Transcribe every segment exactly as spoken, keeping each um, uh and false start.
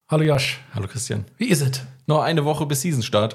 Hallo Josh. Hallo Christian. Wie ist es? Noch eine Woche bis Seasonstart.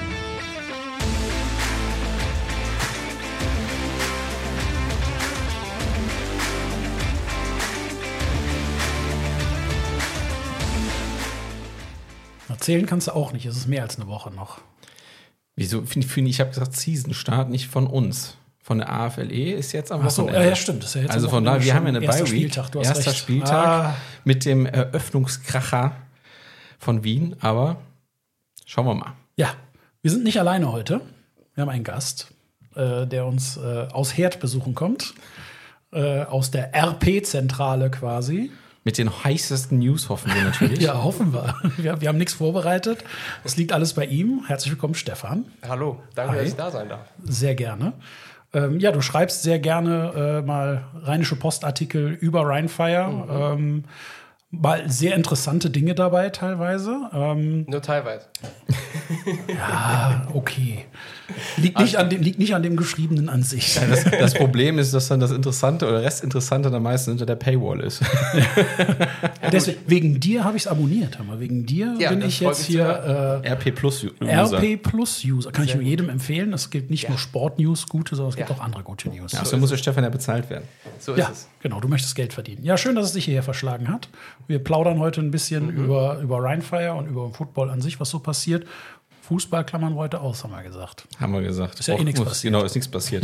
Erzählen kannst du auch nicht, es ist mehr als eine Woche noch. Wieso? Finde find, ich, habe gesagt Seasonstart, nicht von uns. Von der A F L E ist jetzt am Achso, Wochenende. ja, stimmt. Das ist ja jetzt also von daher, wir haben ja eine erster Bye-Week. Spieltag, du hast Erster recht. Spieltag Ah. mit dem Eröffnungskracher von Wien. Aber schauen wir mal. Ja, wir sind nicht alleine heute. Wir haben einen Gast, äh, der uns äh, aus Herd besuchen kommt. Äh, aus der R P-Zentrale quasi. Mit den heißesten News hoffen wir natürlich. Ja, hoffen wir. wir. Wir haben nichts vorbereitet. Es liegt alles bei ihm. Herzlich willkommen, Stefan. Hallo, danke, Hi. dass ich da sein darf. Sehr gerne. Ähm, ja, du schreibst sehr gerne äh, mal Rheinische Postartikel über Rheinfire. Mhm. Ähm, mal sehr interessante Dinge dabei teilweise. Ähm, Nur teilweise. ja, okay. Liegt nicht, an dem, liegt nicht an dem Geschriebenen an sich. Ja, das, das Problem ist, dass dann das Interessante oder Restinteressante dann meistens hinter der Paywall ist. Deswegen, wegen dir habe ich es abonniert. Hör mal. Wegen dir Ja, bin das ich freut jetzt mich zu hier äh, R P Plus User. R P Plus User. Kann ich Sehr nur jedem empfehlen. Es gibt nicht Ja. nur Sport-News gute, sondern es gibt Ja. auch andere gute News. Ja, außerdem muss der Stefan ja bezahlt werden. So ist Ja, es. genau, du möchtest Geld verdienen. Ja, schön, dass es dich hierher verschlagen hat. Wir plaudern heute ein bisschen Mhm. über, über Rheinfire und über Football an sich, was so passiert. Fußball klammern wir heute aus, haben wir gesagt. Haben wir gesagt. Ist ja eh nichts passiert. Genau, ist nichts passiert.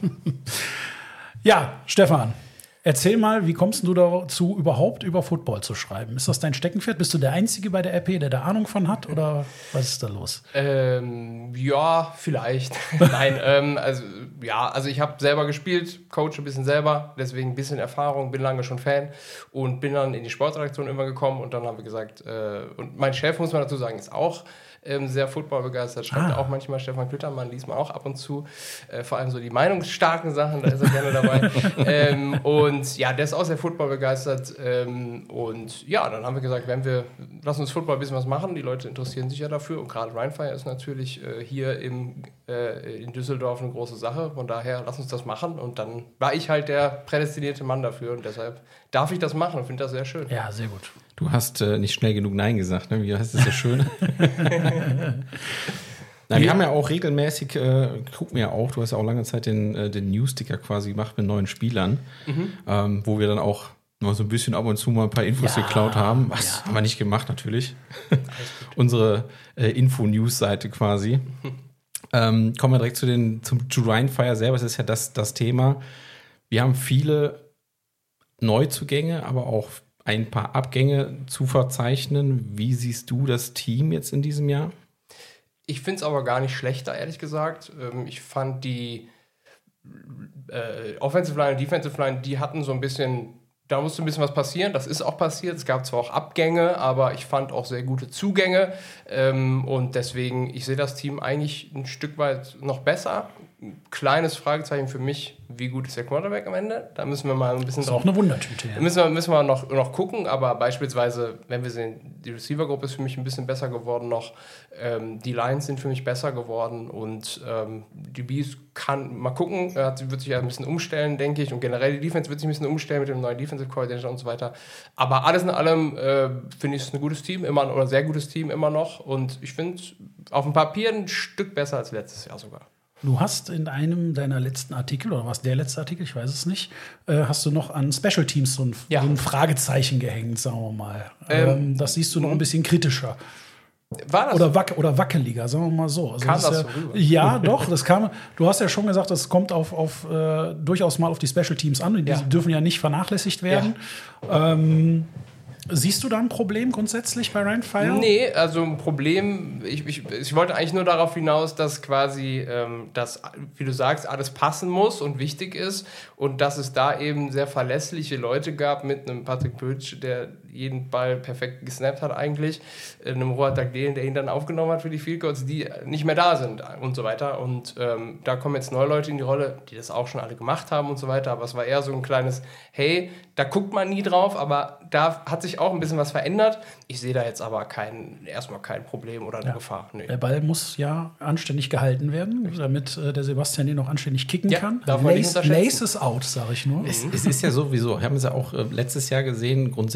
Ja, Stefan, erzähl mal, wie kommst du dazu, überhaupt über Football zu schreiben? Ist das dein Steckenpferd? Bist du der Einzige bei der R P, der da Ahnung von hat? Oder was ist da los? Ähm, ja, vielleicht. Nein, ähm, also ja, also ich habe selber gespielt, coache ein bisschen selber, deswegen ein bisschen Erfahrung, bin lange schon Fan und bin dann in die Sportredaktion immer gekommen und dann haben wir gesagt, äh, und mein Chef, muss man dazu sagen, ist auch ähm, sehr Football begeistert, schreibt Ah. auch manchmal Stefan Klüttermann, liest man auch ab und zu, äh, vor allem so die meinungsstarken Sachen, da ist er gerne dabei. ähm, und ja, der ist auch sehr Football begeistert ähm, und ja, dann haben wir gesagt, wenn wir, lass uns Football ein bisschen was machen, die Leute interessieren sich ja dafür und gerade Rheinfire ist natürlich äh, hier im, äh, in Düsseldorf eine große Sache, von daher lass uns das machen und dann war ich halt der prädestinierte Mann dafür und deshalb darf ich das machen und finde das sehr schön. Ja, sehr gut. Du hast äh, nicht schnell genug Nein gesagt, ne? Wie heißt das so schön? Nein, wir haben ja auch regelmäßig, äh, gucken wir ja auch, du hast ja auch lange Zeit den, äh, den Newsticker quasi gemacht mit neuen Spielern, Mhm. ähm, wo wir dann auch mal so ein bisschen ab und zu mal ein paar Infos Ja, geklaut haben. Was ja. haben wir nicht gemacht, natürlich. Unsere äh, Info-News-Seite quasi. ähm, kommen wir direkt zu den, zum, zu Rheinfire selber. Das ist ja das, das Thema. Wir haben viele Neuzugänge, aber auch ein paar Abgänge zu verzeichnen. Wie siehst du das Team jetzt in diesem Jahr? Ich finde es aber gar nicht schlechter, ehrlich gesagt. Ähm, ich fand die äh, Offensive Line und Defensive Line, die hatten so ein bisschen, da musste ein bisschen was passieren. Das ist auch passiert. Es gab zwar auch Abgänge, aber ich fand auch sehr gute Zugänge. Ähm, und deswegen, ich sehe das Team eigentlich ein Stück weit noch besser. Kleines Fragezeichen für mich, wie gut ist der Quarterback am Ende? Da müssen wir mal ein bisschen Das ist auch drauf eine Wundertüte. Da Ja. müssen wir, müssen wir noch, noch gucken, aber beispielsweise, wenn wir sehen, die Receiver-Gruppe ist für mich ein bisschen besser geworden noch, ähm, die Lines sind für mich besser geworden und ähm, die Bees kann, mal gucken, er hat, wird sich ja ein bisschen umstellen, denke ich, und generell die Defense wird sich ein bisschen umstellen mit dem neuen Defensive Coordinator und so weiter, aber alles in allem äh, finde ich es ein gutes Team, immer oder ein sehr gutes Team immer noch und ich finde auf dem Papier ein Stück besser als letztes Jahr sogar. Du hast in einem deiner letzten Artikel, oder was der letzte Artikel, ich weiß es nicht, äh, hast du noch an Special Teams so ein, Ja. so ein Fragezeichen gehängt, sagen wir mal. Ähm, Ähm, das siehst du noch ein bisschen kritischer. War das Oder, wack, oder wackeliger, sagen wir mal so. Also Kam ist das ja, so rüber? Ja, doch. Das kam, du hast ja schon gesagt, das kommt auf, auf, äh, durchaus mal auf die Special Teams an. Die Ja. dürfen ja nicht vernachlässigt werden. Ähm, siehst du da ein Problem grundsätzlich bei Rheinfire? Nee, also ein Problem, ich, ich, ich wollte eigentlich nur darauf hinaus, dass quasi, ähm, dass, wie du sagst, alles passen muss und wichtig ist und dass es da eben sehr verlässliche Leute gab mit einem Patrick Bridge, der jeden Ball perfekt gesnappt hat eigentlich, einem Rohat Dagdelen, der ihn dann aufgenommen hat für die Field Goals, die nicht mehr da sind und so weiter und ähm, da kommen jetzt neue Leute in die Rolle, die das auch schon alle gemacht haben und so weiter, aber es war eher so ein kleines, hey, da guckt man nie drauf, aber da hat sich auch ein bisschen was verändert. Ich sehe da jetzt aber kein, erstmal kein Problem oder eine Ja. Gefahr. Nee. Der Ball muss ja anständig gehalten werden, damit äh, der Sebastian den noch anständig kicken Ja, kann. darf man nicht Lace, unterschätzen. Lace is out, sage ich nur. Es, es ist ja sowieso, wir haben es ja auch äh, letztes Jahr gesehen, grundsätzlich, wenn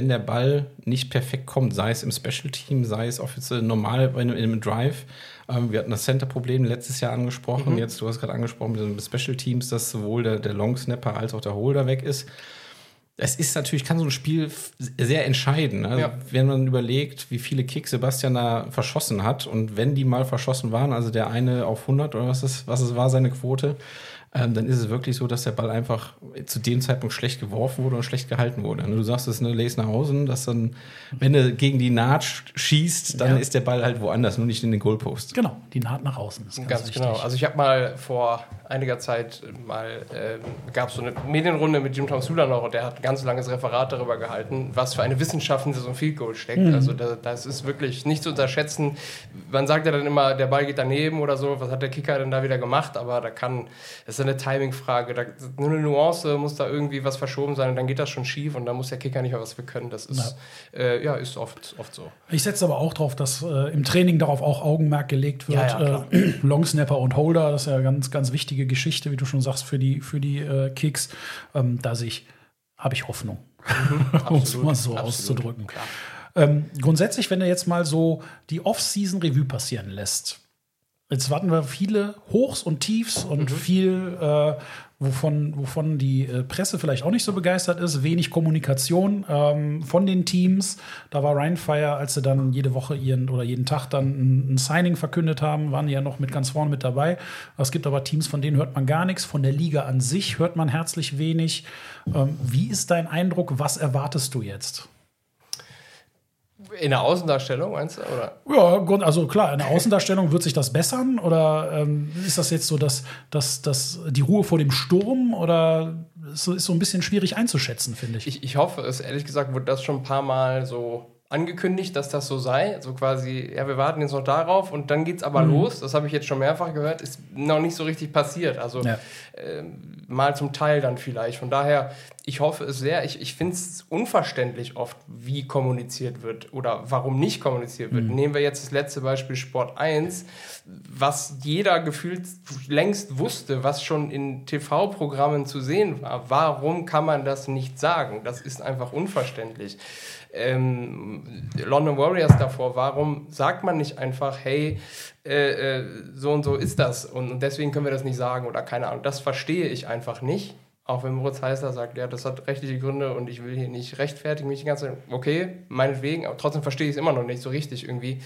wenn der Ball nicht perfekt kommt, sei es im Special Team, sei es offiziell normal in einem Drive. Ähm, wir hatten das Center-Problem letztes Jahr angesprochen. Mhm. Jetzt, du hast gerade angesprochen mit den Special Teams, dass sowohl der, der Long Snapper als auch der Holder weg ist. Es ist natürlich, kann so ein Spiel sehr entscheiden. Ne? Ja. Wenn man überlegt, wie viele Kicks Sebastian da verschossen hat und wenn die mal verschossen waren, also der eine auf hundert oder was es, was es war, seine Quote, ähm, dann ist es wirklich so, dass der Ball einfach zu dem Zeitpunkt schlecht geworfen wurde und schlecht gehalten wurde. Du sagst, es ist eine Lace nach außen, dass dann, wenn du gegen die Naht schießt, dann ja. ist der Ball halt woanders, nur nicht in den Goalpost. Genau, die Naht nach außen ist ganz, ganz wichtig. Genau. Also ich habe mal vor einiger Zeit mal, äh, gab es so eine Medienrunde mit Jim Tom Sula noch und der hat ein ganz langes Referat darüber gehalten, was für eine Wissenschaft hinter so ein Field Goal steckt. Mhm. Also da, das ist wirklich nicht zu unterschätzen. Man sagt ja dann immer, der Ball geht daneben oder so, was hat der Kicker denn da wieder gemacht? Aber da kann, das ist eine Timing-Frage, da, nur eine Nuance, muss da irgendwie was verschoben sein und dann geht das schon schief und dann muss der Kicker nicht mehr was für können. Das ist, ja, äh, ja ist oft, oft so. Ich setze aber auch darauf, dass äh, im Training darauf auch Augenmerk gelegt wird. Ja, ja, äh, Long Snapper und Holder, das ist ja eine ganz, ganz wichtige Geschichte, wie du schon sagst, für die, für die äh, Kicks. Ähm, da sehe ich, habe ich Hoffnung, Mhm, um es mal so absolut, auszudrücken. Klar. Ähm, grundsätzlich, wenn du jetzt mal so die Off-Season-Revue passieren lässt, jetzt hatten wir viele Hochs und Tiefs und mhm. viel, äh, wovon, wovon die äh, Presse vielleicht auch nicht so begeistert ist, wenig Kommunikation ähm, von den Teams. Da war Rhein Fire, als sie dann jede Woche ihren oder jeden Tag dann ein, ein Signing verkündet haben, waren die ja noch mit ganz vorne mit dabei. Es gibt aber Teams, von denen hört man gar nichts. Von der Liga an sich hört man herzlich wenig. Ähm, wie ist dein Eindruck? Was erwartest du jetzt? In der Außendarstellung, meinst du? Oder? Ja, also klar, in der Außendarstellung wird sich das bessern oder ähm, ist das jetzt so, dass, dass, dass die Ruhe vor dem Sturm oder ist, ist so ein bisschen schwierig einzuschätzen, finde ich. ich. Ich hoffe es, ehrlich gesagt, wurde das schon ein paar Mal so angekündigt, dass das so sei. So quasi, ja, wir warten jetzt noch darauf und dann geht's aber mhm. los. Das habe ich jetzt schon mehrfach gehört. Ist noch nicht so richtig passiert. Also ja. äh, mal zum Teil dann vielleicht. Von daher, ich hoffe es sehr. Ich, ich finde es unverständlich oft, wie kommuniziert wird oder warum nicht kommuniziert wird. Mhm. Nehmen wir jetzt das letzte Beispiel Sport eins, was jeder gefühlt längst wusste, was schon in T V-Programmen zu sehen war. Warum kann man das nicht sagen? Das ist einfach unverständlich. Ähm, London Warriors davor, warum sagt man nicht einfach, hey, äh, äh, so und so ist das und, und deswegen können wir das nicht sagen oder keine Ahnung. Das verstehe ich einfach nicht. Auch wenn Moritz Heißler sagt, ja, das hat rechtliche Gründe und ich will hier nicht rechtfertigen, mich die ganze Zeit. Okay, meinetwegen, aber trotzdem verstehe ich es immer noch nicht so richtig irgendwie.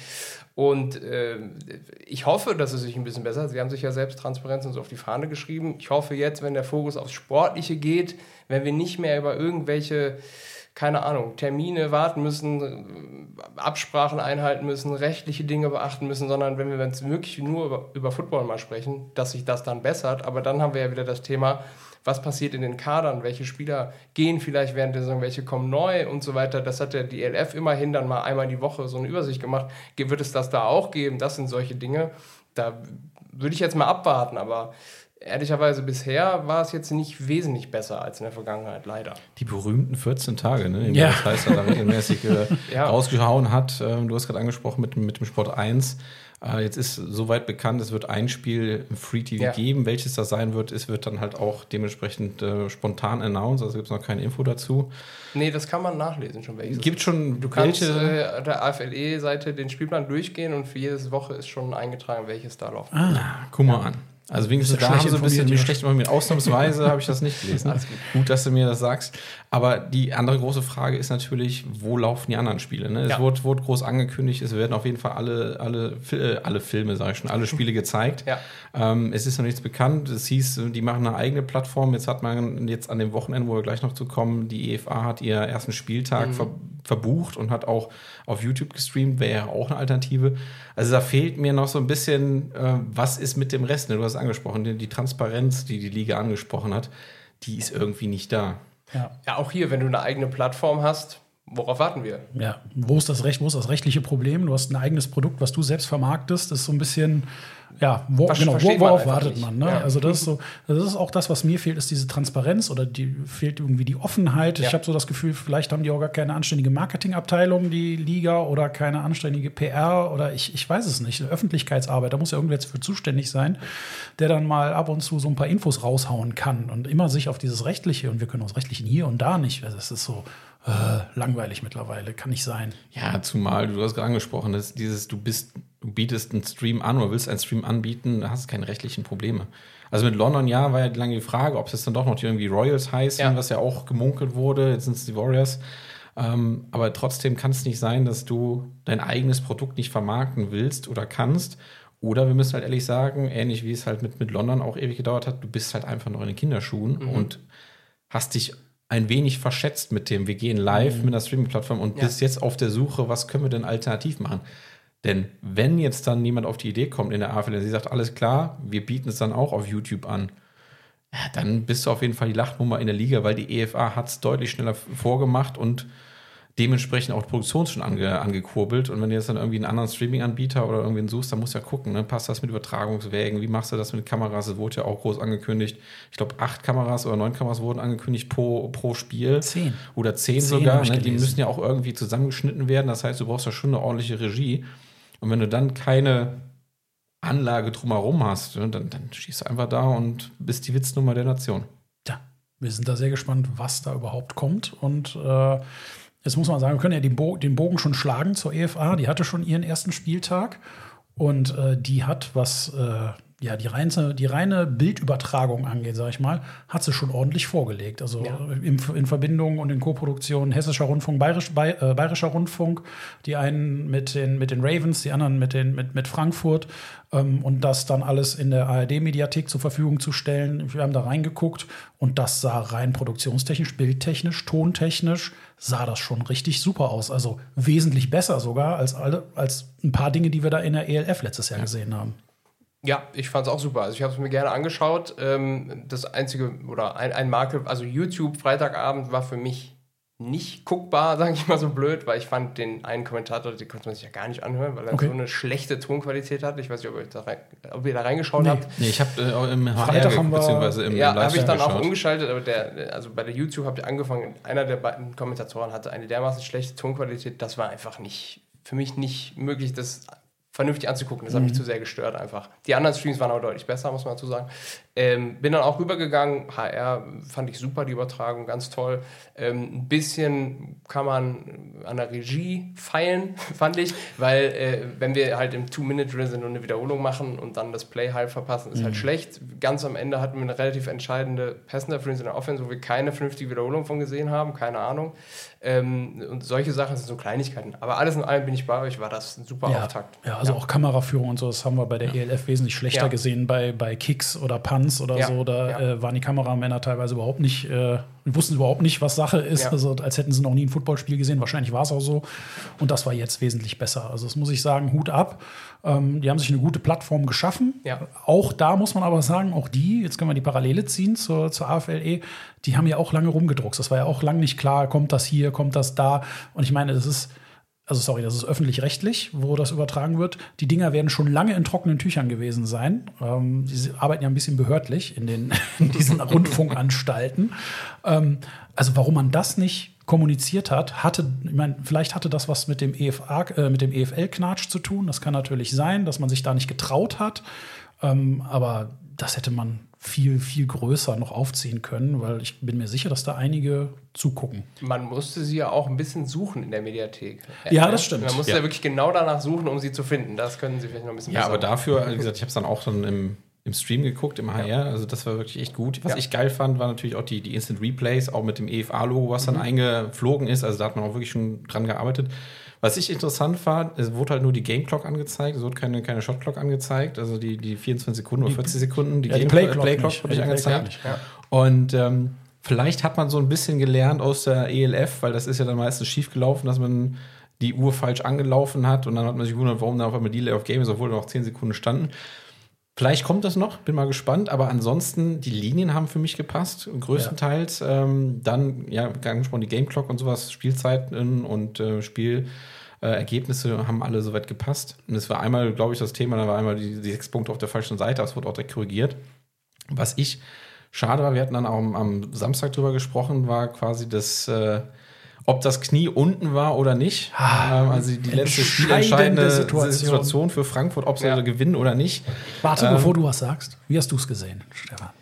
Und äh, ich hoffe, dass es sich ein bisschen besser. Sie haben sich ja selbst Transparenz und so auf die Fahne geschrieben. Ich hoffe jetzt, wenn der Fokus aufs Sportliche geht, wenn wir nicht mehr über irgendwelche, keine Ahnung, Termine warten müssen, Absprachen einhalten müssen, rechtliche Dinge beachten müssen, sondern wenn wir jetzt wirklich nur über, über Football mal sprechen, dass sich das dann bessert. Aber dann haben wir ja wieder das Thema, was passiert in den Kadern, welche Spieler gehen vielleicht während der Saison, welche kommen neu und so weiter. Das hat ja die E L F immerhin dann mal einmal die Woche so eine Übersicht gemacht. Wird es das da auch geben? Das sind solche Dinge. Da würde ich jetzt mal abwarten, aber ehrlicherweise bisher war es jetzt nicht wesentlich besser als in der Vergangenheit, leider. Die berühmten vierzehn Tage, ne? Ja. Das heißt, er da regelmäßig äh, ja. rausgehauen hat. Ähm, du hast gerade angesprochen mit, mit dem Sport eins. Äh, jetzt ist soweit bekannt, es wird ein Spiel im Free T V ja. geben. Welches das sein wird, es wird dann halt auch dementsprechend äh, spontan announced. Also gibt es noch keine Info dazu. Nee, das kann man nachlesen schon. Welches Gibt schon, du kannst äh, der A F L E-Seite den Spielplan durchgehen und für jede Woche ist schon eingetragen, welches da läuft. Ah, guck mal an. Also wenigstens da haben sie ein bisschen schlecht informiert. Ausnahmsweise habe ich das nicht gelesen. Alles gut. Gut, dass du mir das sagst. Aber die andere große Frage ist natürlich, wo laufen die anderen Spiele? Ne? Ja. Es wurde, wurde groß angekündigt, es werden auf jeden Fall alle, alle, äh, alle Filme, sage ich schon, alle Spiele gezeigt. Ja. Ähm, es ist noch nichts bekannt. Es hieß, die machen eine eigene Plattform. Jetzt hat man jetzt an dem Wochenende, wo wir gleich noch zu kommen, die E F A hat ihren ersten Spieltag mhm. ver verbucht und hat auch auf YouTube gestreamt, wäre ja auch eine Alternative. Also da fehlt mir noch so ein bisschen, äh, was ist mit dem Rest? Ne? Du hast angesprochen, die, die Transparenz, die die Liga angesprochen hat, die ist irgendwie nicht da. Ja. ja, auch hier, wenn du eine eigene Plattform hast, worauf warten wir? Ja, wo ist das Recht, wo ist das rechtliche Problem? Du hast ein eigenes Produkt, was du selbst vermarktest, das ist so ein bisschen, ja, wo, genau, wo, worauf man wartet man? Ne? Ja. Also das ist so, das ist auch das, was mir fehlt, ist diese Transparenz oder die fehlt irgendwie die Offenheit. Ja. Ich habe so das Gefühl, vielleicht haben die auch gar keine anständige Marketingabteilung, die Liga, oder keine anständige P R oder ich, ich weiß es nicht. Öffentlichkeitsarbeit, da muss ja irgendwer für zuständig sein, der dann mal ab und zu so ein paar Infos raushauen kann und immer sich auf dieses Rechtliche, und wir können uns Rechtlichen hier und da nicht, das ist so, äh, langweilig mittlerweile, kann nicht sein. Ja, zumal, du hast gerade angesprochen, dass dieses, du bist, du bietest einen Stream an oder willst einen Stream anbieten, da hast du keine rechtlichen Probleme. Also mit London, ja, war ja lange die Frage, ob es jetzt dann doch noch irgendwie Royals heißen, ja. was ja auch gemunkelt wurde, jetzt sind es die Warriors. Ähm, aber trotzdem kann es nicht sein, dass du dein eigenes Produkt nicht vermarkten willst oder kannst. Oder wir müssen halt ehrlich sagen, ähnlich wie es halt mit, mit London auch ewig gedauert hat, du bist halt einfach noch in den Kinderschuhen mhm. und hast dich ein wenig verschätzt mit dem, wir gehen live mhm. mit einer Streaming-Plattform und ja. bist jetzt auf der Suche, was können wir denn alternativ machen? Denn wenn jetzt dann jemand auf die Idee kommt in der A F L, der sie sagt, alles klar, wir bieten es dann auch auf YouTube an, ja, dann bist du auf jeden Fall die Lachnummer in der Liga, weil die E F A hat es deutlich schneller vorgemacht und dementsprechend auch die Produktion schon ange, angekurbelt. Und wenn du jetzt dann irgendwie einen anderen Streaming-Anbieter oder irgendwen suchst, dann musst du ja gucken, ne? Passt das mit Übertragungswägen? Wie machst du das mit Kameras? Das wurde ja auch groß angekündigt. Ich glaube, acht Kameras oder neun Kameras wurden angekündigt pro, pro Spiel. Zehn. Oder zehn, zehn sogar. Ne? Die müssen ja auch irgendwie zusammengeschnitten werden. Das heißt, du brauchst ja schon eine ordentliche Regie. Und wenn du dann keine Anlage drumherum hast, ne, dann, dann stehst du einfach da und bist die Witznummer der Nation. Ja, wir sind da sehr gespannt, was da überhaupt kommt. Und äh, jetzt muss man sagen, wir können ja den, Bo- den Bogen schon schlagen zur E F A. Die hatte schon ihren ersten Spieltag. Und äh, die hat, was äh, ja, die reine, die reine Bildübertragung angeht, sag ich mal, hat sie schon ordentlich vorgelegt. Also ja. in, in Verbindung und in Koproduktion Hessischer Rundfunk, Bayerisch, Bay, äh, Bayerischer Rundfunk, die einen mit den, mit den Ravens, die anderen mit, den, mit, mit Frankfurt ähm, und das dann alles in der A R D-Mediathek zur Verfügung zu stellen. Wir haben da reingeguckt und das sah rein produktionstechnisch, bildtechnisch, tontechnisch, sah das schon richtig super aus. Also wesentlich besser sogar als, alle, als ein paar Dinge, die wir da in der E L F letztes Jahr ja. gesehen haben. Ja, ich fand es auch super. Also ich habe es mir gerne angeschaut. Ähm, das einzige oder ein, ein Makel, also YouTube Freitagabend war für mich nicht guckbar, sage ich mal so blöd, weil ich fand den einen Kommentator, den konnte man sich ja gar nicht anhören, weil er okay. so eine schlechte Tonqualität hat. Ich weiß nicht, ob ihr da, rein, ob ihr da reingeschaut nee. habt. Nee, ich habe äh, im Freitag haben wir, beziehungsweise im Ja, habe ich dann geschaut. Auch umgeschaltet, aber der, also bei der YouTube habt ihr angefangen, einer der beiden Kommentatoren hatte eine dermaßen schlechte Tonqualität, das war einfach nicht, für mich nicht möglich, das vernünftig anzugucken. Das hat mich mhm. zu sehr gestört einfach. Die anderen Streams waren aber deutlich besser, muss man dazu sagen. Ähm, bin dann auch rübergegangen. H R fand ich super, die Übertragung, ganz toll. Ähm, ein bisschen kann man an der Regie feilen, fand ich, weil äh, wenn wir halt im Two-Minute-Drill sind und eine Wiederholung machen und dann das Play halb verpassen, ist mhm. halt schlecht. Ganz am Ende hatten wir eine relativ entscheidende Pass-Interference in der Offense, wo wir keine vernünftige Wiederholung von gesehen haben, keine Ahnung. Ähm, und solche Sachen sind so Kleinigkeiten. Aber alles in allem bin ich bei euch, war das ein super ja, Auftakt. Ja, also ja. auch Kameraführung und so, das haben wir bei der ja. E L F wesentlich schlechter ja. gesehen, bei, bei Kicks oder Punts oder ja. so. Da ja. äh, waren die Kameramänner teilweise überhaupt nicht, äh, wussten überhaupt nicht, was Sache ist. Ja. Also als hätten sie noch nie ein Footballspiel gesehen. Wahrscheinlich war es auch so. Und das war jetzt wesentlich besser. Also das muss ich sagen, Hut ab. Ähm, die haben sich eine gute Plattform geschaffen. Ja. Auch da muss man aber sagen, auch die, jetzt können wir die Parallele ziehen zur, zur A F L E, die haben ja auch lange rumgedruckst. Das war ja auch lange nicht klar, kommt das hier, kommt das da. Und ich meine, das ist Also sorry, das ist öffentlich-rechtlich, wo das übertragen wird. Die Dinger werden schon lange in trockenen Tüchern gewesen sein. Ähm, sie arbeiten ja ein bisschen behördlich in, den, in diesen Rundfunkanstalten. Ähm, also warum man das nicht kommuniziert hat, hatte, ich meine, vielleicht hatte das was mit dem E F A, äh, mit dem E F L-Knatsch zu tun. Das kann natürlich sein, dass man sich da nicht getraut hat. Ähm, aber das hätte man viel, viel größer noch aufziehen können, weil ich bin mir sicher, dass da einige zugucken. Man musste sie ja auch ein bisschen suchen in der Mediathek. Ja, das stimmt. Man musste ja. ja wirklich genau danach suchen, um sie zu finden. Das können sie vielleicht noch ein bisschen Ja, besser aber dafür, wie gesagt, ich habe es dann auch dann im, im Stream geguckt, im H R, ja. Also das war wirklich echt gut. Was ja. ich geil fand, war natürlich auch die, die Instant Replays, auch mit dem E F A-Logo, was mhm. dann eingeflogen ist. Also da hat man auch wirklich schon dran gearbeitet. Was ich interessant fand, es wurde halt nur die Game Clock angezeigt, es wurde keine, keine Shot Clock angezeigt, also die, die vierundzwanzig Sekunden oder vierzig Sekunden, die ja, Game Play Clock, Play Clock wurde nicht angezeigt. Nicht, ja. Und ähm, vielleicht hat man so ein bisschen gelernt aus der E L F, weil das ist ja dann meistens schief gelaufen, dass man die Uhr falsch angelaufen hat und dann hat man sich gewundert, warum da auf einmal Delay of Game ist, obwohl da noch zehn Sekunden standen. Vielleicht kommt das noch, bin mal gespannt, aber ansonsten, die Linien haben für mich gepasst, größtenteils. Ja. Ähm, dann, ja, angesprochen, die Game Clock und sowas, Spielzeiten und äh, Spiel Äh, Ergebnisse haben alle soweit gepasst. Und es war einmal, glaube ich, das Thema, da war einmal die, die sechs Punkte auf der falschen Seite, das wurde auch direkt korrigiert. Was ich schade war, wir hatten dann auch am, am Samstag drüber gesprochen, war quasi das, äh, ob das Knie unten war oder nicht. Ah, ähm, also die letzte spielentscheidende Situation. Situation für Frankfurt, ob sie ja. gewinnen oder nicht. Warte, ähm, bevor du was sagst, wie hast du es gesehen, Stefan?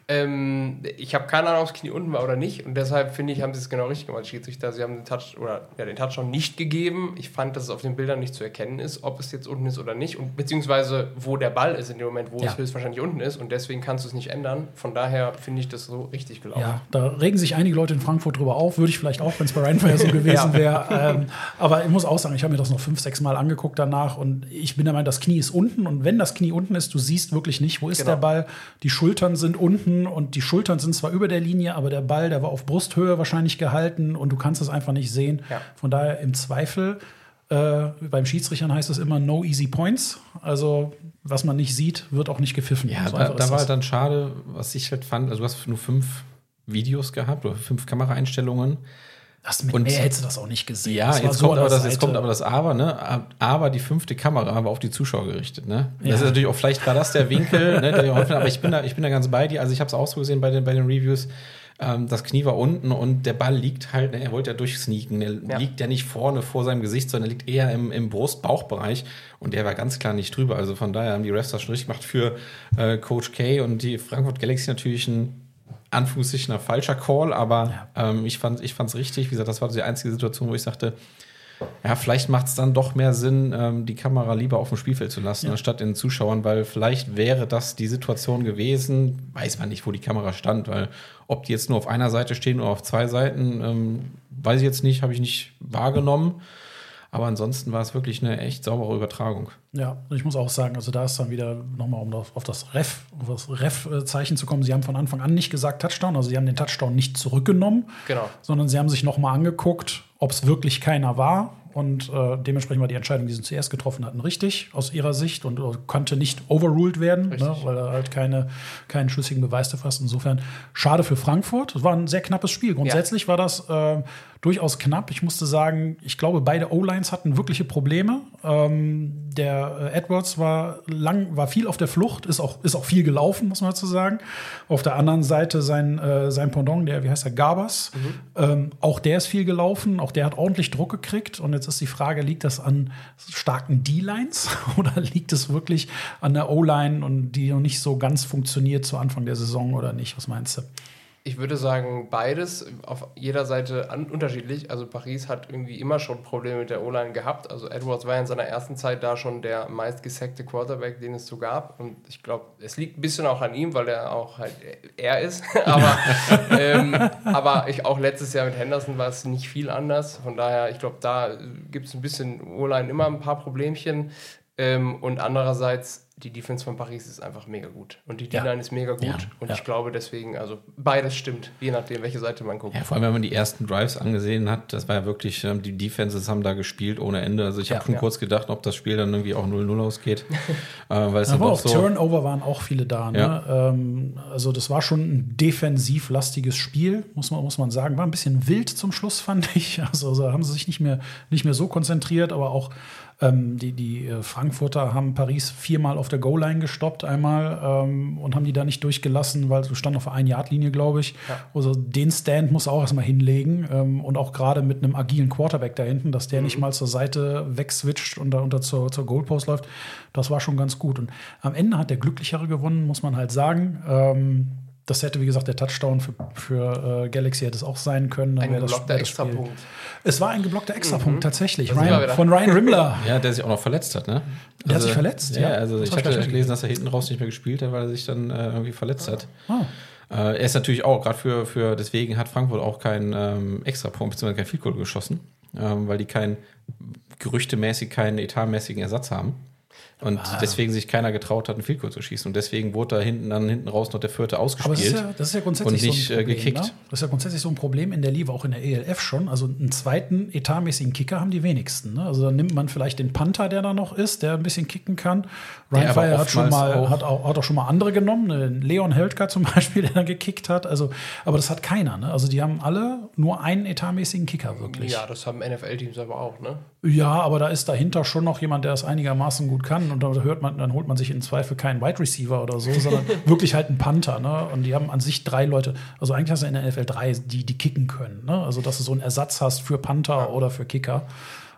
Ähm, ich habe keine Ahnung, ob das Knie unten war oder nicht. Und deshalb finde ich, haben sie es genau richtig gemacht, Schiedsrichter. Sie haben den Touch oder ja, den Touchdown nicht gegeben. Ich fand, dass es auf den Bildern nicht zu erkennen ist, ob es jetzt unten ist oder nicht. Und beziehungsweise wo der Ball ist in dem Moment, wo ja. es höchstwahrscheinlich unten ist. Und deswegen kannst du es nicht ändern. Von daher finde ich das so richtig gelaufen. Ja, da regen sich einige Leute in Frankfurt drüber auf. Würde ich vielleicht auch, wenn es bei Rheinfire so gewesen ja. wäre. Ähm, aber ich muss auch sagen, ich habe mir das noch fünf, sechs Mal angeguckt danach. Und ich bin der Meinung, das Knie ist unten. Und wenn das Knie unten ist, du siehst wirklich nicht, wo ist genau. der Ball. Die Schultern sind unten und die Schultern sind zwar über der Linie, aber der Ball, der war auf Brusthöhe wahrscheinlich gehalten und du kannst es einfach nicht sehen. Ja. Von daher im Zweifel, äh, beim Schiedsrichtern heißt es immer no easy points. Also was man nicht sieht, wird auch nicht gepfiffen. Ja, so da, da war dann schade, was ich halt fand, also du hast nur fünf Videos gehabt oder fünf Kameraeinstellungen. Das mit und mehr hättest du das auch nicht gesehen. Ja, jetzt, so kommt aber das, jetzt kommt aber das Aber, ne? Aber die fünfte Kamera war auf die Zuschauer gerichtet, ne? Ja. Das ist natürlich auch, vielleicht war das der Winkel, ne? Der aber ich bin da, ich bin da ganz bei dir. Also ich habe es auch so gesehen bei den, bei den Reviews. Ähm, das Knie war unten und der Ball liegt halt, ne? Er wollte ja durchsneaken. Der ja. liegt ja nicht vorne vor seinem Gesicht, sondern liegt eher im, im Brust-Bauchbereich. Und der war ganz klar nicht drüber. Also von daher haben die Refs das schon richtig gemacht für äh, Coach K und die Frankfurt Galaxy natürlich ein Anführungszeichen ein falscher Call, aber ja. ähm, ich fand ich fand's richtig. Wie gesagt, das war die einzige Situation, wo ich sagte, ja, vielleicht macht es dann doch mehr Sinn, ähm, die Kamera lieber auf dem Spielfeld zu lassen, ja. anstatt in den Zuschauern, weil vielleicht wäre das die Situation gewesen, weiß man nicht, wo die Kamera stand, weil ob die jetzt nur auf einer Seite stehen oder auf zwei Seiten, ähm, weiß ich jetzt nicht, habe ich nicht wahrgenommen. Aber ansonsten war es wirklich eine echt saubere Übertragung. Ja, ich muss auch sagen, also da ist dann wieder nochmal, um auf das Ref, auf das Ref-Zeichen zu kommen, sie haben von Anfang an nicht gesagt Touchdown, also sie haben den Touchdown nicht zurückgenommen, genau. sondern sie haben sich nochmal angeguckt, ob es wirklich keiner war. Und äh, dementsprechend war die Entscheidung, die sie zuerst getroffen hatten, richtig aus ihrer Sicht und äh, konnte nicht overruled werden, ne, weil er halt keine, keinen schlüssigen Beweis dafür hast. Insofern schade für Frankfurt. Es war ein sehr knappes Spiel. Grundsätzlich ja. war das äh, durchaus knapp. Ich musste sagen, ich glaube, beide O-Lines hatten wirkliche Probleme. Ähm, der äh, Edwards war lang, war viel auf der Flucht, ist auch, ist auch viel gelaufen, muss man dazu sagen. Auf der anderen Seite sein, äh, sein Pendant, der, wie heißt der, Garbers, mhm. ähm, auch der ist viel gelaufen, auch der hat ordentlich Druck gekriegt. Und jetzt ist die Frage, liegt das an starken D-Lines oder liegt es wirklich an der O-Line und die noch nicht so ganz funktioniert zu Anfang der Saison oder nicht? Was meinst du? Ich würde sagen, beides auf jeder Seite an, unterschiedlich. Also Paris hat irgendwie immer schon Probleme mit der O-Line gehabt. Also Edwards war ja in seiner ersten Zeit da schon der meist gesackte Quarterback, den es so gab. Und ich glaube, es liegt ein bisschen auch an ihm, weil er auch halt er ist. aber ähm, aber ich, auch letztes Jahr mit Henderson war es nicht viel anders. Von daher, ich glaube, da gibt es ein bisschen O-Line immer ein paar Problemchen. Ähm, und andererseits, die Defense von Paris ist einfach mega gut. Und die D-Line ja. ist mega gut. Ja. Und ja. ich glaube deswegen, also beides stimmt, je nachdem, welche Seite man guckt. Ja, vor allem, wenn man die ersten Drives angesehen hat, das war ja wirklich, die Defenses haben da gespielt ohne Ende. Also ich ja. habe schon ja. kurz gedacht, ob das Spiel dann irgendwie auch null null ausgeht. äh, weil es aber auch so Turnover waren auch viele da. Ne? Ja. Ähm, also das war schon ein defensiv-lastiges Spiel, muss man, muss man sagen. War ein bisschen wild zum Schluss, fand ich. Also, also haben sie sich nicht mehr, nicht mehr so konzentriert, aber auch Ähm, die, die Frankfurter haben Paris viermal auf der Goal-Line gestoppt einmal ähm, und haben die da nicht durchgelassen, weil sie standen auf der ein-Yard-Linie, glaube ich. Ja. Also den Stand muss er auch erstmal hinlegen ähm, und auch gerade mit einem agilen Quarterback da hinten, dass der mhm. nicht mal zur Seite wegswitcht und da unter zur, zur Goalpost läuft. Das war schon ganz gut. Und am Ende hat der Glücklichere gewonnen, muss man halt sagen. Ähm, Das hätte, wie gesagt, der Touchdown für, für äh, Galaxy hätte es auch sein können. Ein geblockter Extrapunkt. Es war ein geblockter Extrapunkt, mhm. tatsächlich. Ryan, von Ryan Rimmler. Ja, der sich auch noch verletzt hat, ne? Der also, hat sich verletzt, ja. ja also das ich hatte gelesen, dass er hinten raus nicht mehr gespielt hat, weil er sich dann äh, irgendwie verletzt hat. Oh. Äh, er ist natürlich auch, gerade für, für, deswegen hat Frankfurt auch keinen ähm, Extrapunkt, beziehungsweise kein Field Goal geschossen, ähm, weil die keinen, gerüchtemäßig keinen etatmäßigen Ersatz haben. Und ah. deswegen sich keiner getraut hat, einen Field Goal zu schießen. Und deswegen wurde da hinten dann hinten raus noch der vierte ausgespielt. Aber das ist ja, das ist ja grundsätzlich und nicht so ein Problem, gekickt. Ne? Das ist ja grundsätzlich so ein Problem in der Liga, auch in der E L F schon. Also einen zweiten etatmäßigen Kicker haben die wenigsten. Ne? Also dann nimmt man vielleicht den Panther, der da noch ist, der ein bisschen kicken kann. Ryan Fire hat schon mal auch hat auch, hat auch schon mal andere genommen. Leon Heldka zum Beispiel, der dann gekickt hat. Also, aber das hat keiner. Ne? Also die haben alle nur einen etatmäßigen Kicker wirklich. Ja, das haben N F L-Teams aber auch, ne? Ja, aber da ist dahinter schon noch jemand, der das einigermaßen gut kann. Und da hört man, dann holt man sich im Zweifel keinen Wide Receiver oder so, sondern wirklich halt einen Panther. Ne? Und die haben an sich drei Leute. Also eigentlich hast du in der N F L drei, die, die kicken können. Ne? Also dass du so einen Ersatz hast für Panther ja. oder für Kicker.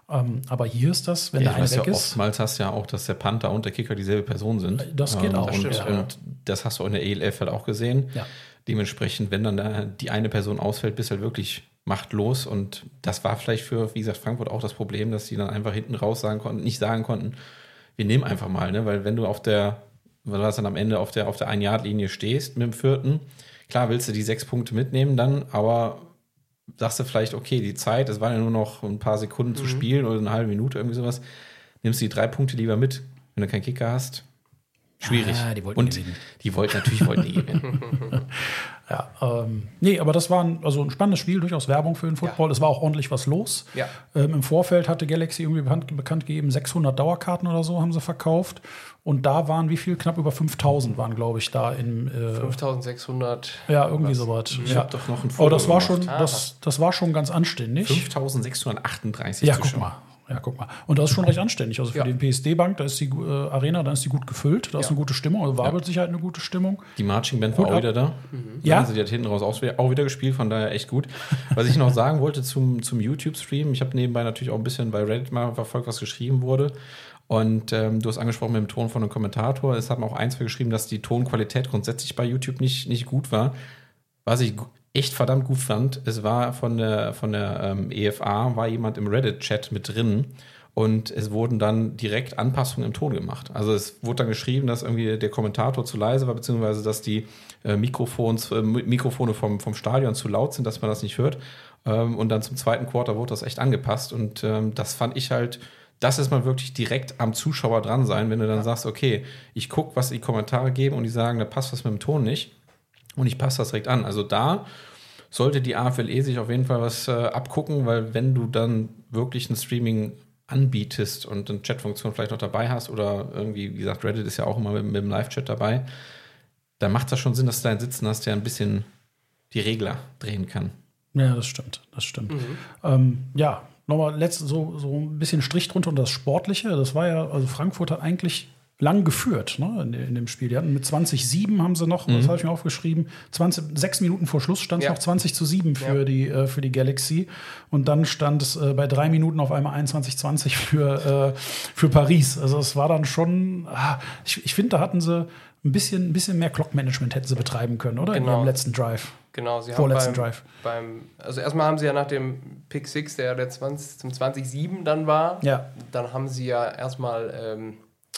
Ähm, aber hier ist das, wenn ja, der eine weg ja, ist. Oftmals hast du ja auch, dass der Panther und der Kicker dieselbe Person sind. Das geht ähm, auch. Und, stimmt, und, ja. und das hast du auch in der E L F halt auch gesehen. Ja. Dementsprechend, wenn dann da die eine Person ausfällt, bist du halt wirklich machtlos. Und das war vielleicht für, wie gesagt, Frankfurt auch das Problem, dass die dann einfach hinten raus sagen konnten, nicht sagen konnten, wir nehmen einfach mal, ne? Weil wenn du auf der, weil du dann am Ende auf der, auf der Ein-Yard-Linie stehst mit dem vierten, klar willst du die sechs Punkte mitnehmen dann, aber sagst du vielleicht, okay, die Zeit, es waren ja nur noch ein paar Sekunden mhm. zu spielen oder eine halbe Minute, irgendwie sowas, nimmst du die drei Punkte lieber mit, wenn du keinen Kicker hast. Schwierig. Ah, die wollten und gewinnen. die wollten natürlich wollten die gewinnen. Ja, ähm, nee, aber das war ein, also ein spannendes Spiel, durchaus Werbung für den Football. Ja. Es war auch ordentlich was los. Ja. Ähm, Im Vorfeld hatte Galaxy irgendwie bekannt, bekannt gegeben, sechshundert Dauerkarten oder so haben sie verkauft. Und da waren wie viel? Knapp über fünftausend waren, glaube ich, da im. Äh, fünftausendsechshundert. Ja, irgendwie sowas. Ich ja. habe doch noch ein Aber Foto das war gemacht. schon, Ah. das, das war schon ganz anständig. fünftausendsechshundertachtunddreißig Ja, guck Zuschauer. mal. Ja, guck mal. Und das ist schon recht anständig. Also für Ja. den P S D-Bank, da ist die äh, Arena, da ist die gut gefüllt, da ist Ja. eine gute Stimmung, also war mit Sicherheit eine gute Stimmung. Die Marching Band war Hut auch ab. wieder da. Ja. Also die hat hinten raus auch wieder, auch wieder gespielt, von daher echt gut. Was ich noch sagen wollte zum, zum YouTube-Stream, ich habe nebenbei natürlich auch ein bisschen bei Reddit mal verfolgt, was geschrieben wurde. Und ähm, du hast angesprochen mit dem Ton von einem Kommentator. Es haben auch ein, zwei geschrieben, dass die Tonqualität grundsätzlich bei YouTube nicht, nicht gut war. Was ich echt verdammt gut fand, es war von der, von der ähm, E F A, war jemand im Reddit-Chat mit drin. Und es wurden dann direkt Anpassungen im Ton gemacht. Also es wurde dann geschrieben, dass irgendwie der Kommentator zu leise war, beziehungsweise dass die äh, Mikrofons, äh, Mikrofone vom, vom Stadion zu laut sind, dass man das nicht hört. Ähm, und dann zum zweiten Quarter wurde das echt angepasst. Und ähm, das fand ich halt, das ist mal wirklich direkt am Zuschauer dran sein, wenn du dann ja. sagst, okay, ich gucke, was die Kommentare geben und die sagen, da passt was mit dem Ton nicht. Und ich passe das direkt an. Also da sollte die A F L E sich auf jeden Fall was äh, abgucken, weil wenn du dann wirklich ein Streaming anbietest und eine Chatfunktion vielleicht noch dabei hast oder irgendwie, wie gesagt, Reddit ist ja auch immer mit, mit dem Live-Chat dabei, dann macht das schon Sinn, dass du da einen Sitzen hast, der ein bisschen die Regler drehen kann. Ja, das stimmt, das stimmt. Mhm. Ähm, ja, nochmal letzt, so, so ein bisschen Strich drunter und das Sportliche, das war ja, also Frankfurt hat eigentlich lang geführt, ne, in, in dem Spiel. Die hatten mit zwanzig sieben haben sie noch, mhm. das habe ich mir aufgeschrieben, zwanzig, sechs Minuten vor Schluss stand es ja. noch zwanzig zu sieben für, ja. die, äh, für die Galaxy. Und dann stand es äh, bei drei Minuten auf einmal einundzwanzig zwanzig für, äh, für Paris. Also es war dann schon, ah, ich, ich finde, da hatten sie ein bisschen, ein bisschen mehr Clock-Management hätten sie betreiben können, oder? Genau. In ihrem letzten Drive. Genau, sie Vorletzten haben beim, Drive. beim, also erstmal haben sie ja nach dem Pick six, der, der zwanzig, zum zwanzig sieben dann war, ja. dann haben sie ja erstmal ähm,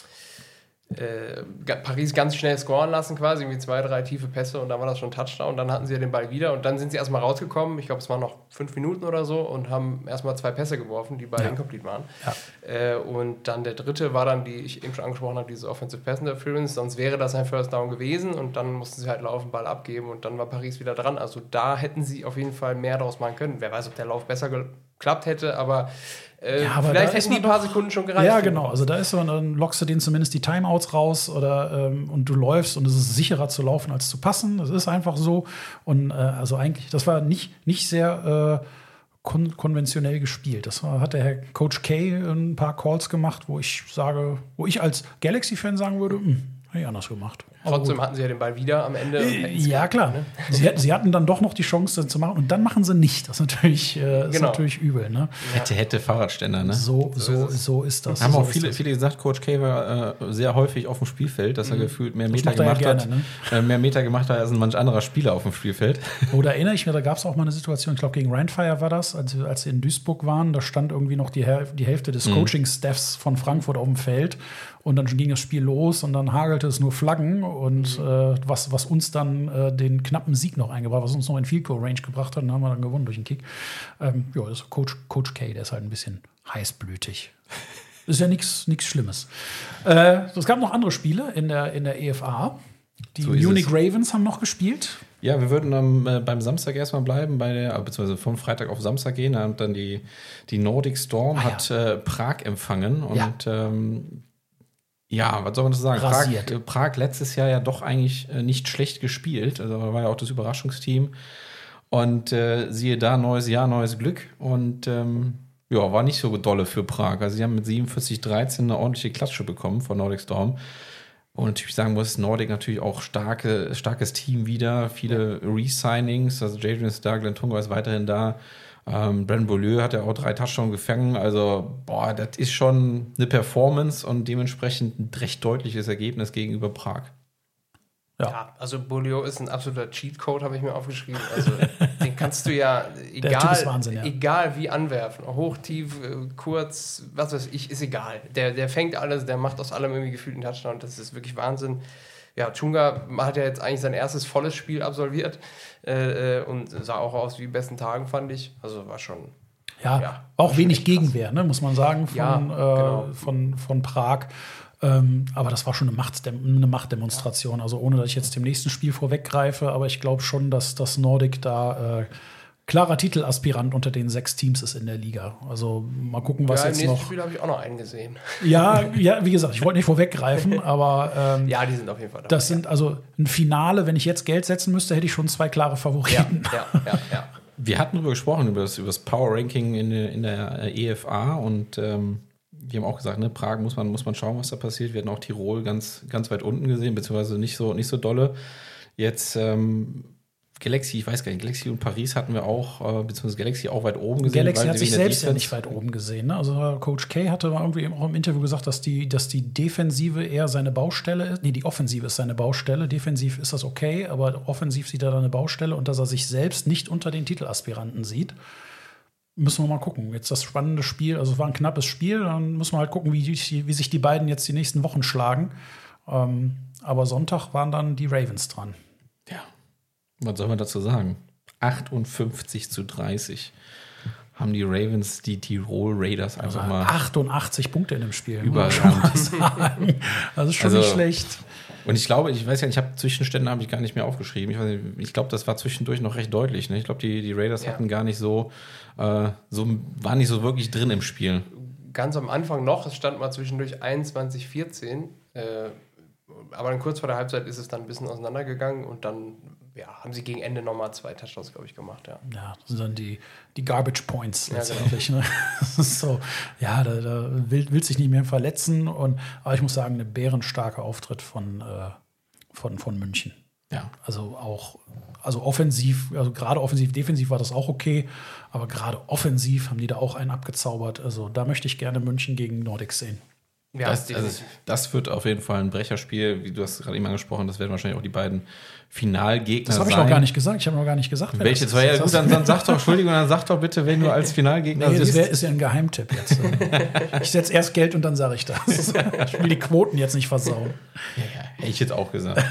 äh, Paris ganz schnell scoren lassen quasi, irgendwie zwei, drei tiefe Pässe und dann war das schon Touchdown und dann hatten sie ja den Ball wieder und dann sind sie erstmal rausgekommen, ich glaube es waren noch fünf Minuten oder so und haben erstmal zwei Pässe geworfen, die beide ja. incomplete waren. Ja. Äh, und dann der dritte war dann, die ich eben schon angesprochen habe, diese Offensive Pass Interference, sonst wäre das ein First Down gewesen und dann mussten sie halt laufen, Ball abgeben und dann war Paris wieder dran. Also da hätten sie auf jeden Fall mehr daraus machen können. Wer weiß, ob der Lauf besser geklappt hätte, aber Äh, ja, aber vielleicht hätten die ein paar doch, Sekunden schon gereicht. Ja, genau. Also da ist so, dann lockst du denen zumindest die Timeouts raus oder ähm, und du läufst und es ist sicherer zu laufen als zu passen. Das ist einfach so. Und äh, also eigentlich, das war nicht, nicht sehr äh, kon- konventionell gespielt. Das war, hat der Herr Coach K ein paar Calls gemacht, wo ich sage, wo ich als Galaxy-Fan sagen würde, hm, hätte ich anders gemacht. Aber Trotzdem gut. hatten sie ja den Ball wieder am Ende. Äh, ja, klar. Ne? Sie, sie hatten dann doch noch die Chance, das zu machen. Und dann machen sie nicht. Das ist natürlich, äh, ist Genau. natürlich übel. Ne? Hätte, hätte Fahrradständer, ne? So, so, so ist das. Haben so auch ist viele, das. viele gesagt, Coach K war äh, sehr häufig auf dem Spielfeld, dass er Mhm. gefühlt mehr Das Meter macht er ja gemacht gerne, hat. ne? Äh, mehr Meter gemacht hat als ein manch anderer Spieler auf dem Spielfeld. Oder erinnere ich mich, da gab es auch mal eine Situation, ich glaube gegen Rheinfire war das, als, wir- als sie in Duisburg waren, da stand irgendwie noch die, Häl- die Hälfte des Mhm. Coaching-Staffs von Frankfurt auf dem Feld und dann ging das Spiel los und dann hagelte es nur Flaggen und äh, was, was uns dann äh, den knappen Sieg noch eingebracht, was uns noch in Field Goal Range gebracht hat, und haben wir dann gewonnen durch den Kick. Ähm, ja, das ist Coach, Coach K, der ist halt ein bisschen heißblütig. Ist ja nichts Schlimmes. Äh, es gab noch andere Spiele in der, in der E F A. Die So ist Munich es. Ravens haben noch gespielt. Ja, wir würden dann äh, beim Samstag erstmal bleiben, bei der, äh, beziehungsweise vom Freitag auf Samstag gehen. Da hat dann die, die Nordic Storm Ah, hat äh, Prag empfangen. Und Ja. ähm, ja, was soll man das sagen? Prag, Rasiert. äh, Prag letztes Jahr ja doch eigentlich äh, nicht schlecht gespielt. Also da war ja auch das Überraschungsteam. Und äh, siehe da, neues Jahr, neues Glück. Und ähm, ja, war nicht so dolle für Prag. Also sie haben mit siebenundvierzig dreizehn eine ordentliche Klatsche bekommen von Nordic Storm. Und natürlich sagen muss, Nordic natürlich auch starke, starkes Team wieder, viele Re-Signings, also Jadrian Starr, Glenn Tungo ist weiterhin da. Ähm, Brandon Beaulieu hat ja auch drei Touchdowns gefangen. Also, boah, das ist schon eine Performance und dementsprechend ein recht deutliches Ergebnis gegenüber Prag. Ja, ja, also Beaulieu ist ein absoluter Cheatcode, habe ich mir aufgeschrieben. Also den kannst du ja egal, Wahnsinn, ja. egal wie anwerfen. Hoch, tief, kurz, was weiß ich, ist egal. Der, der fängt alles, der macht aus allem irgendwie gefühlt einen Touchdown. Das ist wirklich Wahnsinn. Ja, Chunga hat ja jetzt eigentlich sein erstes volles Spiel absolviert äh, und sah auch aus wie die besten Tagen, fand ich. Also war schon... Ja, ja auch wenig Gegenwehr, ne, muss man sagen, von, ja, genau. äh, von, von Prag. Ähm, aber das war schon eine, Machtdem- eine Machtdemonstration. Also ohne, dass ich jetzt dem nächsten Spiel vorweggreife, aber ich glaube schon, dass das Nordic da äh, klarer Titelaspirant unter den sechs Teams ist in der Liga. Also mal gucken, was ja, jetzt noch... im nächsten Spiel habe ich auch noch einen gesehen. Ja, ja, wie gesagt, ich wollte nicht vorweggreifen, aber ähm, ja, die sind auf jeden Fall dabei. Das sind also ein Finale, wenn ich jetzt Geld setzen müsste, hätte ich schon zwei klare Favoriten. Ja, ja, ja, ja. Wir hatten darüber gesprochen, über das, über das Power Ranking in, in der E F A und ähm wir haben auch gesagt, ne, Prag muss man, muss man schauen, was da passiert. Wir hatten auch Tirol ganz, ganz weit unten gesehen, beziehungsweise nicht so, nicht so dolle. Jetzt ähm, Galaxy, ich weiß gar nicht, Galaxy und Paris hatten wir auch, äh, beziehungsweise Galaxy auch weit oben gesehen. Galaxy hat sich selbst ja nicht weit oben gesehen. Ne? Also Coach K hatte irgendwie auch im Interview gesagt, dass die, dass die Defensive eher seine Baustelle ist. Nee, die Offensive ist seine Baustelle. Defensiv ist das okay, aber offensiv sieht er da eine Baustelle und dass er sich selbst nicht unter den Titelaspiranten sieht. Müssen wir mal gucken. Jetzt das spannende Spiel, also es war ein knappes Spiel, dann müssen wir halt gucken, wie, wie sich die beiden jetzt die nächsten Wochen schlagen. Ähm, aber Sonntag waren dann die Ravens dran. Ja, was soll man dazu sagen? achtundfünfzig zu dreißig haben die Ravens die Tirol Raiders einfach also mal achtundachtzig Punkte in dem Spiel. Überrannt. Das ist schon also, nicht schlecht. Und ich glaube, ich weiß ja, ich habe Zwischenstände habe ich gar nicht mehr aufgeschrieben. Ich, weiß nicht, ich glaube, das war zwischendurch noch recht deutlich. Ne? Ich glaube, die, die Raiders ja. hatten gar nicht so, äh, so, waren nicht so wirklich drin im Spiel. Ganz am Anfang noch, es stand mal zwischendurch einundzwanzig vierzehn. Äh, aber dann kurz vor der Halbzeit ist es dann ein bisschen auseinandergegangen und dann ja, haben sie gegen Ende nochmal zwei Touchdowns, glaube ich, gemacht. Ja, ja das sind dann die, die Garbage Points ja, letztendlich. Genau. Ne? Das ist so, ja, da, da will, will sich nicht mehr verletzen. Und, aber ich muss sagen, eine bärenstarke Auftritt von, äh, von, von München. Ja. Also auch, also offensiv, also gerade offensiv, defensiv war das auch okay, aber gerade offensiv haben die da auch einen abgezaubert. Also da möchte ich gerne München gegen Nordic sehen. Ja, das, also, das wird auf jeden Fall ein Brecherspiel, wie du hast gerade eben angesprochen, das werden wahrscheinlich auch die beiden Finalgegner sein. Das habe ich noch gar nicht gesagt, ich habe noch gar nicht gesagt. Welche zwei? Ja, gut, dann, dann sag doch, Entschuldigung, dann sag doch bitte, wenn du als Finalgegner nee, siehst. Das wär, ist ja ein Geheimtipp jetzt. Ich setze erst Geld und dann sage ich das. Ich will die Quoten jetzt nicht versauen. Ja, ja, hätte ich jetzt auch gesagt.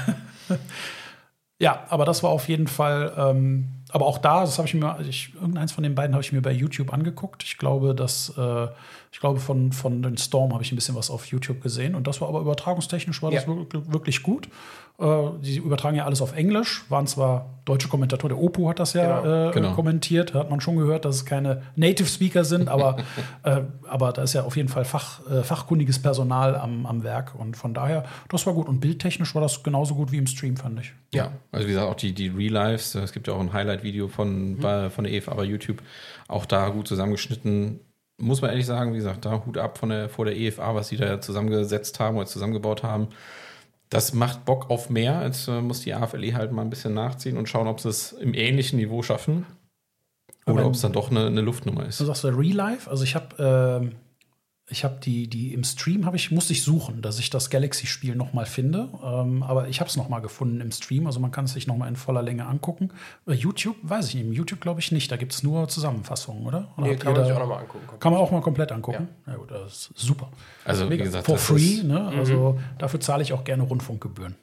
Ja, aber das war auf jeden Fall, ähm, aber auch da, das habe ich mir, ich, irgendeins von den beiden habe ich mir bei YouTube angeguckt. Ich glaube, dass, äh, ich glaube, von, von den Storm habe ich ein bisschen was auf YouTube gesehen und das war aber übertragungstechnisch war ja. das wirklich, wirklich gut. Äh, die übertragen ja alles auf Englisch, waren zwar deutsche Kommentatoren, der Opu hat das ja genau, äh, genau. kommentiert, hat man schon gehört, dass es keine Native Speaker sind, aber, äh, aber da ist ja auf jeden Fall Fach, äh, fachkundiges Personal am, am Werk und von daher, das war gut und bildtechnisch war das genauso gut wie im Stream, fand ich. Ja, also wie gesagt, auch die, die Real-Lives, es gibt ja auch ein Highlight-Video von, mhm. bei, von der E F A bei YouTube, auch da gut zusammengeschnitten. Muss man ehrlich sagen, wie gesagt, da Hut ab von der, vor der E F A, was sie da zusammengesetzt haben oder zusammengebaut haben. Das macht Bock auf mehr. Jetzt äh, muss die A F L E halt mal ein bisschen nachziehen und schauen, ob sie es im ähnlichen Niveau schaffen oder ob es dann doch eine, eine Luftnummer ist. Du sagst Real Life? Also ich habe äh, ich habe die, die im Stream habe ich, musste ich suchen, dass ich das Galaxy-Spiel noch mal finde. Ähm, aber ich habe es noch mal gefunden im Stream. Also man kann es sich noch mal in voller Länge angucken. Bei YouTube weiß ich nicht. YouTube glaube ich nicht. Da gibt es nur Zusammenfassungen, oder? oder nee, kann man sich auch noch mal angucken. Komplett. Kann man auch mal komplett angucken. Ja, ja gut, das ist super. Also wie gesagt, for free. Ne? Also mhm. dafür zahle ich auch gerne Rundfunkgebühren.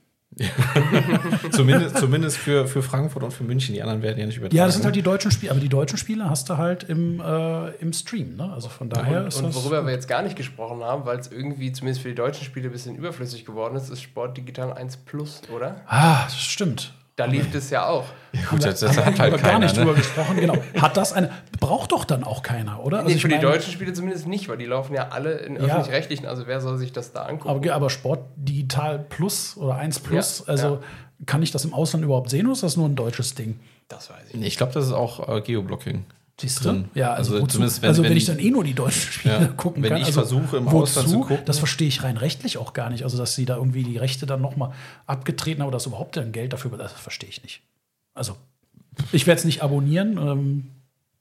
zumindest zumindest für, für Frankfurt und für München. Die anderen werden ja nicht übertragen. Ja, das sind halt die deutschen Spiele. Aber die deutschen Spiele hast du halt im, äh, im Stream. Ne? Also von daher und, ist und das. Worüber wir jetzt gar nicht gesprochen haben, weil es irgendwie zumindest für die deutschen Spiele ein bisschen überflüssig geworden ist, ist Sport Digital eins Plus, oder? Ah, das stimmt. Da lief das ja auch. Ja, gut, das, das hat halt gar keiner, nicht ne? drüber gesprochen. Genau. Hat das eine. Braucht doch dann auch keiner, oder? Nee, also für meine, die deutschen Spiele zumindest nicht, weil die laufen ja alle in ja. öffentlich-rechtlichen. Also wer soll sich das da angucken? Aber, aber Sport Digital Plus oder eins Plus, ja, also ja. kann ich das im Ausland überhaupt sehen oder ist das nur ein deutsches Ding? Das weiß ich nicht. Ich glaube, das ist auch äh, Geoblocking. Siehst du? Ja, also, also, zumindest wenn, also wenn, wenn ich dann eh nur die deutschen Spiele ja, gucken wenn kann. ich also, versuche, im wozu? Ausland zu gucken. Das verstehe ich rein rechtlich auch gar nicht. Also, dass sie da irgendwie die Rechte dann nochmal abgetreten haben oder dass überhaupt dann Geld dafür, das verstehe ich nicht. Also, ich werde es nicht abonnieren. Ähm,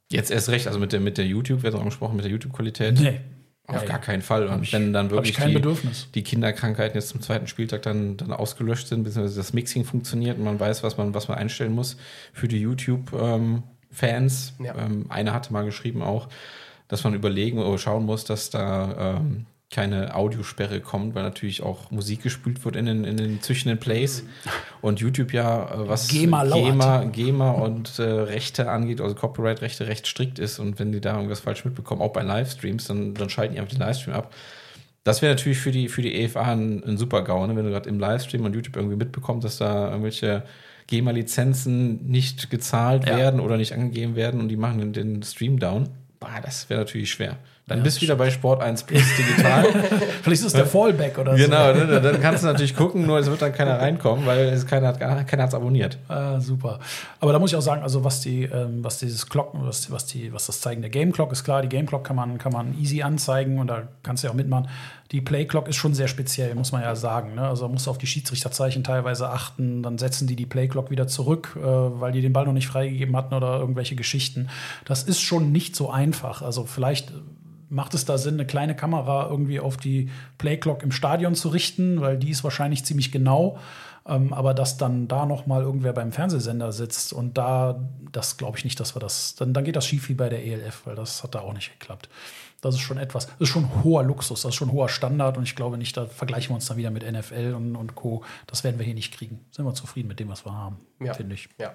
Jetzt erst recht, also mit der, mit der YouTube, wir haben gesprochen, mit der YouTube-Qualität. Nee. Auf Nee. gar keinen Fall. Und ich- wenn dann hab wirklich ich kein die, Bedürfnis. die Kinderkrankheiten jetzt zum zweiten Spieltag dann, dann ausgelöscht sind, beziehungsweise das Mixing funktioniert und man weiß, was man, was man einstellen muss für die YouTube-Fans. Ja. Ähm, einer hatte mal geschrieben auch, dass man überlegen oder schauen muss, dass da ähm, keine Audiosperre kommt, weil natürlich auch Musik gespült wird in den, in den zwischen den Plays. Und YouTube ja, äh, was GEMA lauert. GEMA, GEMA und äh, Rechte angeht, also Copyright-Rechte recht strikt ist. Und wenn die da irgendwas falsch mitbekommen, auch bei Livestreams, dann, dann schalten die einfach den Livestream ab. Das wäre natürlich für die, für die E F A ein, ein super GAU, ne? Wenn du gerade im Livestream und YouTube irgendwie mitbekommst, dass da irgendwelche GEMA-Lizenzen nicht gezahlt Ja. werden oder nicht angegeben werden und die machen den, den Stream down. Bah, das wäre natürlich schwer. Dann Ja, bist das du wieder bei Sport eins Plus digital. Vielleicht ist es der Fallback oder Genau, so. ne, dann kannst du natürlich gucken, nur es wird dann keiner reinkommen, weil es keiner hat keiner hat's abonniert. Ah, super. Aber da muss ich auch sagen, also was die, ähm, was dieses Glocken, was, was die, was das Zeigen der Game Clock ist klar, die Game Clock kann man, kann man easy anzeigen und da kannst du ja auch mitmachen. Die Play Clock ist schon sehr speziell, muss man ja sagen. Ne? Also man muss auf die Schiedsrichterzeichen teilweise achten, dann setzen die die Play Clock wieder zurück, äh, weil die den Ball noch nicht freigegeben hatten oder irgendwelche Geschichten. Das ist schon nicht so einfach. Also vielleicht macht es da Sinn, eine kleine Kamera irgendwie auf die Playclock im Stadion zu richten, weil die ist wahrscheinlich ziemlich genau. Ähm, aber dass dann da noch mal irgendwer beim Fernsehsender sitzt und da, das glaube ich nicht, dass wir das, dann, dann geht das schief wie bei der E L F, weil das hat da auch nicht geklappt. Das ist schon etwas, das ist schon hoher Luxus, das ist schon hoher Standard und ich glaube nicht, da vergleichen wir uns dann wieder mit N F L und, und Co. Das werden wir hier nicht kriegen. Sind wir zufrieden mit dem, was wir haben, Ja. finde ich. Ja.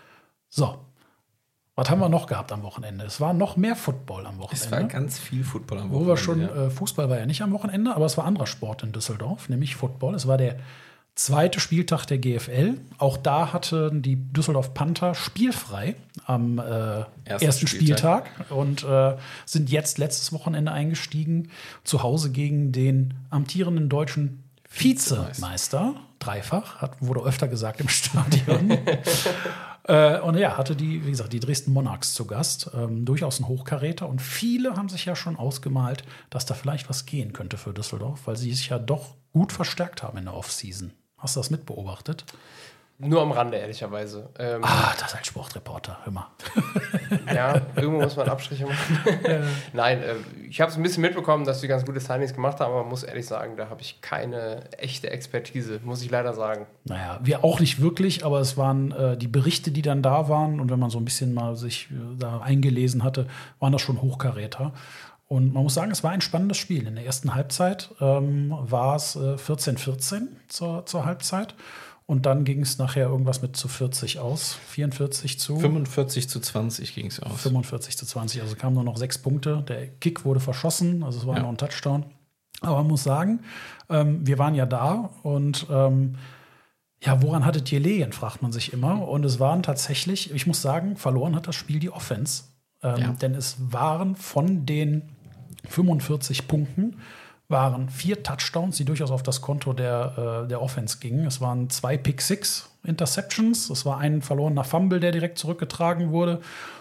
So. Was haben wir noch gehabt am Wochenende? Es war noch mehr Football am Wochenende. Es war ganz viel Football am Wo Wochenende. wir schon, ja. äh, Fußball war ja nicht am Wochenende, aber es war anderer Sport in Düsseldorf, nämlich Football. Es war der zweite Spieltag der G F L. Auch da hatten die Düsseldorf Panther spielfrei am äh, Ersten ersten Spieltag. Spieltag, und äh, sind jetzt letztes Wochenende eingestiegen, zu Hause gegen den amtierenden deutschen Vizemeister. Dreifach, hat, wurde öfter gesagt im Stadion. Äh, und ja, hatte die, wie gesagt, die Dresden Monarchs zu Gast. Ähm, durchaus ein Hochkaräter. Und viele haben sich ja schon ausgemalt, dass da vielleicht was gehen könnte für Düsseldorf, weil sie sich ja doch gut verstärkt haben in der Offseason. Hast du das mitbeobachtet? Nur am Rande, ehrlicherweise. Ähm, Ah, das als Sportreporter, hör mal. Ja, irgendwo muss man Abstriche machen. Nein, äh, ich habe es ein bisschen mitbekommen, dass sie ganz gute Signings gemacht haben, aber muss ehrlich sagen, da habe ich keine echte Expertise, muss ich leider sagen. Naja, wir auch nicht wirklich, aber es waren äh, die Berichte, die dann da waren. Und wenn man so ein bisschen mal sich äh, da eingelesen hatte, waren das schon Hochkaräter. Und man muss sagen, es war ein spannendes Spiel. In der ersten Halbzeit ähm, war es äh, vierzehn vierzehn zur, zur Halbzeit. Und dann ging es nachher irgendwas mit zu vierzig aus. vierundvierzig zu fünfundvierzig zu zwanzig ging es aus. fünfundvierzig zu zwanzig. Also kamen nur noch sechs Punkte. Der Kick wurde verschossen, also es war Ja. noch ein Touchdown. Aber man muss sagen, ähm, wir waren ja da und ähm, ja, woran hattet ihr gelegen, fragt man sich immer. Und es waren tatsächlich, ich muss sagen, verloren hat das Spiel die Offense. Ähm, Ja. Denn es waren von den fünfundvierzig Punkten waren vier Touchdowns, die durchaus auf das Konto der, äh, der Offense gingen. Es waren zwei Pick-Six-Interceptions. Es war ein verlorener Fumble, der direkt zurückgetragen wurde.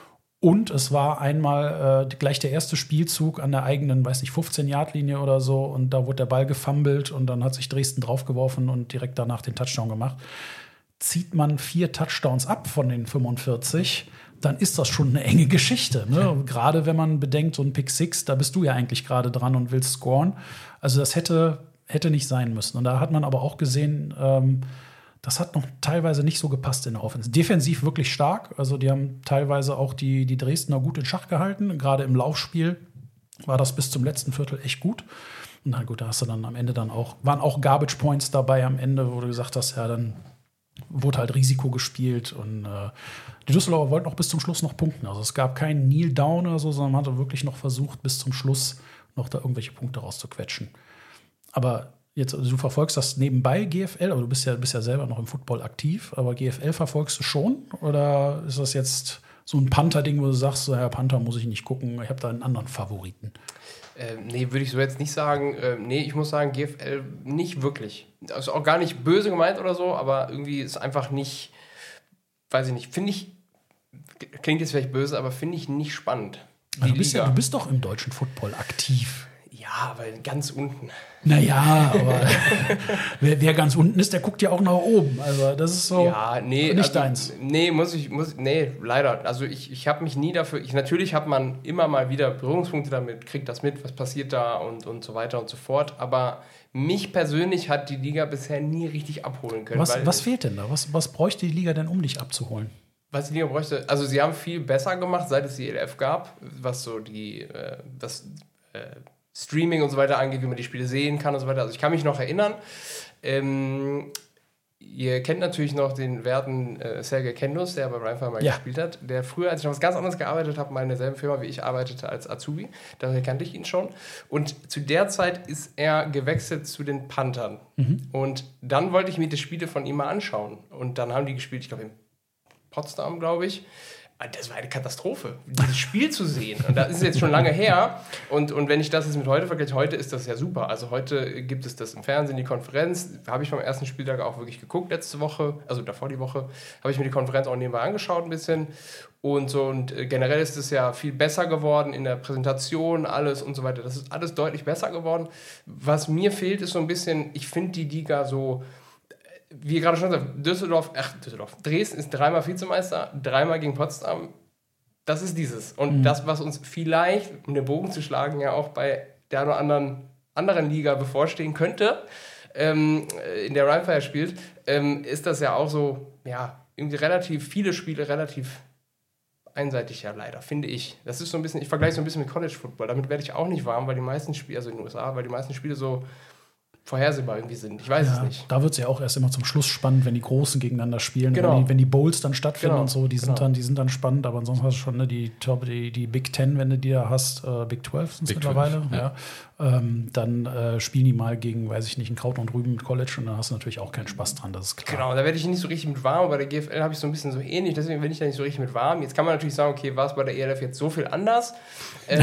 Und es war einmal äh, gleich der erste Spielzug an der eigenen, weiß nicht, fünfzehn-Yard-Linie oder so. Und da wurde der Ball gefummelt und dann hat sich Dresden draufgeworfen und direkt danach den Touchdown gemacht. Zieht man vier Touchdowns ab von den fünfundvierzig, dann ist das schon eine enge Geschichte. Ne? Gerade wenn man bedenkt, so ein Pick Six, da bist du ja eigentlich gerade dran und willst scoren. Also das hätte, hätte nicht sein müssen. Und da hat man aber auch gesehen, ähm, das hat noch teilweise nicht so gepasst in der Offense. Defensiv wirklich stark. Also die haben teilweise auch die, die Dresdner gut in Schach gehalten. Gerade im Laufspiel war das bis zum letzten Viertel echt gut. Und na gut, da hast du dann am Ende dann auch, waren auch Garbage Points dabei am Ende, wo du gesagt hast, ja, dann wurde halt Risiko gespielt und äh, die Düsseldorfer wollten auch bis zum Schluss noch punkten. Also es gab keinen Kneel Down oder so, sondern man hatte wirklich noch versucht, bis zum Schluss noch da irgendwelche Punkte rauszuquetschen. Aber jetzt, also du verfolgst das nebenbei G F L, aber du bist ja, bist ja selber noch im Football aktiv, aber G F L verfolgst du schon? Oder ist das jetzt so ein Panther-Ding, wo du sagst, so, ja, Panther muss ich nicht gucken, ich habe da einen anderen Favoriten? Ähm, nee, würde ich so jetzt nicht sagen. Ähm, nee, ich muss sagen, G F L nicht wirklich. Also auch gar nicht böse gemeint oder so, aber irgendwie ist einfach nicht, weiß ich nicht, finde ich, klingt jetzt vielleicht böse, aber finde ich nicht spannend. Also du, bist ja, du bist doch im deutschen Football aktiv. Ja, Ja, aber ganz unten. Naja, aber wer, wer ganz unten ist, der guckt ja auch nach oben. Also das ist so ja, nee, nicht also, deins. Nee, muss ich, muss, nee, leider. Also ich, ich habe mich nie dafür, ich, natürlich hat man immer mal wieder Berührungspunkte damit, kriegt das mit, was passiert da und, und so weiter und so fort. Aber mich persönlich hat die Liga bisher nie richtig abholen können. Was, weil was fehlt denn da? Was, was bräuchte die Liga denn, um dich abzuholen? Was die Liga bräuchte, also sie haben viel besser gemacht, seit es die E L F gab, was so die, äh, das äh, Streaming und so weiter angeht, wie man die Spiele sehen kann und so weiter. Also ich kann mich noch erinnern, ähm, ihr kennt natürlich noch den werten äh, Sergej Kendus, der bei Rheinfire mal ja. gespielt hat, der früher, als ich noch was ganz anderes gearbeitet habe, mal in derselben Firma wie ich arbeitete als Azubi, daher kannte ich ihn schon. Und zu der Zeit ist er gewechselt zu den Panthern. Mhm. Und dann wollte ich mir die Spiele von ihm mal anschauen. Und dann haben die gespielt, ich glaube in Potsdam, glaube ich. Das war eine Katastrophe, dieses Spiel zu sehen. Und das ist jetzt schon lange her. Und, und wenn ich das jetzt mit heute vergleiche, heute ist das ja super. Also heute gibt es das im Fernsehen, die Konferenz. Habe ich beim ersten Spieltag auch wirklich geguckt letzte Woche, also davor die Woche, habe ich mir die Konferenz auch nebenbei angeschaut ein bisschen. Und so und generell ist es ja viel besser geworden in der Präsentation, alles und so weiter. Das ist alles deutlich besser geworden. Was mir fehlt, ist so ein bisschen, ich finde die Liga so, wie gerade schon gesagt, Düsseldorf, ach, Düsseldorf, Dresden ist dreimal Vizemeister, dreimal gegen Potsdam. Das ist dieses. Und mhm. das, was uns vielleicht, um den Bogen zu schlagen, ja auch bei der oder anderen, anderen Liga bevorstehen könnte, ähm, in der Rheinfire spielt, ähm, ist das ja auch so, ja, irgendwie relativ viele Spiele relativ einseitig, ja leider, finde ich. Das ist so ein bisschen, ich vergleiche so ein bisschen mit College Football. Damit werde ich auch nicht warm, weil die meisten Spiele, also in den U S A, weil die meisten Spiele so vorhersehbar irgendwie sind. Ich weiß ja, es nicht. Da wird es ja auch erst immer zum Schluss spannend, wenn die Großen gegeneinander spielen. Genau. Wenn, die, wenn die Bowls dann stattfinden genau. und so, die, genau. sind dann, die sind dann spannend. Aber ansonsten hast du schon ne, die, die, die Big Ten, wenn du die da hast, äh, Big zwölf sind es mittlerweile. zwölf, ja. Ja. Ähm, dann äh, spielen die mal gegen, weiß ich nicht, ein Kraut und Rüben mit College und dann hast du natürlich auch keinen Spaß dran, das ist klar. Genau, da werde ich nicht so richtig mit warm. Bei der G F L habe ich so ein bisschen so ähnlich, deswegen bin ich da nicht so richtig mit warm. Jetzt kann man natürlich sagen, okay, war es bei der E L F jetzt so viel anders? Ähm,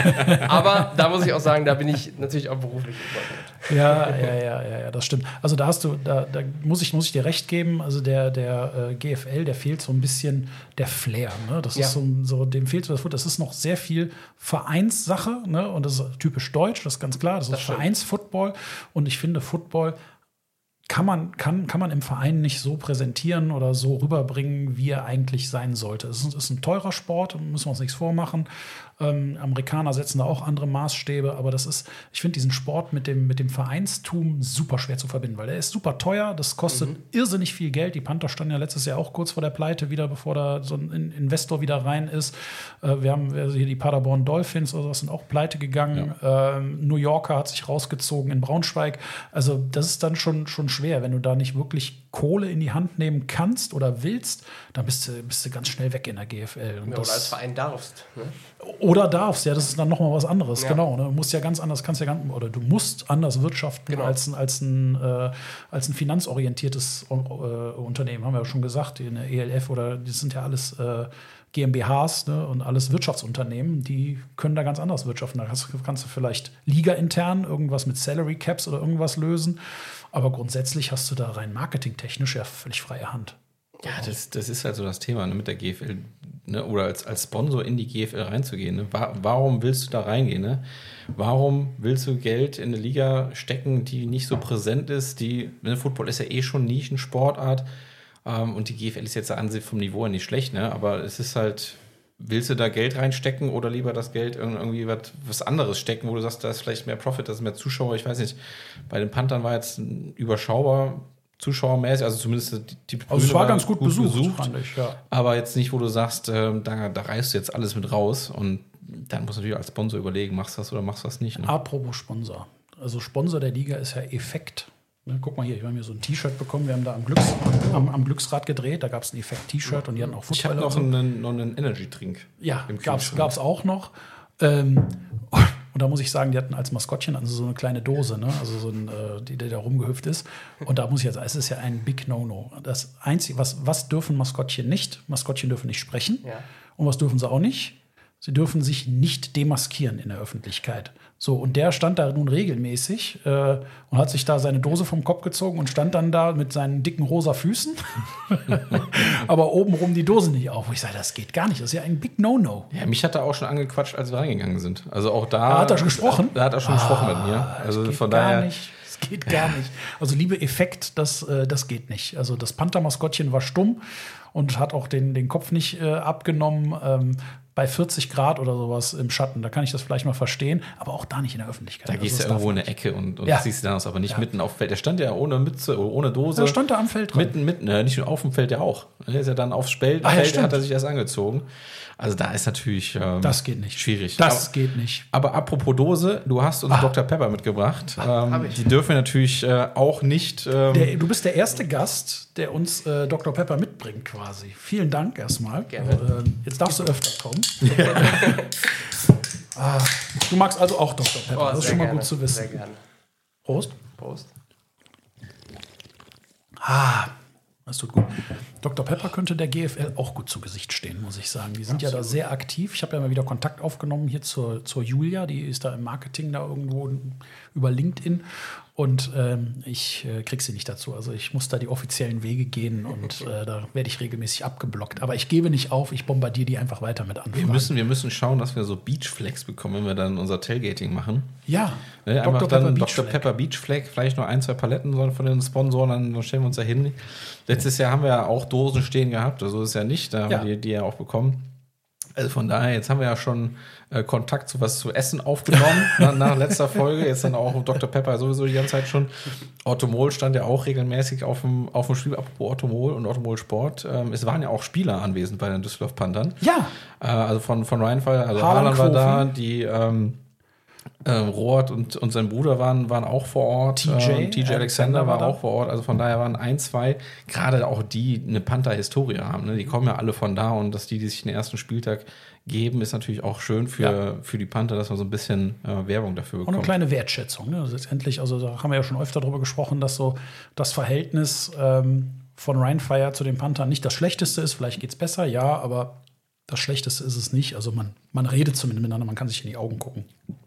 aber da muss ich auch sagen, da bin ich natürlich auch beruflich involviert. Ja, ja, ja, ja, ja, das stimmt. Also da hast du, da, da muss ich, muss ich dir recht geben, also der, der äh, G F L, der fehlt so ein bisschen der Flair, ne? Das ja. ist so, so, dem fehlt so das Foot. Das ist noch sehr viel Vereinssache, ne? Und das ist typisch deutsch, das ist ganz klar. Das, das ist Vereinsfootball. Und ich finde, Football kann man, kann, kann man im Verein nicht so präsentieren oder so rüberbringen, wie er eigentlich sein sollte. Es ist, ist ein teurer Sport, müssen wir uns nichts vormachen. Ähm, Amerikaner setzen da auch andere Maßstäbe, aber das ist, ich finde diesen Sport mit dem, mit dem Vereinstum super schwer zu verbinden, weil der ist super teuer, das kostet mhm. irrsinnig viel Geld. Die Panther standen ja letztes Jahr auch kurz vor der Pleite wieder, bevor da so ein Investor wieder rein ist. Äh, wir haben also hier die Paderborn Dolphins oder sowas sind auch pleite gegangen. Ja. Ähm, New Yorker hat sich rausgezogen in Braunschweig. Also das ist dann schon, schon schwer, wenn du da nicht wirklich Kohle in die Hand nehmen kannst oder willst, dann bist du, bist du ganz schnell weg in der G F L. Und ja, das, oder als Verein darfst. Ne? Oder darfst, ja, das ist dann nochmal was anderes, ja. genau. Ne? Du musst ja ganz anders, kannst ja ganz, oder du musst anders wirtschaften genau. als, ein, als, ein, äh, als ein finanzorientiertes äh, Unternehmen, haben wir ja schon gesagt, in der E L F oder das sind ja alles äh, G m B Hs, ne, und alles Wirtschaftsunternehmen, die können da ganz anders wirtschaften. Da kannst, kannst du vielleicht ligaintern irgendwas mit Salary Caps oder irgendwas lösen, aber grundsätzlich hast du da rein marketingtechnisch ja völlig freie Hand. Ja, das, das ist halt so das Thema, ne, mit der G F L, ne, oder als, als Sponsor in die G F L reinzugehen. Ne? Wa- warum willst du da reingehen? Ne? Warum willst du Geld in eine Liga stecken, die nicht so präsent ist? Die, ne, Football ist ja eh schon Nischensportart, ähm, und die G F L ist jetzt an sich vom Niveau nicht schlecht, ne? Aber es ist halt, willst du da Geld reinstecken oder lieber das Geld irgendwie was, was anderes stecken, wo du sagst, da ist vielleicht mehr Profit, da sind mehr Zuschauer, ich weiß nicht. Bei den Panthern war jetzt überschaubar, zuschauermäßig, also zumindest die, die Also es war, war ganz gut, gut besucht, besucht, fand ich, ja. Aber jetzt nicht, wo du sagst, äh, da, da reißt du jetzt alles mit raus und dann musst du natürlich als Sponsor überlegen, machst du das oder machst du das nicht. Ne? Apropos Sponsor. Also Sponsor der Liga ist ja Effekt. Ne, guck mal hier, ich habe mir so ein T-Shirt bekommen, wir haben da am, Glücks, am, am Glücksrad gedreht, da gab es ein Effekt-T-Shirt und die hatten auch Fußball. Ich habe noch, so. einen, noch einen Energy-Drink. Ja, gab es auch noch. Ähm, Und da muss ich sagen, die hatten als Maskottchen also so eine kleine Dose, ne? Also so ein, äh, die, die da rumgehüpft ist. Und da muss ich jetzt sagen, es ist ja ein Big No-No. Das Einzige, was, was dürfen Maskottchen nicht? Maskottchen dürfen nicht sprechen. Ja. Und was dürfen sie auch nicht? Sie dürfen sich nicht demaskieren in der Öffentlichkeit. So, und der stand da nun regelmäßig äh, und hat sich da seine Dose vom Kopf gezogen und stand dann da mit seinen dicken rosa Füßen, aber obenrum die Dose nicht auf. Wo ich sage, das geht gar nicht, das ist ja ein Big No-No. Ja, mich hat er auch schon angequatscht, als wir reingegangen sind. Also auch da. Da hat er schon gesprochen? Da, da hat er schon ah, gesprochen mit mir. Also das geht von gar daher. Nicht. Das geht gar nicht. Also liebe Effekt, das, äh, das geht nicht. Also das Panther-Maskottchen war stumm und hat auch den, den Kopf nicht äh, abgenommen. Ähm, bei vierzig Grad oder sowas im Schatten, da kann ich das vielleicht mal verstehen, aber auch da nicht in der Öffentlichkeit. Da gehst du also ja irgendwo in eine Ecke und, und ja. siehst du dann aus, aber nicht ja. mitten auf dem Feld. Der stand ja ohne Mütze oder ohne Dose. Da stand er am Feld dran. Mitten, mitten, ne, nicht nur auf dem Feld, ja auch. Er ist ja dann aufs Feld, Ach, ja, Feld hat er sich erst angezogen. Also da ist natürlich ähm, das geht nicht. schwierig. Das aber, geht nicht. Aber apropos Dose, du hast uns ah. Doktor Pepper mitgebracht. Ähm, Hab ich. Die dürfen wir natürlich äh, auch nicht. Ähm, der, du bist der erste Gast, der uns äh, Doktor Pepper mitbringt quasi. Vielen Dank erstmal. Gerne. Äh, jetzt darfst du öfter kommen. ah, du magst also auch Doktor Pepper. Oh, das ist schon mal gerne. gut zu wissen. Sehr gerne. Prost. Prost. Ah, das tut gut. Doktor Pepper könnte der G F L auch gut zu Gesicht stehen, muss ich sagen. Die sind Absolut. ja da sehr aktiv. Ich habe ja mal wieder Kontakt aufgenommen hier zur, zur Julia. Die ist da im Marketing da irgendwo über LinkedIn. Und ähm, ich äh, kriege sie nicht dazu. Also ich muss da die offiziellen Wege gehen und äh, da werde ich regelmäßig abgeblockt. Aber ich gebe nicht auf, ich bombardiere die einfach weiter mit Anfragen. Wir müssen, wir müssen schauen, dass wir so Beachflags bekommen, wenn wir dann unser Tailgating machen. Ja, ne, einfach dann Doktor Pepper Beach Flag, vielleicht noch ein, zwei Paletten von den Sponsoren, dann stellen wir uns da hin. Letztes Jahr haben wir ja auch Dosen stehen gehabt, also ist ja nicht, da haben ja. wir die, die ja auch bekommen. Also von daher, jetzt haben wir ja schon äh, Kontakt zu was zu essen aufgenommen nach, nach letzter Folge. Jetzt dann auch Doktor Pepper sowieso die ganze Zeit schon. Ottomol stand ja auch regelmäßig auf dem, auf dem Spiel, apropos Ottomol und Ottomol Sport. Ähm, es waren ja auch Spieler anwesend bei den Düsseldorf Panthern. Ja. Äh, also von, von Rheinfall, also Haaland war da, die ähm, ähm, Roth und, und sein Bruder waren, waren auch vor Ort. T J, ähm, T J Alexander war, war auch vor Ort. Also von daher waren ein, zwei, gerade auch die eine Panther-Historie haben. Ne? Die kommen ja alle von da und dass die, die sich den ersten Spieltag geben, ist natürlich auch schön für, ja. für die Panther, dass man so ein bisschen äh, Werbung dafür bekommt. Und eine kleine Wertschätzung. Ne? Also letztendlich, also da haben wir ja schon öfter drüber gesprochen, dass so das Verhältnis ähm, von Rheinfire zu den Panthern nicht das Schlechteste ist. Vielleicht geht es besser, ja, aber das Schlechteste ist es nicht. Also man, man redet zumindest miteinander, man kann sich in die Augen gucken.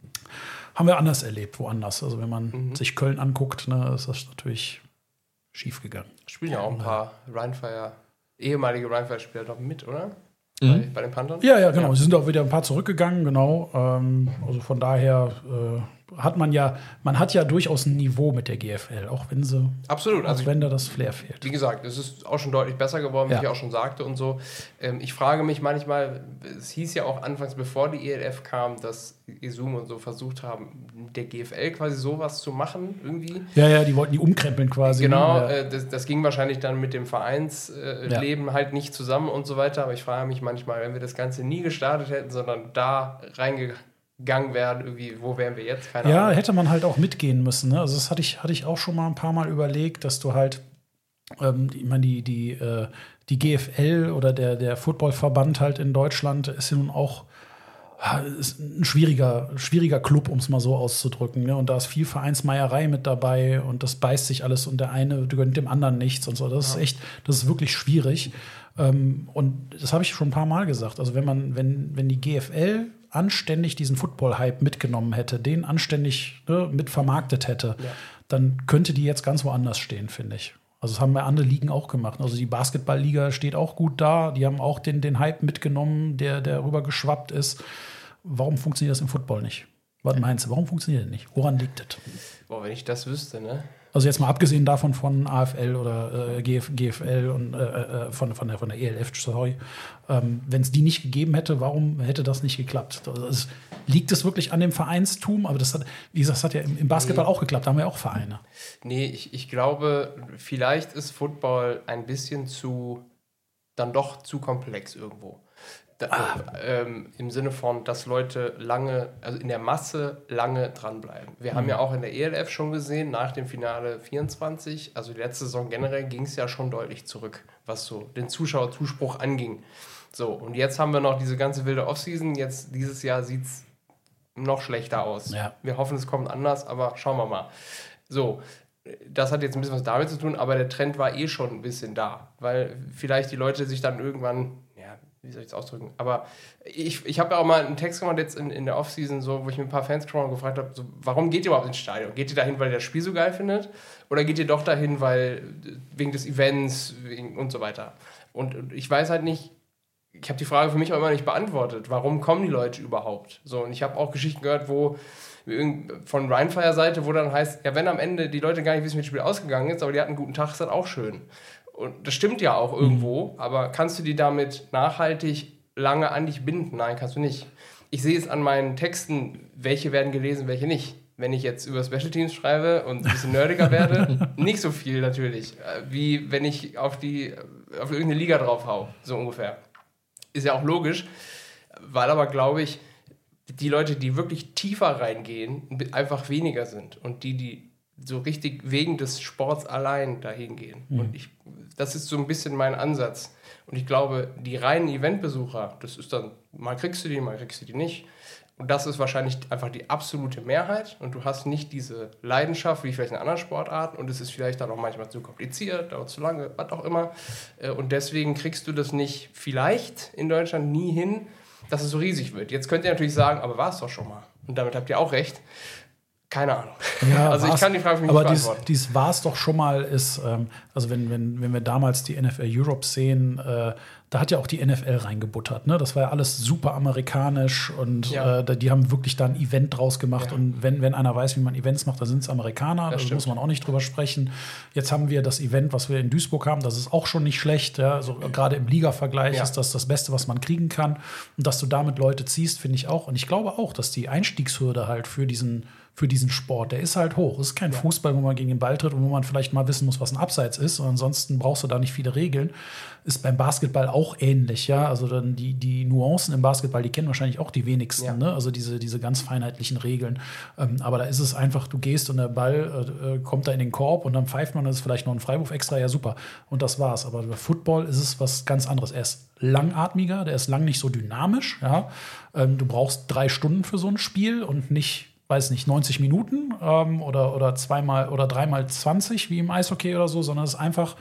Haben wir anders erlebt, woanders. Also wenn man mhm. sich Köln anguckt, ne, ist das natürlich schief gegangen. Spielen ja auch ein paar Rheinfire, ehemalige Rheinfire-Spieler doch mit, oder? Mhm. Bei, bei den Panthern? Ja, ja, genau. Ja. Sie sind auch wieder ein paar zurückgegangen, genau. Ähm, also von daher äh, hat man ja, man hat ja durchaus ein Niveau mit der G F L, auch wenn sie, absolut, auch also wenn da das Flair fehlt. Wie gesagt, es ist auch schon deutlich besser geworden, wie ja. ich auch schon sagte und so. Ähm, ich frage mich manchmal, es hieß ja auch anfangs, bevor die E L F kam, dass Izum und so versucht haben, der G F L quasi sowas zu machen, irgendwie. Ja, ja, die wollten die umkrempeln quasi. Genau, ja. äh, das, das ging wahrscheinlich dann mit dem Vereinsleben äh, ja. halt nicht zusammen und so weiter, aber ich frage mich manchmal, wenn wir das Ganze nie gestartet hätten, sondern da reingegangen Gang werden, irgendwie, wo wären wir jetzt? Keine ja, Ahnung. Hätte man halt auch mitgehen müssen. Ne? Also das hatte ich, hatte ich auch schon mal ein paar Mal überlegt, dass du halt, ähm, ich meine, die, die, äh, die G F L oder der, der Footballverband halt in Deutschland ist ja nun auch ist ein schwieriger, schwieriger Club, um es mal so auszudrücken. Ne? Und da ist viel Vereinsmeierei mit dabei und das beißt sich alles und der eine gönnt dem anderen nichts und so. Das ja. ist echt, das ist wirklich schwierig. Ähm, und das habe ich schon ein paar Mal gesagt. Also wenn man, wenn, wenn die G F L anständig diesen Football-Hype mitgenommen hätte, den anständig ne, mit vermarktet hätte, ja. dann könnte die jetzt ganz woanders stehen, finde ich. Also das haben wir andere Ligen auch gemacht. Also die Basketballliga steht auch gut da. Die haben auch den, den Hype mitgenommen, der, der rüber geschwappt ist. Warum funktioniert das im Football nicht? Was meinst du? Warum funktioniert das nicht? Woran liegt das? Boah, wenn ich das wüsste, ne? Also jetzt mal abgesehen davon von A F L oder äh, G F L und äh, von, von, der, von der E L F, sorry. Ähm, wenn es die nicht gegeben hätte, warum hätte das nicht geklappt? Also es, liegt es wirklich an dem Vereinstum? Aber das hat, wie gesagt, das hat ja im, im Basketball nee. auch geklappt. Da haben wir auch Vereine. Nee, ich, ich glaube, vielleicht ist Football ein bisschen zu, dann doch zu komplex irgendwo. Da, ah. ähm, im Sinne von, dass Leute lange, also in der Masse lange dranbleiben. Wir mhm. haben ja auch in der E L F schon gesehen, nach dem Finale vierundzwanzig, also die letzte Saison generell, ging es ja schon deutlich zurück, was so den Zuschauerzuspruch anging. So, und jetzt haben wir noch diese ganze wilde Offseason, jetzt dieses Jahr sieht es noch schlechter aus. Ja. Wir hoffen, es kommt anders, aber schauen wir mal. So, das hat jetzt ein bisschen was damit zu tun, aber der Trend war eh schon ein bisschen da, weil vielleicht die Leute sich dann irgendwann wie soll ich es ausdrücken? Aber ich, ich habe ja auch mal einen Text gemacht jetzt in, in der Offseason, so, wo ich mit ein paar Fans gesprochen und gefragt habe, so, warum geht ihr überhaupt ins Stadion? Geht ihr dahin, weil ihr das Spiel so geil findet? Oder geht ihr doch dahin, weil wegen des Events wegen und so weiter? Und, und ich weiß halt nicht, ich habe die Frage für mich auch immer nicht beantwortet. Warum kommen die Leute überhaupt? So, und ich habe auch Geschichten gehört, wo von Rheinfire-Seite, wo dann heißt, ja, wenn am Ende die Leute gar nicht wissen, wie das Spiel ausgegangen ist, aber die hatten einen guten Tag, ist das auch schön. Und das stimmt ja auch irgendwo, mhm. aber kannst du die damit nachhaltig lange an dich binden? Nein, kannst du nicht. Ich sehe es an meinen Texten, welche werden gelesen, welche nicht. Wenn ich jetzt über Special Teams schreibe und ein bisschen nerdiger werde, nicht so viel natürlich, wie wenn ich auf, die, auf irgendeine Liga drauf hau, so ungefähr. Ist ja auch logisch, weil aber, glaube ich, die Leute, die wirklich tiefer reingehen, einfach weniger sind. Und die, die so richtig wegen des Sports allein dahin gehen. Mhm. Und ich, das ist so ein bisschen mein Ansatz. Und ich glaube, die reinen Eventbesucher, das ist dann, mal kriegst du die, mal kriegst du die nicht. Und das ist wahrscheinlich einfach die absolute Mehrheit. Und du hast nicht diese Leidenschaft, wie vielleicht in anderen Sportarten. Und es ist vielleicht dann auch manchmal zu kompliziert, dauert zu lange, was auch immer. Und deswegen kriegst du das nicht vielleicht in Deutschland nie hin, dass es so riesig wird. Jetzt könnt ihr natürlich sagen, aber war es doch schon mal. Und damit habt ihr auch recht. Keine Ahnung. Ja, also ich kann die Frage für mich aber nicht dies, beantworten. dies war es doch schon mal, ist, ähm, also wenn, wenn, wenn wir damals die N F L Europe sehen, äh, da hat ja auch die N F L reingebuttert. Ne? Das war ja alles super amerikanisch und ja. äh, die haben wirklich da ein Event draus gemacht. Ja. Und wenn, wenn einer weiß, wie man Events macht, dann sind es Amerikaner. Da muss man auch nicht drüber sprechen. Jetzt haben wir das Event, was wir in Duisburg haben, das ist auch schon nicht schlecht. Ja? Also, gerade im Liga-Vergleich ja. ist das das Beste, was man kriegen kann. Und dass du damit Leute ziehst, finde ich auch. Und ich glaube auch, dass die Einstiegshürde halt für diesen für diesen Sport, der ist halt hoch. Es ist kein ja. Fußball, wo man gegen den Ball tritt und wo man vielleicht mal wissen muss, was ein Abseits ist. Und ansonsten brauchst du da nicht viele Regeln. Ist beim Basketball auch ähnlich, ja. Also dann die, die Nuancen im Basketball, die kennen wahrscheinlich auch die wenigsten, ja. ne? Also diese, diese ganz feinheitlichen Regeln. Ähm, aber da ist es einfach, du gehst und der Ball äh, kommt da in den Korb und dann pfeift man, das ist vielleicht noch ein Freiwurf extra, ja super. Und das war's. Aber bei Football ist es was ganz anderes. Er ist langatmiger, der ist lang nicht so dynamisch, ja. Ähm, du brauchst drei Stunden für so ein Spiel und nicht weiß nicht, neunzig Minuten ähm, oder, oder zweimal oder dreimal zwanzig wie im Eishockey oder so, sondern es ist einfach,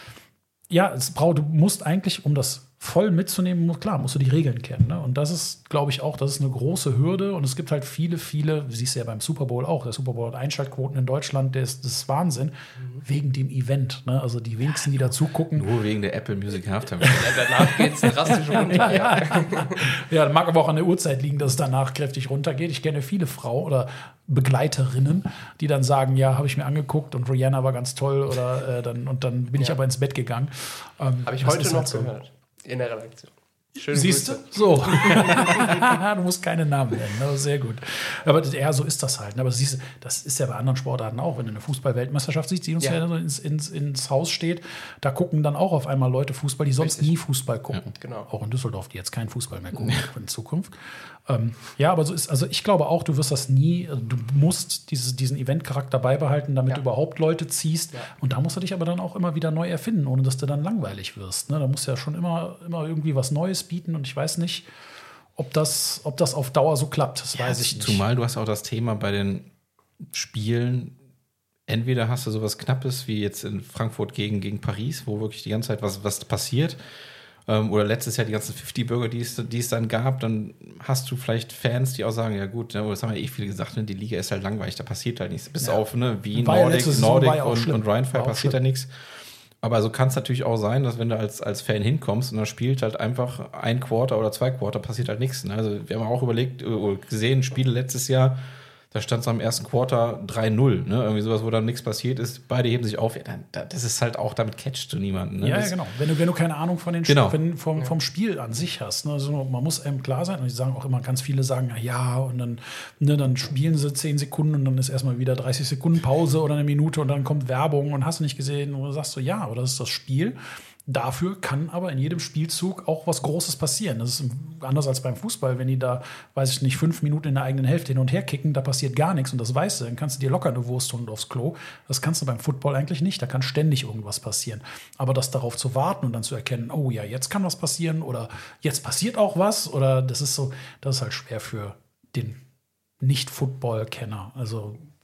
ja, es braucht, du musst eigentlich, um das voll mitzunehmen, klar, musst du die Regeln kennen. Ne? Und das ist, glaube ich, auch, das ist eine große Hürde. Und es gibt halt viele, viele, du siehst ja beim Super Bowl auch, der Super Bowl hat Einschaltquoten in Deutschland, der ist, das ist Wahnsinn, mhm. wegen dem Event. Ne? Also die wenigsten, die dazu gucken. Nur wegen der Apple Music Halftime. Ja, danach geht es drastisch runter. ja, ja. ja, mag aber auch an der Uhrzeit liegen, dass es danach kräftig runtergeht. Ich kenne viele Frauen oder Begleiterinnen, die dann sagen, ja, habe ich mir angeguckt und Rihanna war ganz toll oder äh, dann, und dann bin ja. ich aber ins Bett gegangen. Ähm, habe ich heute noch halt so. gehört. In der Redaktion. Schöne Siehst du? So. Du musst keine Namen nennen. Ne? Sehr gut. Aber ja, so ist das halt. Aber siehst du, das ist ja bei anderen Sportarten auch. Wenn du eine Fußball-Weltmeisterschaft siehst, die uns ja, ja ins, ins, ins Haus steht, da gucken dann auch auf einmal Leute Fußball, die sonst Richtig. nie Fußball gucken. Ja, genau. Auch in Düsseldorf, die jetzt keinen Fußball mehr gucken in Zukunft. Ähm, ja, aber so ist, also ich glaube auch, du wirst das nie, du musst dieses, diesen Event-Charakter beibehalten, damit ja. du überhaupt Leute ziehst. Ja. Und da musst du dich aber dann auch immer wieder neu erfinden, ohne dass du dann langweilig wirst. Ne? Da musst du ja schon immer, immer irgendwie was Neues bieten. Und ich weiß nicht, ob das, ob das auf Dauer so klappt. Das ja, weiß ich nicht. Zumal du hast auch das Thema bei den Spielen, entweder hast du sowas Knappes wie jetzt in Frankfurt gegen, gegen Paris, wo wirklich die ganze Zeit was, was passiert. Oder letztes Jahr die ganzen fünfzig-Burger, die es, die es dann gab, dann hast du vielleicht Fans, die auch sagen, ja gut, das haben ja eh viele gesagt, ne, die Liga ist halt langweilig, da passiert halt nichts. Bis ja. auf ne, Wien, Nordic, ja Nordic und, und Rheinfire passiert da nichts. Aber so kann es natürlich auch sein, dass wenn du als, als Fan hinkommst und dann spielt halt einfach ein Quarter oder zwei Quarter, passiert halt nichts. Ne? Also wir haben auch überlegt, oder gesehen, Spiele letztes Jahr, da stand es am ersten Quarter drei null, ne? Irgendwie sowas, wo dann nichts passiert ist. Beide heben sich auf. Ja, dann, das ist halt auch, damit catchst du niemanden. Ne? Ja, das, ja, genau. Wenn du, wenn du keine Ahnung von den genau. wenn, vom, vom Spiel an sich hast. Ne? Also man muss einem klar sein. Und die sagen auch immer, ganz viele sagen, na ja, und dann, ne, dann spielen sie zehn Sekunden und dann ist erstmal wieder dreißig Sekunden Pause oder eine Minute und dann kommt Werbung und hast du nicht gesehen. Und du sagst so, ja, aber das ist das Spiel. Dafür kann aber in jedem Spielzug auch was Großes passieren. Das ist anders als beim Fußball, wenn die da, weiß ich nicht, fünf Minuten in der eigenen Hälfte hin und her kicken, da passiert gar nichts und das weißt du, dann kannst du dir locker eine Wurst holen aufs Klo. Das kannst du beim Football eigentlich nicht, da kann ständig irgendwas passieren. Aber das darauf zu warten und dann zu erkennen, oh ja, jetzt kann was passieren oder jetzt passiert auch was oder das ist so, das ist halt schwer für den Nicht-Football-Kenner. Also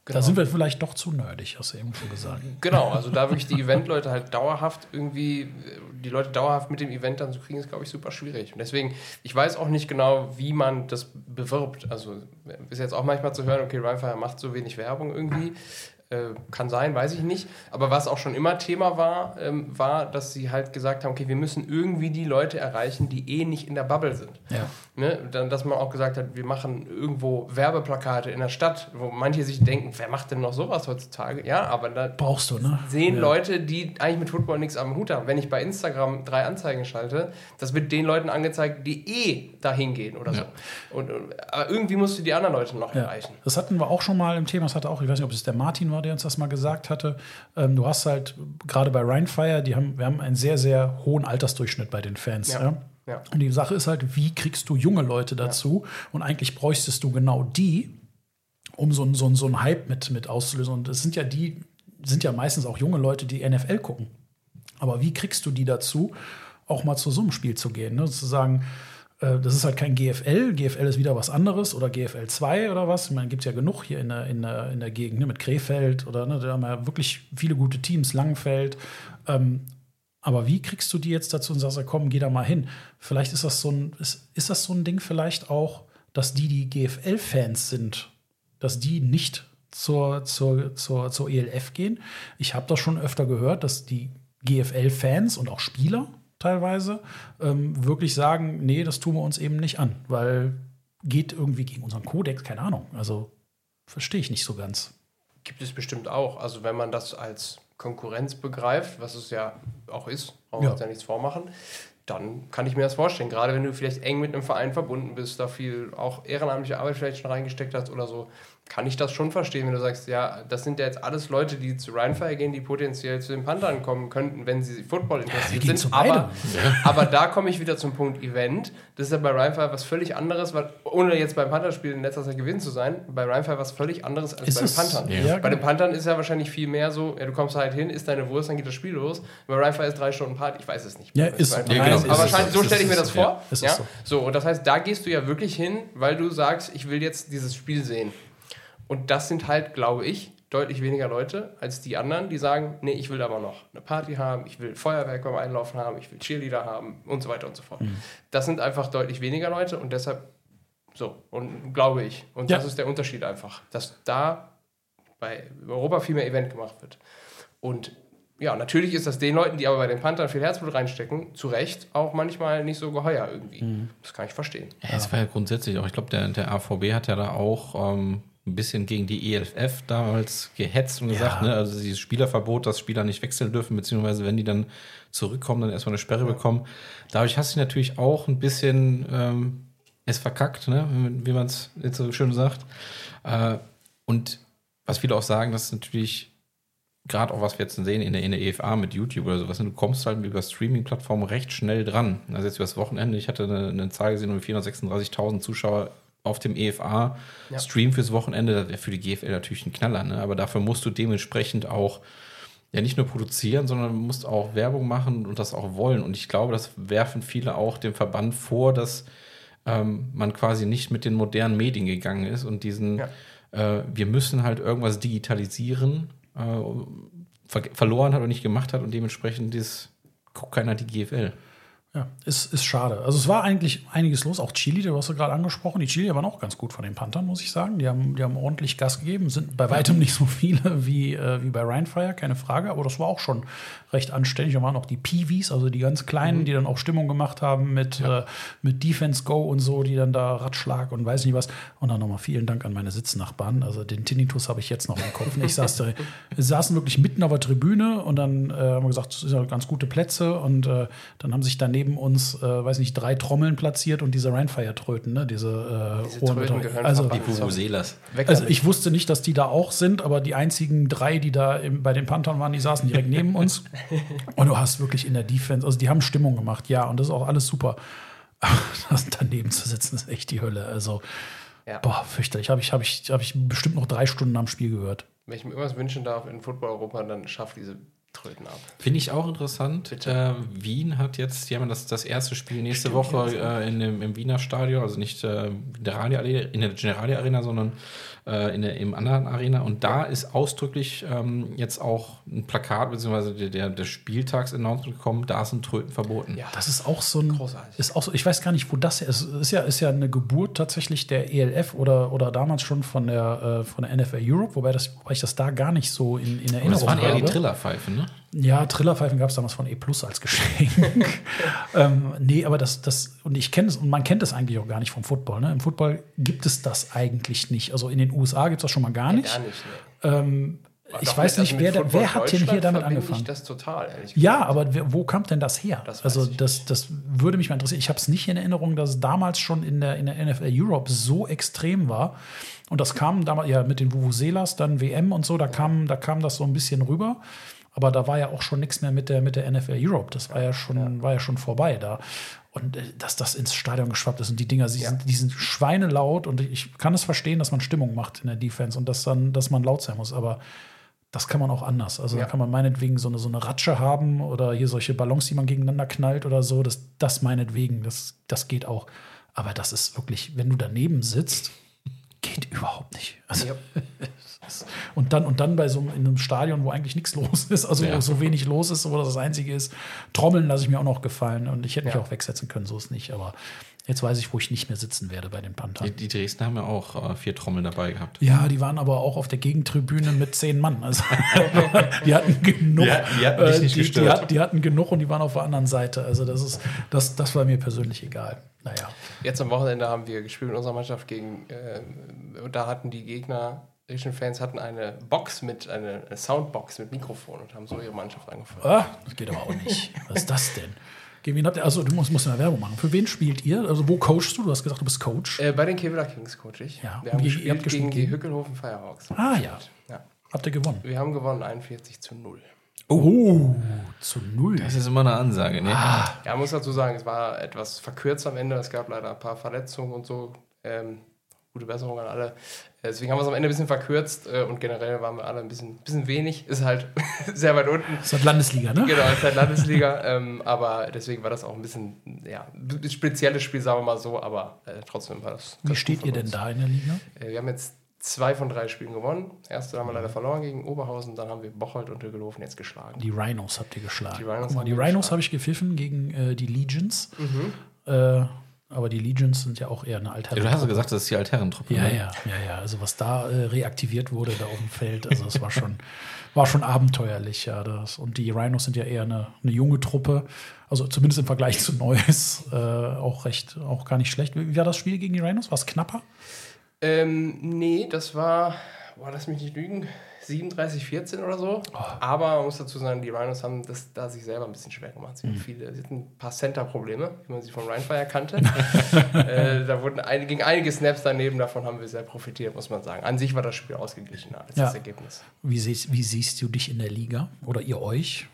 Genau. Da sind wir vielleicht doch zu nerdig, hast du eben schon gesagt. Genau, also da wirklich die Event-Leute halt dauerhaft irgendwie, die Leute dauerhaft mit dem Event dann zu kriegen, ist, glaube ich, super schwierig. Und deswegen, ich weiß auch nicht genau, wie man das bewirbt. Also ist jetzt auch manchmal zu hören, okay, Rhinefire macht so wenig Werbung irgendwie. Äh, kann sein, weiß ich nicht. Aber was auch schon immer Thema war, ähm, war, dass sie halt gesagt haben, okay, wir müssen irgendwie die Leute erreichen, die eh nicht in der Bubble sind. Ja. Ne? Dann, dass man auch gesagt hat, wir machen irgendwo Werbeplakate in der Stadt, wo manche sich denken, wer macht denn noch sowas heutzutage? Ja, aber da brauchst du, ne? sehen ja. Leute, die eigentlich mit Football nichts am Hut haben. Wenn ich bei Instagram drei Anzeigen schalte, das wird den Leuten angezeigt, die eh dahin gehen oder ja. so. Und, aber irgendwie musst du die anderen Leute noch ja. erreichen. Das hatten wir auch schon mal im Thema, das hatte auch, ich weiß nicht, ob es der Martin war, der uns das mal gesagt hatte. Ähm, du hast halt, gerade bei Rhinefire, die haben, wir haben einen sehr, sehr hohen Altersdurchschnitt bei den Fans. Ja. Ja? Ja. Und die Sache ist halt, wie kriegst du junge Leute dazu? Ja. Und eigentlich bräuchtest du genau die, um so, so, so einen Hype mit, mit auszulösen. Und es sind ja die, sind ja meistens auch junge Leute, die N F L gucken. Aber wie kriegst du die dazu, auch mal zu so einem Spiel zu gehen? Ne? Zu sagen, äh, das ist halt kein G F L. G F L ist wieder was anderes oder G F L zwei oder was. Ich meine, gibt es ja genug hier in der, in der, in der Gegend, ne? Mit Krefeld oder ne? Da haben wir ja wirklich viele gute Teams, Langenfeld. Ähm, aber wie kriegst du die jetzt dazu und sagst, komm, geh da mal hin? Vielleicht ist das so ein, ist, ist das so ein Ding vielleicht auch, dass die, die G F L-Fans sind, dass die nicht zur, zur, zur, zur E L F gehen? Ich habe das schon öfter gehört, dass die G F L-Fans und auch Spieler teilweise ähm, wirklich sagen, nee, das tun wir uns eben nicht an, weil geht irgendwie gegen unseren Kodex, keine Ahnung. Also verstehe ich nicht so ganz. Gibt es bestimmt auch. Also wenn man das als Konkurrenz begreift, was es ja auch ist, brauchen wir uns ja nichts vormachen, dann kann ich mir das vorstellen. Gerade wenn du vielleicht eng mit einem Verein verbunden bist, da viel auch ehrenamtliche Arbeit vielleicht schon reingesteckt hast oder so, kann ich das schon verstehen, wenn du sagst, ja, das sind ja jetzt alles Leute, die zu Rhinefire gehen, die potenziell zu den Panthern kommen könnten, wenn sie Football interessiert ja, sind. Aber, ja. aber da komme ich wieder zum Punkt Event. Das ist ja bei Rhinefire was völlig anderes, weil, ohne jetzt beim Pantherspiel in letzter Zeit gewesen zu sein, bei Rhinefire was völlig anderes als ist bei den Panthern. Ja. Ja, bei den Panthern ist ja wahrscheinlich viel mehr so, ja, du kommst halt hin, isst deine Wurst, dann geht das Spiel los. Bei Rhinefire ist drei Stunden Party, ich weiß es nicht. Ja, ist, ja, genau. aber ist wahrscheinlich, so stelle ich mir das vor. Ja, ja? so. so, und das heißt, da gehst du ja wirklich hin, weil du sagst, ich will jetzt dieses Spiel sehen. Und das sind halt, glaube ich, deutlich weniger Leute als die anderen, die sagen, nee, ich will aber noch eine Party haben, ich will Feuerwerk beim Einlaufen haben, ich will Cheerleader haben und so weiter und so fort. Mhm. Das sind einfach deutlich weniger Leute und deshalb so, und glaube ich. Und ja. das ist der Unterschied einfach, dass da bei Europa viel mehr Event gemacht wird. Und ja, natürlich ist das den Leuten, die aber bei den Panthern viel Herzblut reinstecken, zu Recht auch manchmal nicht so geheuer irgendwie. Mhm. Das kann ich verstehen. Ja, das war ja grundsätzlich auch, ich glaube, der, der A V B hat ja da auch ähm, ein bisschen gegen die E L F damals gehetzt und gesagt, ja. ne, also dieses Spielerverbot, dass Spieler nicht wechseln dürfen, beziehungsweise wenn die dann zurückkommen, dann erstmal eine Sperre ja. bekommen. Dadurch hast du natürlich auch ein bisschen ähm, es verkackt, ne, wie man es jetzt so schön sagt. Äh, und was viele auch sagen, das ist natürlich gerade auch, was wir jetzt sehen in der, in der E F A mit YouTube oder sowas, du kommst halt über Streaming-Plattformen recht schnell dran. Also jetzt übers Wochenende, ich hatte eine, eine Zahl gesehen, um vierhundertsechsunddreißigtausend Zuschauer auf dem E F A-Stream ja. fürs Wochenende. Das wäre für die G F L natürlich ein Knaller, ne? Aber dafür musst du dementsprechend auch ja nicht nur produzieren, sondern musst auch Werbung machen und das auch wollen. Und ich glaube, das werfen viele auch dem Verband vor, dass ähm, man quasi nicht mit den modernen Medien gegangen ist und diesen, ja. äh, wir müssen halt irgendwas digitalisieren, äh, ver- verloren hat und nicht gemacht hat und dementsprechend ist, guckt keiner die G F L. Ja, ist, ist schade. Also es war eigentlich einiges los. Auch Chili, du hast ja gerade angesprochen. Die Chili waren auch ganz gut von den Panthern, muss ich sagen. Die haben, die haben ordentlich Gas gegeben. Sind bei weitem nicht so viele wie, äh, wie bei Rhinefire, keine Frage. Aber das war auch schon recht anständig. Da waren auch die Peewees, also die ganz Kleinen, mhm. die dann auch Stimmung gemacht haben mit, ja. äh, mit Defense Go und so, die dann da Ratschlag und weiß nicht was. Und dann nochmal vielen Dank an meine Sitznachbarn. Also den Tinnitus habe ich jetzt noch im Kopf. Ich saß da, wir saßen wirklich mitten auf der Tribüne und dann äh, haben wir gesagt, das sind ja ganz gute Plätze. Und äh, dann haben sich daneben uns, äh, weiß nicht, drei Trommeln platziert und diese Rhinefire-Tröten, ne? Diese, äh, diese Tröten gehören also, die Vuvuzelas. Also ich wusste nicht, dass die da auch sind, aber die einzigen drei, die da im, bei den Panthern waren, die saßen direkt neben uns. Und du hast wirklich in der Defense, also die haben Stimmung gemacht, ja, und das ist auch alles super. Aber das daneben zu sitzen, ist echt die Hölle. Also, ja. boah, fürchterlich. Habe ich, hab ich, hab ich bestimmt noch drei Stunden am Spiel gehört. Wenn ich mir irgendwas wünschen darf in Football Europa, dann schafft diese Tröten ab. Finde ich auch interessant. Äh, Wien hat jetzt, die haben das, das erste Spiel nächste Stimmt, Woche äh, in dem, im Wiener Stadion, also nicht äh, in der Generali in der Generali Arena, sondern äh, in der im anderen Arena. Und da ist ausdrücklich ähm, jetzt auch ein Plakat beziehungsweise der, der, der Spieltags-Announcement gekommen, da sind Tröten verboten. Ja, das ist auch so ein, Großartig. ist auch so, ich weiß gar nicht, wo das her ist. Ist ja, ist ja eine Geburt tatsächlich der E L F oder, oder damals schon von der, äh, von der N F L Europe, wobei, das, wobei ich das da gar nicht so in, in Erinnerung habe. Das waren eher die Trillerpfeifen, ne? Ja, Trillerpfeifen gab es damals von E Plus als Geschenk. ähm, nee, aber das, das, und ich kenne es, und man kennt es eigentlich auch gar nicht vom Football. Ne? Im Football gibt es das eigentlich nicht. Also in den U S A gibt es das schon mal gar nicht. Ja, gar nicht nee. ähm, ich Doch, weiß nicht, also wer, wer hat denn hier damit angefangen? Ich das total, ehrlich ja, aber wer, wo kam denn das her? Das also das, das würde mich mal interessieren. Ich habe es nicht in Erinnerung, dass es damals schon in der, in der N F L Europe so extrem war. Und das kam damals ja mit den Vuvuzelas, dann W M und so, da, ja. kam, da kam das so ein bisschen rüber. Aber da war ja auch schon nichts mehr mit der, mit der N F L Europe. Das war ja schon, ja. war ja schon vorbei da. Und äh, dass das ins Stadion geschwappt ist und die Dinger, die, ja. sind, die sind schweinelaut. Und ich kann es verstehen, dass man Stimmung macht in der Defense und dass, dann, dass man laut sein muss. Aber das kann man auch anders. Also ja. da kann man meinetwegen so eine, so eine Ratsche haben oder hier solche Ballons, die man gegeneinander knallt oder so. Das, das meinetwegen, das, das geht auch. Aber das ist wirklich, wenn du daneben sitzt, geht überhaupt nicht. Also, ja. und, dann, und dann bei so einem, in einem Stadion, wo eigentlich nichts los ist, also ja. wo so wenig los ist, wo das das Einzige ist, Trommeln lasse ich mir auch noch gefallen. Und ich hätte mich ja. auch wegsetzen können, so ist nicht. Aber jetzt weiß ich, wo ich nicht mehr sitzen werde bei den Panthern. Die, die Dresdner haben ja auch äh, vier Trommeln dabei gehabt. Ja, die waren aber auch auf der Gegentribüne mit zehn Mann. Also, die hatten genug. Ja, die, hatten dich nicht die, gestört. Die, hatten, die hatten genug und die waren auf der anderen Seite. Also das ist, das, das war mir persönlich egal. Naja. Jetzt am Wochenende haben wir gespielt mit unserer Mannschaft gegen, äh, und da hatten die gegnerischen Fans hatten eine Box mit, eine, eine Soundbox mit Mikrofon und haben so ihre Mannschaft angefangen. Ah, das geht aber auch nicht. Was ist das denn? Gegen wen habt ihr, also du musst, musst eine Werbung machen. Für wen spielt ihr? Also wo coachst du? Du hast gesagt, du bist Coach. Äh, bei den Kevlar Kings coach ich. Ja. Wir haben Wie, gespielt, habt gespielt gegen die Hückelhofen Firehawks. Ah ja. ja. Habt ihr gewonnen? Wir haben gewonnen einundvierzig zu null. Oh, zu null. Das ist immer eine Ansage, ne? Ah. Ja, muss dazu sagen, es war etwas verkürzt am Ende. Es gab leider ein paar Verletzungen und so. Ähm, gute Besserung an alle. Deswegen haben wir es am Ende ein bisschen verkürzt äh, und generell waren wir alle ein bisschen, bisschen wenig. Ist halt sehr weit unten. Ist halt Landesliga, ne? Genau, ist halt Landesliga. ähm, aber deswegen war das auch ein bisschen, ja, ein spezielles Spiel, sagen wir mal so. Aber äh, trotzdem war das. Wie steht ihr denn da in der Liga? Äh, wir haben jetzt zwei von drei Spielen gewonnen. Erste haben wir leider verloren gegen Oberhausen, dann haben wir Bocholt und Hügelhofen jetzt geschlagen. Die Rhinos habt ihr geschlagen. Die Rhinos, Guck mal, die Rhinos habe ich gepfiffen gegen äh, die Legions. Mhm. Äh, aber die Legions sind ja auch eher eine Altherren. Ja, du hast ja gesagt, das ist die Altherrentruppe. Ja, ne? ja, ja, ja. Also was da äh, reaktiviert wurde da auf dem Feld, also das war schon, war schon abenteuerlich. Ja, das. Und die Rhinos sind ja eher eine, eine junge Truppe. Also zumindest im Vergleich zu Neues äh, auch recht, auch gar nicht schlecht. Wie war das Spiel gegen die Rhinos? War es knapper? Ähm, nee, das war, boah, lass mich nicht lügen, siebenunddreißig vierzehn oder so. Oh. Aber man muss dazu sagen, die Rhinos haben das da sich selber ein bisschen schwer gemacht. Sie, mhm. viele, sie hatten ein paar Center-Probleme, wie man sie von Rheinfire kannte. äh, da wurden ein, gegen einige Snaps daneben, davon haben wir sehr profitiert, muss man sagen. An sich war das Spiel ausgeglichener als ja. das Ergebnis. Wie siehst, wie siehst du dich in der Liga? Oder ihr euch?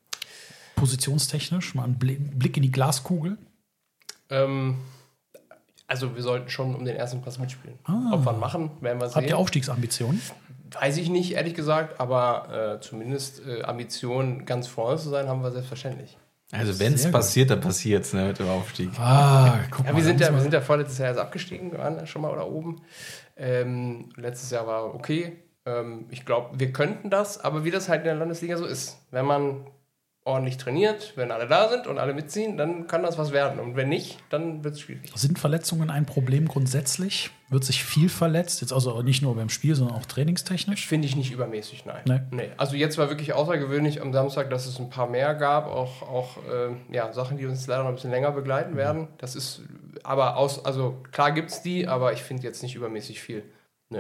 Positionstechnisch? Mal einen Blick in die Glaskugel? Ähm... Also wir sollten schon um den ersten Platz mitspielen. Ah. Ob wir ihn machen, werden wir sehen. Habt ihr Aufstiegsambitionen? Weiß ich nicht, ehrlich gesagt. Aber äh, zumindest äh, Ambitionen, ganz vorne zu sein, haben wir selbstverständlich. Also wenn es passiert, dann passiert es, ne, mit dem Aufstieg. Ah, guck ja, mal. Wir sind ja, wir sind ja vorletztes Jahr erst abgestiegen, wir waren schon mal da oben. Ähm, letztes Jahr war okay. Ähm, ich glaube, wir könnten das, aber wie das halt in der Landesliga so ist, wenn man ordentlich trainiert, wenn alle da sind und alle mitziehen, dann kann das was werden. Und wenn nicht, dann wird es schwierig. Sind Verletzungen ein Problem grundsätzlich? Wird sich viel verletzt? Jetzt also nicht nur beim Spiel, sondern auch trainingstechnisch? Finde ich nicht übermäßig, nein. Nee. Nee. Also jetzt war wirklich außergewöhnlich am Samstag, dass es ein paar mehr gab, auch, auch äh, ja, Sachen, die uns leider noch ein bisschen länger begleiten mhm. werden. Das ist aber aus, also klar gibt es die, aber ich finde jetzt nicht übermäßig viel. Nee.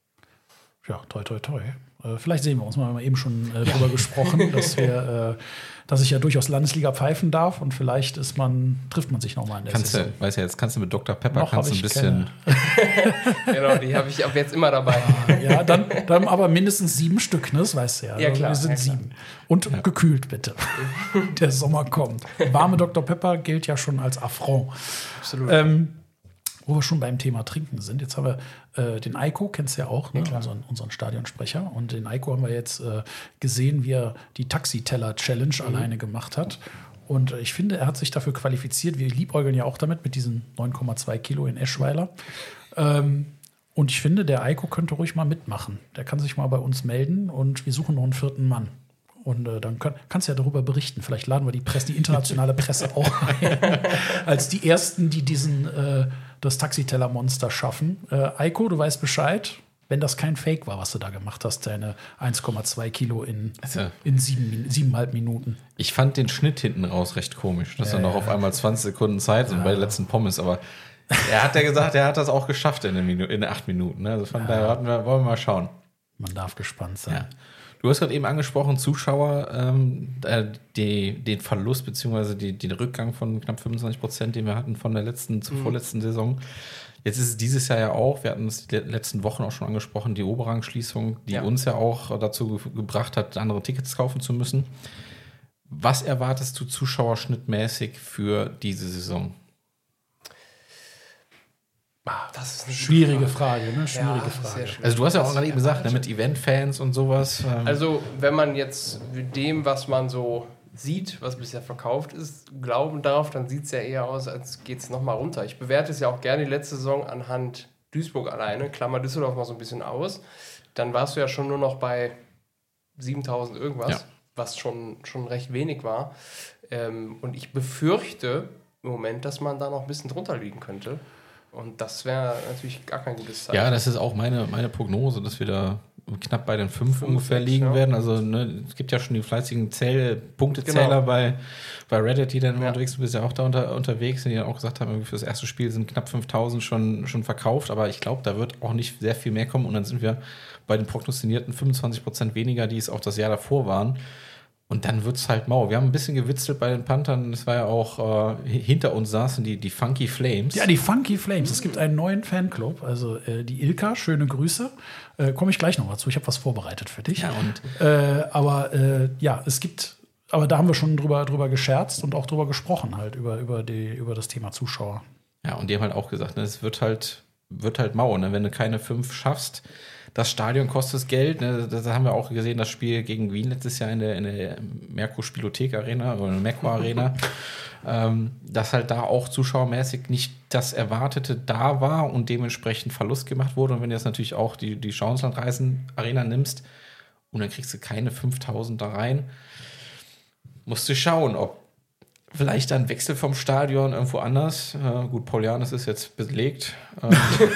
Ja, toi, toi, toi. Äh, vielleicht sehen wir uns. Wir haben eben schon äh, darüber gesprochen, dass wir, äh, dass ich ja durchaus Landesliga pfeifen darf und vielleicht ist man, trifft man sich nochmal in der kannst Saison. Du, weißt ja, jetzt kannst du mit Doktor Pepper Noch kannst du ein bisschen. Genau, die habe ich ab jetzt immer dabei. Ah, ja, dann, dann aber mindestens sieben Stück, ne? Das weißt du ja. Ja, klar. Wir sind ja, klar. sieben. Und ja. gekühlt, bitte. Der Sommer kommt. Warme Doktor Pepper gilt ja schon als Affront. Absolut. Ähm, Wo wir schon beim Thema Trinken sind, jetzt haben wir äh, den Eiko, kennst du ja auch, ne? Ja, unseren, unseren Stadionsprecher. Und den Eiko haben wir jetzt äh, gesehen, wie er die Taxiteller-Challenge mhm. alleine gemacht hat. Und ich finde, er hat sich dafür qualifiziert. Wir liebäugeln ja auch damit, mit diesen neun Komma zwei Kilo in Eschweiler. Ähm, und ich finde, der Eiko könnte ruhig mal mitmachen. Der kann sich mal bei uns melden und wir suchen noch einen vierten Mann. Und äh, dann kann, kannst du ja darüber berichten. Vielleicht laden wir die Presse, die internationale Presse auch ein, als die Ersten, die diesen äh, das Taxiteller-Monster schaffen. Äh, Eiko, du weißt Bescheid, wenn das kein Fake war, was du da gemacht hast, deine eins Komma zwei Kilo in, also, in sieben, siebeneinhalb Minuten. Ich fand den Schnitt hinten raus recht komisch, dass äh, dann noch auf einmal zwanzig Sekunden Zeit sind ja. bei der letzten Pommes, aber er hat ja gesagt, er hat das auch geschafft in, Minu- in acht Minuten. Ne? Also von ja. daher hatten wir, wollen wir mal schauen. Man darf gespannt sein. Ja. Du hast gerade eben angesprochen, Zuschauer, ähm, die, den Verlust bzw. Die, den Rückgang von knapp fünfundzwanzig Prozent, den wir hatten von der letzten zur mhm. vorletzten Saison. Jetzt ist es dieses Jahr ja auch, wir hatten es die letzten Wochen auch schon angesprochen, die Oberrangschließung, die ja. uns ja auch dazu ge- gebracht hat, andere Tickets kaufen zu müssen. Was erwartest du zuschauerschnittmäßig für diese Saison? Das ist eine schwierige Frage, ne? Schwierige ja, Frage. Also du hast ja auch gerade eben gesagt, ne, mit Eventfans und sowas. Ähm also wenn man jetzt mit dem, was man so sieht, was bisher verkauft ist, glauben darf, dann sieht es ja eher aus, als geht es nochmal runter. Ich bewerte es ja auch gerne die letzte Saison anhand Duisburg alleine, klammer Düsseldorf mal so ein bisschen aus. Dann warst du ja schon nur noch bei siebentausend irgendwas, ja. was schon, schon recht wenig war. Ähm, und ich befürchte im Moment, dass man da noch ein bisschen drunter liegen könnte. Und das wäre natürlich gar kein gutes Zeichen. Ja, das ist auch meine, meine Prognose, dass wir da knapp bei den fünf, fünf ungefähr sechs, liegen ja. werden. Also ne, es gibt ja schon die fleißigen Zähl- Punktezähler genau. bei, bei Reddit, die dann ja. unterwegs sind. Du bist ja auch da unter, unterwegs, die ja auch gesagt haben, für das erste Spiel sind knapp fünftausend schon, schon verkauft. Aber ich glaube, da wird auch nicht sehr viel mehr kommen. Und dann sind wir bei den prognostizierten fünfundzwanzig Prozent weniger, die es auch das Jahr davor waren. Und dann wird es halt mau. Wir haben ein bisschen gewitzelt bei den Panthern. Es war ja auch, äh, hinter uns saßen die, die Funky Flames. Ja, die Funky Flames. Es gibt einen neuen Fanclub. Also äh, die Ilka, schöne Grüße. Äh, Komme ich gleich noch mal zu. Ich habe was vorbereitet für dich. Ja, und äh, aber äh, ja, es gibt, aber da haben wir schon drüber, drüber gescherzt und auch drüber gesprochen, halt, über, über, die, über das Thema Zuschauer. Ja, und die haben halt auch gesagt, ne, es wird halt, wird halt mau, ne? Wenn du keine fünf schaffst. Das Stadion kostet Geld. Ne? Das haben wir auch gesehen, das Spiel gegen Wien letztes Jahr in der, in der Merkur Spielothek Arena oder Merkur Arena. ähm, dass halt da auch zuschauermäßig nicht das Erwartete da war und dementsprechend Verlust gemacht wurde. Und wenn du jetzt natürlich auch die, die Schauenslandreisen Arena nimmst und dann kriegst du keine fünftausend da rein, musst du schauen, ob vielleicht ein Wechsel vom Stadion irgendwo anders. Äh, gut, Paulianis ist jetzt belegt. Ähm,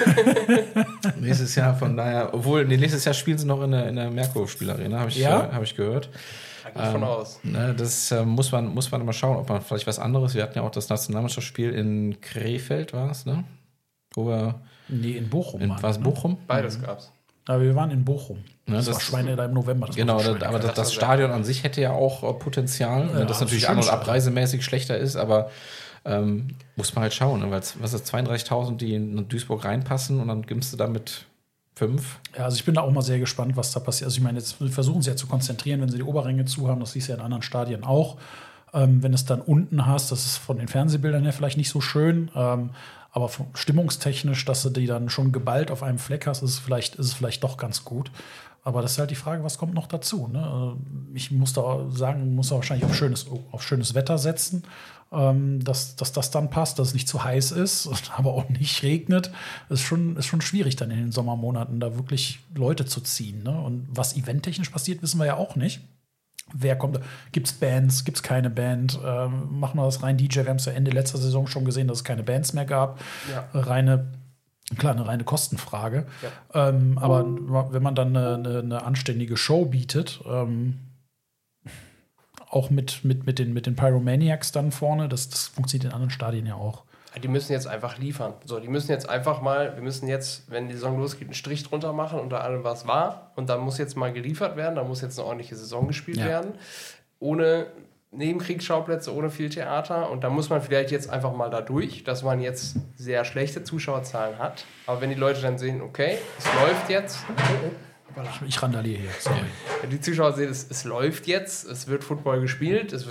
nächstes Jahr, von daher, obwohl, nee, nächstes Jahr spielen sie noch in der, in der Merkur-Spielarena, habe ich, ja? äh, hab ich gehört. Da gehe ich von ähm, aus. Ne, das äh, muss, man, muss man mal schauen, ob man vielleicht was anderes. Wir hatten ja auch das Nationalmannschaftsspiel in Krefeld, war es, ne? Wo wir. Nee, in Bochum. War es Bochum? Beides gab's. Aber wir waren in Bochum. Ne, das, das war Schweine da im November. Das genau, so das, aber das, das Stadion an sich hätte ja auch äh, Potenzial, ja, ne, das natürlich an- und abreisemäßig schlechter ist, aber ähm, muss man halt schauen, ne, weil was ist zweiunddreißigtausend, die in Duisburg reinpassen und dann gibst du damit fünf. Ja, also ich bin da auch mal sehr gespannt, was da passiert. Also ich meine, jetzt versuchen sie ja zu konzentrieren, wenn sie die Oberränge zu haben, das siehst du ja in anderen Stadien auch. Ähm, wenn es dann unten hast, das ist von den Fernsehbildern her vielleicht nicht so schön, ähm, aber stimmungstechnisch, dass du die dann schon geballt auf einem Fleck hast, ist es vielleicht, ist es vielleicht doch ganz gut. Aber das ist halt die Frage, was kommt noch dazu? Ne? Ich muss da sagen, muss da wahrscheinlich auf schönes, auf schönes Wetter setzen, ähm, dass, dass das dann passt, dass es nicht zu heiß ist, aber auch nicht regnet. Ist schon, ist schon schwierig dann in den Sommermonaten da wirklich Leute zu ziehen. Ne? Und was eventtechnisch passiert, wissen wir ja auch nicht. Wer kommt da? Gibt es Bands? Gibt es keine Band? Ähm, machen wir das rein D J? Wir haben es ja Ende letzter Saison schon gesehen, dass es keine Bands mehr gab. Ja. Reine, klar, eine reine Kostenfrage. Ja. Ähm, aber wenn man dann eine, eine, eine anständige Show bietet, ähm, auch mit, mit, mit, den, mit den Pyromaniacs dann vorne, das, das funktioniert in anderen Stadien ja auch. Die müssen jetzt einfach liefern. So, die müssen jetzt einfach mal, wir müssen jetzt, wenn die Saison losgeht, einen Strich drunter machen unter allem, was war. Und dann muss jetzt mal geliefert werden, da muss jetzt eine ordentliche Saison gespielt ja. werden. Ohne Nebenkriegsschauplätze, ohne viel Theater. Und da muss man vielleicht jetzt einfach mal da durch, dass man jetzt sehr schlechte Zuschauerzahlen hat. Aber wenn die Leute dann sehen, okay, es läuft jetzt. Ich randaliere hier, sorry. Wenn die Zuschauer sehen, es, es läuft jetzt, es wird Football gespielt, es wird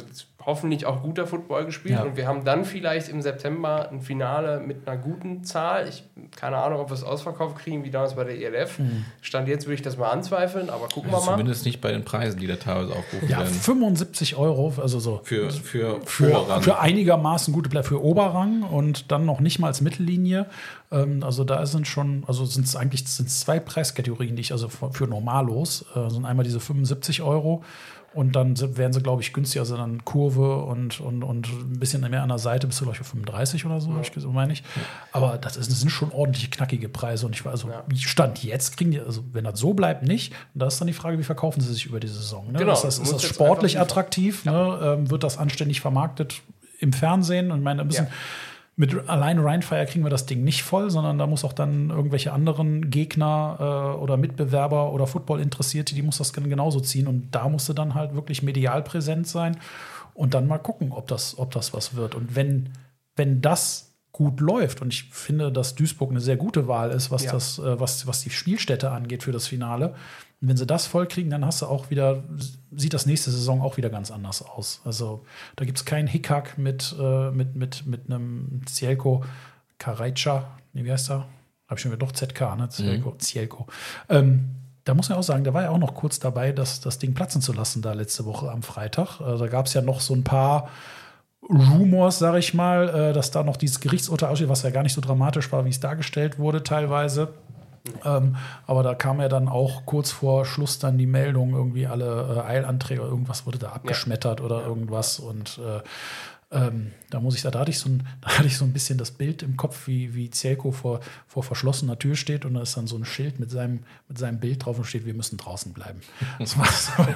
hoffentlich auch guter Football gespielt. Ja. Und wir haben dann vielleicht im September ein Finale mit einer guten Zahl. Ich keine Ahnung, ob wir es ausverkauft kriegen, wie damals bei der E L F. Mhm. Stand jetzt würde ich das mal anzweifeln, aber gucken also wir mal. Zumindest nicht bei den Preisen, die da teilweise aufgerufen ja, werden. fünfundsiebzig Euro, also so. Für, für, für, Oberrang. für einigermaßen gute Plätze, für Oberrang und dann noch nicht mal als Mittellinie. Ähm, also da sind schon, also sind es eigentlich sind's zwei Preiskategorien, die ich, also für, für Normalos, äh, sind einmal diese fünfundsiebzig Euro. Und dann werden sie, glaube ich, günstiger, also dann Kurve und, und, und ein bisschen mehr an der Seite, bist du, glaube ich, für fünfunddreißig oder so, ja. meine ich. Aber das, ist, das sind schon ordentliche, knackige Preise. Und ich war, also, ja. Stand jetzt kriegen die, also wenn das so bleibt, nicht. Und da ist dann die Frage, wie verkaufen sie sich über die Saison? Ne? Genau, ist das, ist das sportlich attraktiv? Ja. Ne? Ähm, wird das anständig vermarktet im Fernsehen? Und ich meine, ein bisschen. Ja. Mit allein Rheinfire kriegen wir das Ding nicht voll, sondern da muss auch dann irgendwelche anderen Gegner äh, oder Mitbewerber oder Football-Interessierte, die muss das genauso ziehen. Und da musste dann halt wirklich medial präsent sein und dann mal gucken, ob das, ob das was wird. Und wenn, wenn das gut läuft, und ich finde, dass Duisburg eine sehr gute Wahl ist, was, ja. das, äh, was, was die Spielstätte angeht für das Finale. Und wenn sie das voll kriegen, dann hast du auch wieder, sieht das nächste Saison auch wieder ganz anders aus. Also da gibt es keinen Hickhack mit, äh, mit, mit, mit einem Zielko Karajca, nee, wie heißt er? Hab ich schon wieder doch Z K, ne? Zielko, mhm. Zielko. Ähm, da muss man auch sagen, der war ja auch noch kurz dabei, das, das Ding platzen zu lassen da letzte Woche am Freitag. Also da gab es ja noch so ein paar Rumors, sag ich mal, äh, dass da noch dieses Gerichtsurteil aussteht, was ja gar nicht so dramatisch war, wie es dargestellt wurde teilweise. Ähm, aber da kam ja dann auch kurz vor Schluss dann die Meldung, irgendwie alle äh, Eilanträge, irgendwas wurde da abgeschmettert ja. oder ja. irgendwas. Und äh, ähm, da muss ich, da hatte ich so ein, da hatte ich so ein bisschen das Bild im Kopf, wie, wie Zielko vor, vor verschlossener Tür steht und da ist dann so ein Schild mit seinem, mit seinem Bild drauf und steht, wir müssen draußen bleiben. Das war so,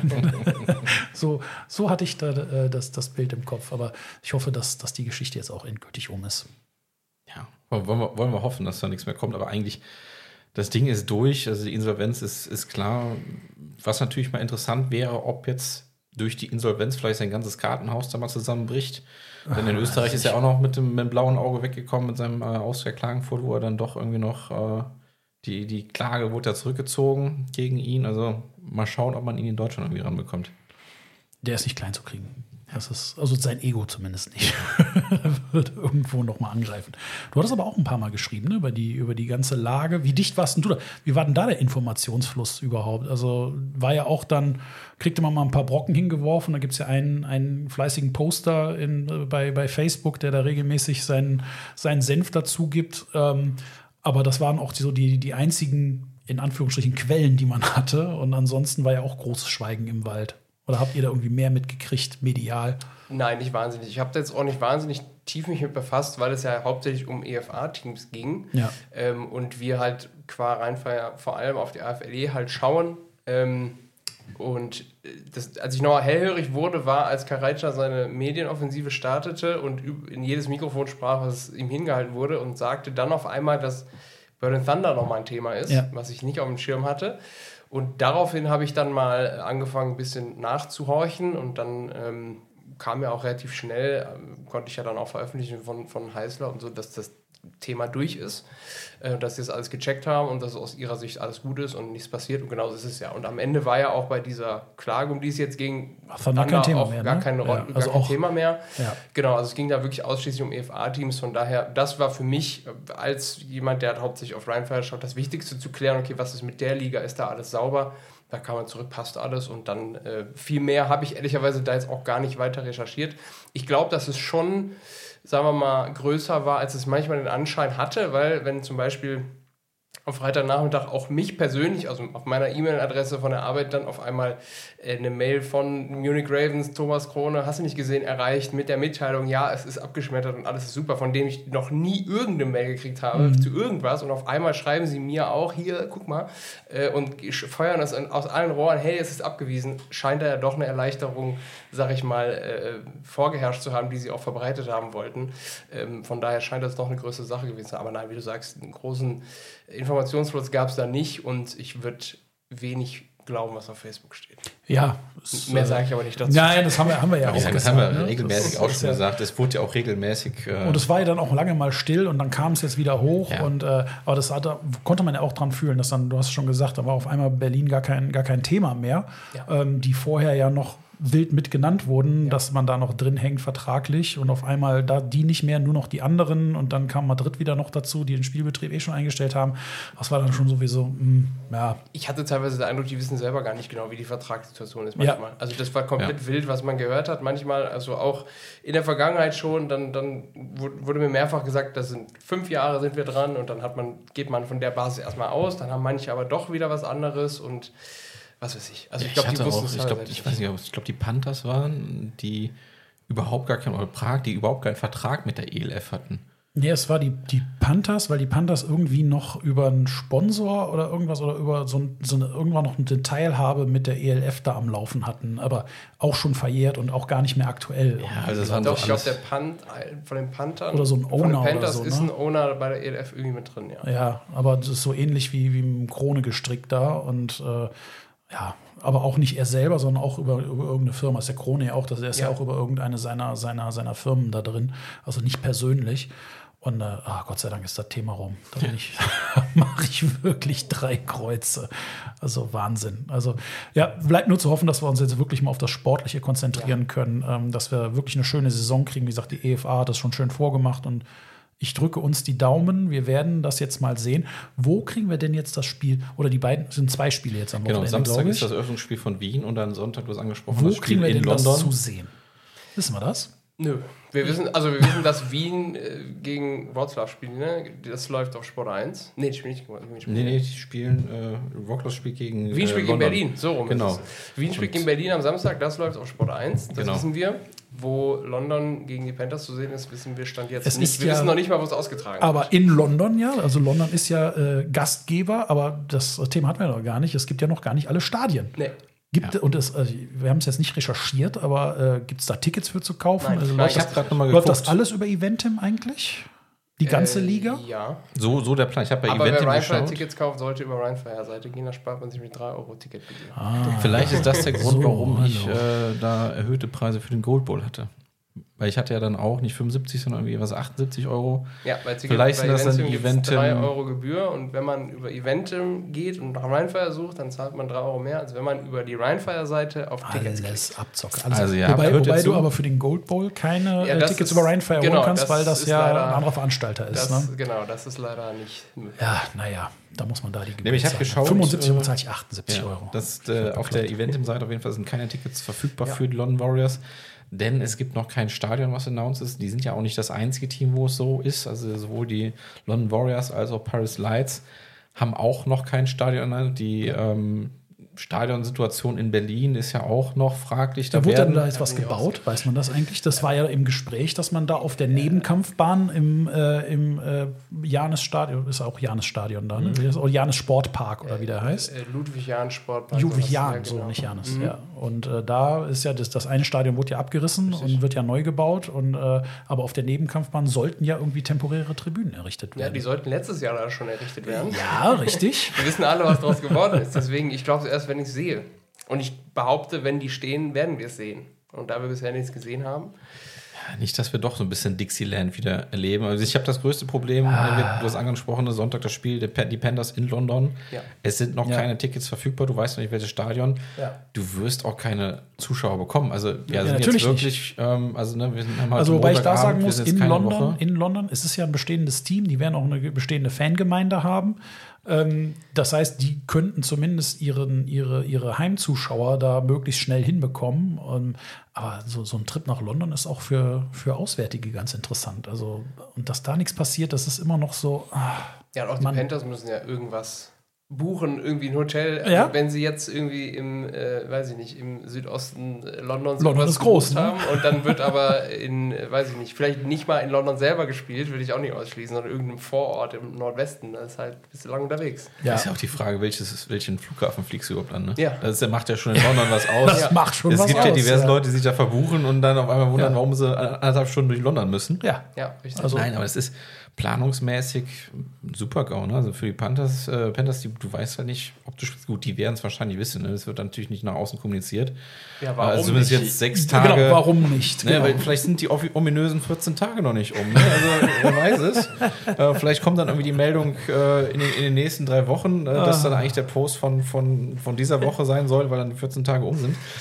so, so hatte ich da äh, das, das Bild im Kopf. Aber ich hoffe, dass, dass die Geschichte jetzt auch endgültig um ist. Ja, wollen wir, wollen wir hoffen, dass da nichts mehr kommt, aber eigentlich das Ding ist durch, also die Insolvenz ist, ist klar. Was natürlich mal interessant wäre, ob jetzt durch die Insolvenz vielleicht sein ganzes Kartenhaus da mal zusammenbricht. Denn in Österreich ist er auch noch mit dem, mit dem blauen Auge weggekommen mit seinem äh, Austria Klagenfurt, wo er dann doch irgendwie noch äh, die, die Klage wurde ja zurückgezogen gegen ihn. Also mal schauen, ob man ihn in Deutschland irgendwie ranbekommt. Der ist nicht klein zu kriegen. Das ist, also sein Ego zumindest nicht. Wird irgendwo noch mal angreifen. Du hattest aber auch ein paar Mal geschrieben, ne, über die, über die ganze Lage. Wie dicht warst denn du da? Wie war denn da der Informationsfluss überhaupt? Also war ja auch dann, kriegte man mal ein paar Brocken hingeworfen. Da gibt es ja einen, einen fleißigen Poster in, bei, bei Facebook, der da regelmäßig seinen, seinen Senf dazu gibt. Ähm, aber das waren auch die, so die, die einzigen, in Anführungsstrichen, Quellen, die man hatte. Und ansonsten war ja auch großes Schweigen im Wald. Oder habt ihr da irgendwie mehr mitgekriegt, medial? Nein, nicht wahnsinnig. Ich habe da jetzt auch nicht wahnsinnig tief mich mit befasst, weil es ja hauptsächlich um E F A-Teams ging. Ja. Ähm, und wir halt qua Rheinfire vor allem auf die A F L E halt schauen. Ähm, und das, als ich noch hellhörig wurde, war, als Karajca seine Medienoffensive startete und in jedes Mikrofon sprach, was ihm hingehalten wurde und sagte dann auf einmal, dass Berlin Thunder nochmal ein Thema ist, ja. was ich nicht auf dem Schirm hatte. Und daraufhin habe ich dann mal angefangen, ein bisschen nachzuhorchen und dann ähm, kam ja auch relativ schnell, ähm, konnte ich ja dann auch veröffentlichen von, von Heißler und so, dass das Thema durch ist, äh, dass sie das alles gecheckt haben und dass aus ihrer Sicht alles gut ist und nichts passiert und genau so ist es ja. Und am Ende war ja auch bei dieser Klage, um die es jetzt ging, Thunder kein Thema auch mehr, gar, ne? keine, ja, gar also kein auch, Thema mehr. Ja. Genau, also es ging da wirklich ausschließlich um E F A-Teams, von daher, das war für mich als jemand, der hauptsächlich auf Rheinfire schaut, das Wichtigste zu klären, okay, was ist mit der Liga, ist da alles sauber? Da kam man zurück, passt alles und dann äh, viel mehr habe ich ehrlicherweise da jetzt auch gar nicht weiter recherchiert. Ich glaube, dass es schon, sagen wir mal, größer war, als es manchmal den Anschein hatte, weil wenn zum Beispiel am Freitagnachmittag auch mich persönlich, also auf meiner E-Mail-Adresse von der Arbeit dann auf einmal äh, eine Mail von Munich Ravens, Thomas Krone, hast du nicht gesehen, erreicht mit der Mitteilung, ja, es ist abgeschmettert und alles ist super, von dem ich noch nie irgendeine Mail gekriegt habe mhm. zu irgendwas und auf einmal schreiben sie mir auch, hier, guck mal, äh, und feuern das aus allen Rohren, hey, es ist abgewiesen, scheint da ja doch eine Erleichterung, sag ich mal, äh, vorgeherrscht zu haben, die sie auch verbreitet haben wollten. Ähm, von daher scheint das doch eine größere Sache gewesen zu sein. Aber nein, wie du sagst, einen großen Informationsfluss gab es da nicht und ich würde wenig glauben, was auf Facebook steht. Ja. Mehr sage ich aber nicht dazu. Nein, das haben wir, haben wir ja auch gesagt. Das gesagt, haben wir ne? regelmäßig das auch schon ja gesagt. Es wurde ja auch regelmäßig... Äh und es war ja dann auch lange mal still und dann kam es jetzt wieder hoch. Ja. Und, äh, aber das hat, konnte man ja auch dran fühlen, dass dann, du hast schon gesagt, da war auf einmal Berlin gar kein, gar kein Thema mehr, ja. ähm, die vorher ja noch wild mit genannt wurden, ja. dass man da noch drin hängt vertraglich und auf einmal da die nicht mehr, nur noch die anderen und dann kam Madrid wieder noch dazu, die den Spielbetrieb eh schon eingestellt haben. Das war dann schon sowieso, mh, ja. Ich hatte teilweise den Eindruck, die wissen selber gar nicht genau, wie die Vertragssituation ist manchmal. Ja. Also das war komplett ja. wild, was man gehört hat. Manchmal, also auch in der Vergangenheit schon, dann, dann wurde mir mehrfach gesagt, das sind fünf Jahre sind wir dran und dann hat man, geht man von der Basis erstmal aus, dann haben manche aber doch wieder was anderes und was weiß ich. Also ich glaube, die wussten es ich glaube, ich weiß nicht, ich glaube, die Panthers waren, die überhaupt gar keinen, oder Prag, die überhaupt keinen Vertrag mit der E L F hatten. Nee, es war die, die Panthers, weil die Panthers irgendwie noch über einen Sponsor oder irgendwas oder über so, ein, so eine, irgendwann noch eine Teilhabe mit der E L F da am Laufen hatten, aber auch schon verjährt und auch gar nicht mehr aktuell. Ja, also das waren doch, so ich glaube, der Panth, von den Panthern oder so ein Owner von den Panthers oder so, ist ne? ein Owner bei der E L F irgendwie mit drin, ja. Ja, aber das ist so ähnlich wie, wie im Krone gestrickt da und äh, ja, aber auch nicht er selber, sondern auch über, über irgendeine Firma. Das ist der Krone ja auch, das ist ja. ja auch über irgendeine seiner, seiner, seiner Firmen da drin. Also nicht persönlich. Und äh, oh, Gott sei Dank ist das Thema rum. Da bin ich, mache ich wirklich drei Kreuze. Also Wahnsinn. Also ja, bleibt nur zu hoffen, dass wir uns jetzt wirklich mal auf das Sportliche konzentrieren ja. können, ähm, dass wir wirklich eine schöne Saison kriegen. Wie gesagt, die E F A hat das schon schön vorgemacht und ich drücke uns die Daumen. Wir werden das jetzt mal sehen. Wo kriegen wir denn jetzt das Spiel? Oder die beiden, es sind zwei Spiele jetzt am Wochenende, Genau, Samstag ist das Eröffnungsspiel von Wien und dann Sonntag, du hast angesprochen, Wo das Spiel kriegen wir in denn London. das zu sehen? Wissen wir das? Nö. Wir wissen, also wir wissen, dass Wien äh, gegen Wroclaw spielt, ne? Das läuft auf Sport eins. Nee, die spielen nicht gegen Wien. Nee, nee, die spielen, äh, Wroclaw spielt gegen Wien spielt äh, gegen Berlin, so rum genau. ist es. Wien spielt gegen Berlin am Samstag, das läuft auf Sport eins, das genau. wissen wir. Wo London gegen die Panthers zu sehen ist, wissen wir Stand jetzt es nicht. Wir ja, wissen noch nicht mal, wo es ausgetragen aber wird. Aber in London, ja, also London ist ja äh, Gastgeber, aber das Thema hatten wir noch gar nicht. Es gibt ja noch gar nicht alle Stadien. Nee. Gibt, ja. und das, also wir haben es jetzt nicht recherchiert, aber äh, gibt es da Tickets für zu kaufen? Nein, also nein, läuft ich das, habe gerade nochmal läuft geguckt. das alles über Eventim eigentlich? Die ganze äh, Liga? Ja. So, so der Plan. Ich habe bei Aber Eventim wer Rheinfire geschaut. Tickets kauft, sollte über Rheinfire-Seite gehen, da spart man sich mit drei Euro Ticketgebühr. Ah. Vielleicht ist das der Grund, So, warum ich hallo. äh, da erhöhte Preise für den Gold Bowl hatte. Weil ich hatte ja dann auch nicht fünfundsiebzig, sondern irgendwie was achtundsiebzig Euro. Ja, weil Ticket Vielleicht bei sind das dann Eventim gibt's Eventim- drei Euro Gebühr und wenn man über Eventim geht und nach Rheinfire sucht, dann zahlt man drei Euro mehr, als wenn man über die Rheinfire-Seite auf Tickets Alles klickt. abzocken. Alles Also ja, wobei gehört wobei dazu. du aber für den Gold Bowl keine Ja, äh, das Tickets ist- über Rheinfire genau, holen kannst, das weil das ist ja leider- ein anderer Veranstalter ist. Das, Ne? Genau, das ist leider nicht möglich. Ja, naja, da muss man da die Gebühr Nämlich, ich habe zahlen. geschaut, fünfundsiebzig äh, Euro zahle ich achtundsiebzig Ja, Euro. das, äh, auf der Eventim-Seite auf jeden Fall sind keine Tickets verfügbar Ja. für die London Warriors, denn es gibt noch kein Stadion, was announced ist. Die sind ja auch nicht das einzige Team, wo es so ist. Also sowohl die London Warriors als auch Paris Lights haben auch noch kein Stadion. Die ähm, Stadionsituation in Berlin ist ja auch noch fraglich. Da wurde dann werden- da jetzt was gebaut, weiß man das eigentlich? Das war ja im Gespräch, dass man da auf der Nebenkampfbahn im, äh, im äh, Janis-Stadion, ist auch Janis-Stadion da, ne? Mhm. Oder Janis-Sportpark oder wie der heißt. Äh, Ludwig-Jahn-Sportpark. Ludwig-Jahn, Ja, so genau. nicht Janis, Mhm. ja. Und äh, da ist ja, das, das eine Stadion wurde ja abgerissen Richtig. und wird ja neu gebaut. Und, äh, aber auf der Nebenkampfbahn sollten ja irgendwie temporäre Tribünen errichtet Ja, werden. die sollten letztes Jahr da schon errichtet werden. Ja, richtig. Wir wissen alle, was daraus geworden ist. Deswegen, ich glaube es erst, wenn ich es sehe. Und ich behaupte, wenn die stehen, werden wir es sehen. Und da wir bisher nichts gesehen haben. Nicht, dass wir doch so ein bisschen Dixieland wieder erleben. Also ich habe das größte Problem, Ah. du hast angesprochen, Sonntag das Spiel, die Panthers in London. Ja. Es sind noch Ja. keine Tickets verfügbar, du weißt noch nicht, welches Stadion. Ja. Du wirst auch keine Zuschauer bekommen. Also wir Ja, sind natürlich jetzt wirklich, ähm, also ne, wir sind haben halt Also wobei ich da Montagabend, sagen wir muss, sind jetzt in keine London, Woche. in London ist es ja ein bestehendes Team, die werden auch eine bestehende Fangemeinde haben. Ähm, das heißt, die könnten zumindest ihren, ihre, ihre Heimzuschauer da möglichst schnell hinbekommen. Ähm, aber so, so ein Trip nach London ist auch für, für Auswärtige ganz interessant. Also, und dass da nichts passiert, das ist immer noch so. Ah, Ja, und auch die Mann. Panthers müssen ja irgendwas buchen, irgendwie ein Hotel. Also Ja. wenn sie jetzt irgendwie im, äh, weiß ich nicht, im Südosten äh, Londons London irgendwas ist groß, gebucht ne? haben und dann wird aber in, äh, weiß ich nicht, vielleicht nicht mal in London selber gespielt, würde ich auch nicht ausschließen, sondern irgendeinem Vorort im Nordwesten. Das ist halt ein bisschen lang unterwegs. ja. Ist ja auch die Frage, welches, welchen Flughafen fliegst du überhaupt an? Ne? Ja. Das ist, macht ja schon in London was aus. Das macht schon es was gibt aus. ja diverse ja. Leute, die sich da verbuchen und dann auf einmal wundern, Ja. warum sie anderthalb Stunden durch London müssen. Ja. Ja, richtig. Also- Nein, aber es ist planungsmäßig ein super GAU. Ne? Also für die Panthers, äh, Panthers die, du weißt ja nicht, ob du spielst. Gut, die werden es wahrscheinlich wissen. Ne? Das wird dann natürlich nicht nach außen kommuniziert. Ja, warum also zumindest nicht? jetzt sechs Tage. Genau, warum nicht? Ne, Genau. weil vielleicht sind die offi- ominösen vierzehn Tage noch nicht um. Ne? Also wer weiß es. äh, vielleicht kommt dann irgendwie die Meldung äh, in, den, in den nächsten drei Wochen, äh, dass dann eigentlich der Post von, von, von dieser Woche sein soll, weil dann die vierzehn Tage um sind.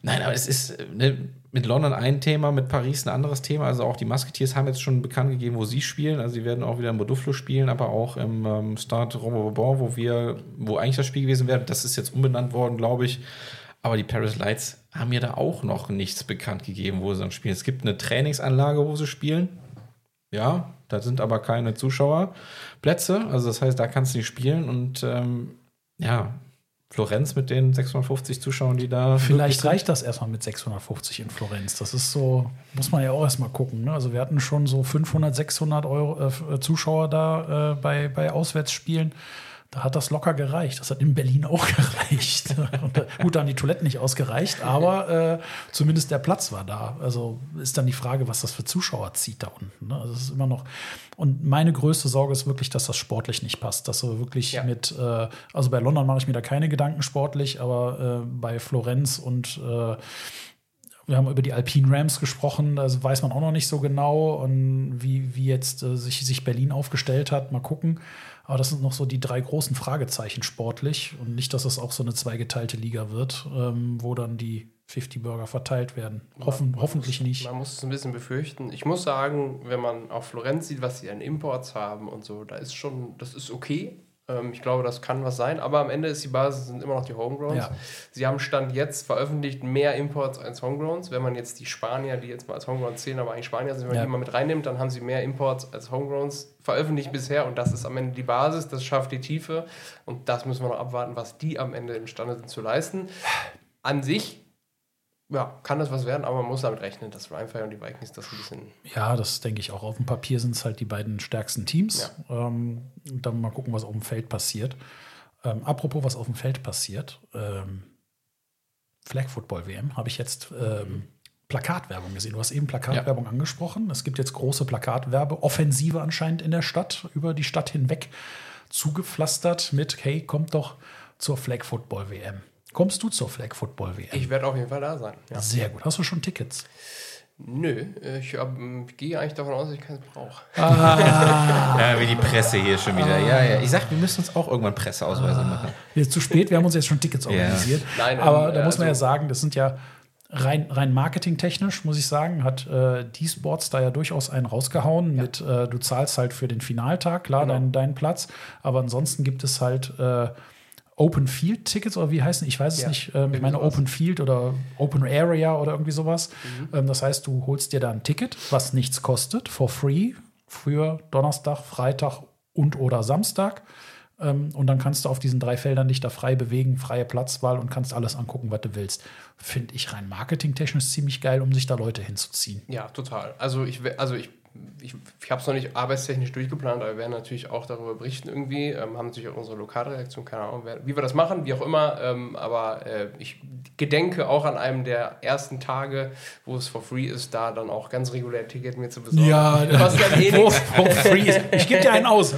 Nein, aber es ist ne, mit London ein Thema, mit Paris ein anderes Thema. Also auch die Musketeers haben jetzt schon bekannt gegeben, wo sie spielen. Also sie werden auch wieder in Bordeaux spielen, aber auch im ähm, Stade Romain, wo wir, wo eigentlich das Spiel gewesen wäre. Das ist jetzt umbenannt worden, glaube ich. Aber die Paris Lights haben mir da auch noch nichts bekannt gegeben, wo sie dann spielen. Es gibt eine Trainingsanlage, wo sie spielen. Ja, da sind aber keine Zuschauerplätze. Also das heißt, da kannst du nicht spielen. Und ähm, ja, Florenz mit den sechshundertfünfzig Zuschauern, die da. Vielleicht reicht das erstmal mit sechshundertfünfzig in Florenz. Das ist so, muss man ja auch erstmal gucken. Ne? Also wir hatten schon so fünfhundert, sechshundert Euro, äh, Zuschauer da äh, bei, bei Auswärtsspielen. Da hat das locker gereicht. Das hat in Berlin auch gereicht. Und, äh, gut, da haben die Toiletten nicht ausgereicht, aber äh, zumindest der Platz war da. Also ist dann die Frage, was das für Zuschauer zieht da unten. Ne? Also es ist immer noch. Und meine größte Sorge ist wirklich, dass das sportlich nicht passt. Dass so wirklich ja. mit, äh, also bei London mache ich mir da keine Gedanken sportlich, aber äh, bei Florenz und äh, wir haben über die Alpine Rams gesprochen, da weiß man auch noch nicht so genau, und wie, wie jetzt äh, sich, sich Berlin aufgestellt hat. Mal gucken. Aber das sind noch so die drei großen Fragezeichen sportlich. Und nicht, dass es auch so eine zweigeteilte Liga wird, ähm, wo dann die fünfzig Burger verteilt werden. Hoffen, man hoffentlich muss, nicht. Man muss es ein bisschen befürchten. Ich muss sagen, wenn man auf Florenz sieht, was sie an Imports haben und so, da ist schon, das ist okay. Ähm, ich glaube, das kann was sein. Aber am Ende ist die Basis sind immer noch die Homegrowns. Ja. Sie haben Stand jetzt veröffentlicht mehr Imports als Homegrowns. Wenn man jetzt die Spanier, die jetzt mal als Homegrowns zählen, aber eigentlich Spanier sind, wenn man ja. die mal mit reinnimmt, dann haben sie mehr Imports als Homegrowns veröffentlicht bisher. Und das ist am Ende die Basis. Das schafft die Tiefe. Und das müssen wir noch abwarten, was die am Ende imstande sind zu leisten. An sich ja, kann das was werden, aber man muss damit rechnen, dass Rheinfire und die Vikings das ein bisschen. Ja, das denke ich auch. Auf dem Papier sind es halt die beiden stärksten Teams. Ja. Ähm, dann mal gucken, was auf dem Feld passiert. Ähm, apropos, was auf dem Feld passiert. Ähm, Flag Football W M habe ich jetzt ähm, Plakatwerbung gesehen. Du hast eben Plakatwerbung ja. angesprochen. Es gibt jetzt große Plakatwerbe-Offensive anscheinend in der Stadt, über die Stadt hinweg zugepflastert mit, hey, kommt doch zur Flag Football W M. Kommst du zur Flag Football W M? Ich werde auf jeden Fall da sein. Ja. Sehr gut. Hast du schon Tickets? Nö, ich, hab, ich gehe eigentlich davon aus, dass ich keins brauche. Ah. Ja, wie die Presse hier schon wieder. Ja, ja. Ich sag, wir müssen uns auch irgendwann Presseausweise ah. machen. Jetzt zu spät, wir haben uns jetzt schon Tickets organisiert. Ja. Nein, aber ähm, da muss also, man ja sagen, das sind ja rein, rein marketingtechnisch, muss ich sagen, hat äh, D-Sports da ja durchaus einen rausgehauen. Ja. Mit, äh, du zahlst halt für den Finaltag, klar, genau. deinen, deinen Platz. Aber ansonsten gibt es halt äh, Open Field Tickets oder wie heißen, ich weiß es ja, nicht, ähm, ich meine sowas. Open Field oder Open Area oder irgendwie sowas. Mhm. Ähm, das heißt, du holst dir da ein Ticket, was nichts kostet, for free, für Donnerstag, Freitag und oder Samstag. Ähm, und dann kannst du auf diesen drei Feldern dich da frei bewegen, freie Platzwahl und kannst alles angucken, was du willst. Finde ich rein marketingtechnisch ziemlich geil, um sich da Leute hinzuziehen. Ja, total. Also ich, also ich Ich, ich habe es noch nicht arbeitstechnisch durchgeplant, aber wir werden natürlich auch darüber berichten irgendwie. Ähm, haben natürlich auch unsere Lokalredaktion, keine Ahnung, wie wir das machen, wie auch immer. Ähm, aber äh, ich gedenke auch an einem der ersten Tage, wo es for free ist, da dann auch ganz regulär ein Ticket mir zu besorgen. Ja, was dann eh for, for free ist. Ich gebe dir einen aus.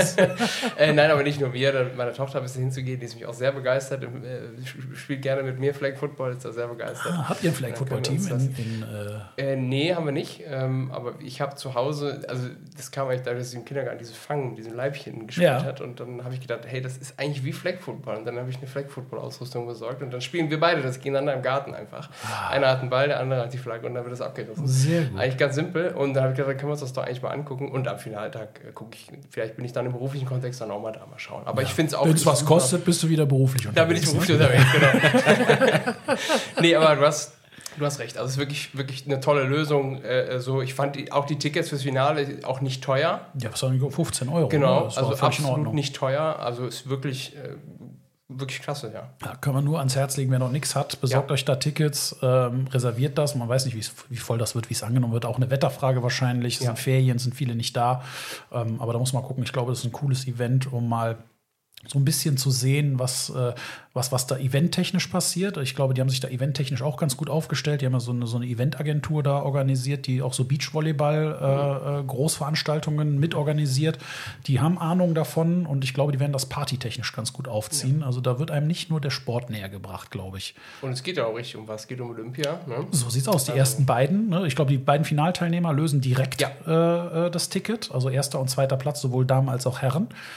äh, nein, aber nicht nur mir, meine Tochter ein bisschen hinzugehen, die ist mich auch sehr begeistert. Äh, spielt gerne mit mir Flag Football, ist da sehr begeistert. Ah, habt ihr ein Flag Football Team? In, in, äh äh, nee, haben wir nicht. Ähm, aber ich habe zu Hause, also das kam eigentlich dadurch, dass sie im Kindergarten diese Fangen, diese Leibchen gespielt ja. hat. Und dann habe ich gedacht, hey, das ist eigentlich wie Flag Football. Und dann habe ich eine Flag Football Ausrüstung besorgt. Und dann spielen wir beide das gegeneinander im Garten einfach. Ah. Einer hat einen Ball, der andere hat die Flagge und dann wird das abgerissen. Sehr gut. Eigentlich ganz simpel. Und dann habe ich gedacht, dann können wir uns das doch eigentlich mal angucken. Und am Finaltag äh, gucke ich, vielleicht bin ich dann im beruflichen Kontext dann auch mal da mal schauen. Aber ja. ich finde es auch. Wenn es was kostet, bist du wieder beruflich unterwegs. Da bin ich beruflich unterwegs, genau. Nee, aber du hast. Du hast recht, also es ist wirklich, wirklich eine tolle Lösung. Äh, so, ich fand die, auch die Tickets fürs Finale auch nicht teuer. Ja, was sagen wir, fünfzehn Euro. Genau, also absolut nicht teuer. Also ist wirklich, äh, wirklich klasse, ja. Da kann man nur ans Herz legen, wer noch nichts hat, besorgt ja. euch da Tickets, ähm, reserviert das. Man weiß nicht, wie voll das wird, wie es angenommen wird. Auch eine Wetterfrage wahrscheinlich. Es ja. sind Ferien, sind viele nicht da. Ähm, aber da muss man gucken. Ich glaube, das ist ein cooles Event, um mal so ein bisschen zu sehen, was, äh, was, was da eventtechnisch passiert. Ich glaube, die haben sich da eventtechnisch auch ganz gut aufgestellt. Die haben ja so eine, so eine Eventagentur da organisiert, die auch so Beachvolleyball, äh, Großveranstaltungen mitorganisiert. Die haben Ahnung davon und ich glaube, die werden das partytechnisch ganz gut aufziehen. Ja. Also da wird einem nicht nur der Sport näher gebracht, glaube ich. Und es geht ja auch richtig um was. Es geht um Olympia. Ne? So sieht's aus. Die also. ersten beiden, ne? Ich glaube, die beiden Finalteilnehmer lösen direkt ja. äh, das Ticket. Also erster und zweiter Platz, sowohl Damen als auch Herren.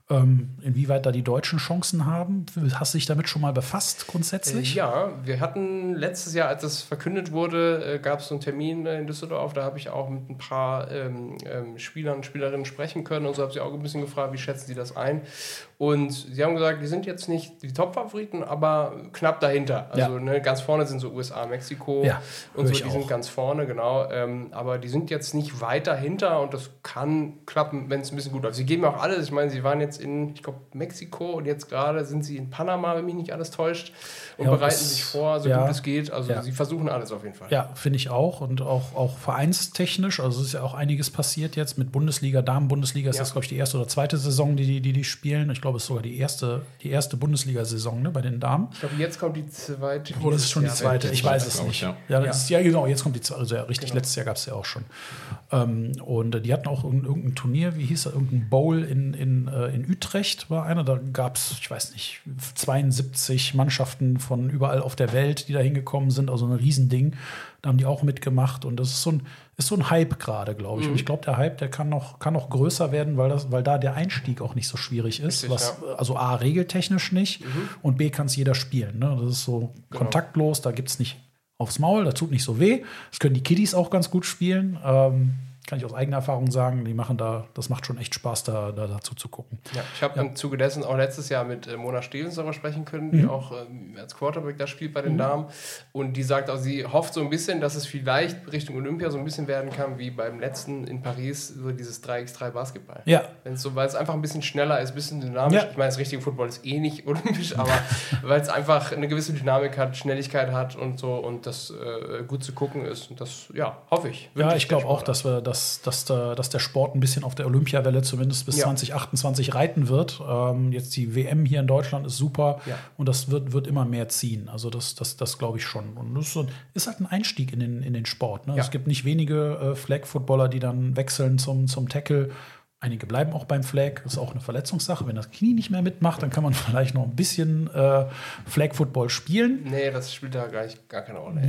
Ähm, inwieweit da die Deutschen Chancen haben? Hast du dich damit schon mal befasst grundsätzlich? Äh, ja, wir hatten letztes Jahr, als das verkündet wurde, äh, gab es so einen Termin äh, in Düsseldorf. Da habe ich auch mit ein paar ähm, ähm, Spielern und Spielerinnen sprechen können und so habe ich auch ein bisschen gefragt, wie schätzen sie das ein? Und sie haben gesagt, die sind jetzt nicht die Top-Favoriten, aber knapp dahinter. Also ja. ne, ganz vorne sind so U S A, Mexiko ja, und so, die auch. sind ganz vorne, genau. Ähm, aber die sind jetzt nicht weit dahinter und das kann klappen, wenn es ein bisschen gut läuft. Sie geben auch alles. Ich meine, sie waren jetzt in, ich glaube, Mexiko und jetzt gerade sind sie in Panama, wenn mich nicht alles täuscht, und ja, bereiten sich vor, so ja, gut es geht. Also ja. sie versuchen alles auf jeden Fall. Ja, finde ich auch. Und auch, auch vereinstechnisch, also es ist ja auch einiges passiert jetzt mit Bundesliga, Damen-Bundesliga ist ja. das, glaube ich, die erste oder zweite Saison, die die, die, die spielen. Ich glaube, es ist sogar die erste, die erste Bundesliga-Saison, ne, bei den Damen. Ich glaube, jetzt kommt die zweite. Oder ist es schon die zweite? Ich weiß es nicht. Ja, ja, das Ist, ja genau, jetzt kommt die zweite. Also ja, richtig, genau. Letztes Jahr gab es ja auch schon. Ähm, und die hatten auch irgendein Turnier, wie hieß er, irgendein Bowl in, in, äh, in Utrecht war einer. Da gab es, ich weiß nicht, zweiundsiebzig Mannschaften von überall auf der Welt, die da hingekommen sind. Also ein Riesending. Da haben die auch mitgemacht. Und das ist so ein, ist so ein Hype gerade, glaube ich. Mhm. Und ich glaube, der Hype, der kann noch, kann noch größer werden, weil, das, weil da der Einstieg auch nicht so schwierig ist. Richtig, was, ja. Also A, regeltechnisch nicht. Mhm. Und B, kann es jeder spielen. Ne? Das ist so genau. kontaktlos. Da gibt es nicht aufs Maul. Da tut nicht so weh. Das können die Kiddies auch ganz gut spielen. Ähm, Kann ich aus eigener Erfahrung sagen, die machen da, das macht schon echt Spaß, da, da dazu zu gucken. Ja, ich habe ja. im Zuge dessen auch letztes Jahr mit äh, Mona Stevens darüber sprechen können, die mhm. auch ähm, als Quarterback da spielt bei den mhm. Damen. Und die sagt auch, sie hofft so ein bisschen, dass es vielleicht Richtung Olympia so ein bisschen werden kann, wie beim letzten in Paris, so dieses drei gegen drei Basketball. Ja. Wenn's so, weil es einfach ein bisschen schneller ist, ein bisschen dynamisch. Ja. Ich meine, das richtige Football ist eh nicht olympisch, aber weil es einfach eine gewisse Dynamik hat, Schnelligkeit hat und so und das äh, gut zu gucken ist. Und das, ja, hoffe ich. Ja, ich glaube auch, dass wir, dass, dass da dass der Sport ein bisschen auf der Olympiawelle zumindest bis ja. zwanzig achtundzwanzig reiten wird. Ähm, jetzt die W M hier in Deutschland ist super ja. und das wird, wird immer mehr ziehen. Also das, das, das glaube ich schon. Und das ist, so, ist halt ein Einstieg in den, in den Sport. Ne? Ja. Es gibt nicht wenige äh, Flag-Footballer, die dann wechseln zum, zum Tackle. Einige bleiben auch beim Flag. Das ist auch eine Verletzungssache. Wenn das Knie nicht mehr mitmacht, dann kann man vielleicht noch ein bisschen äh, Flag-Football spielen. Nee, das spielt da gar, nicht, gar keine Rolle.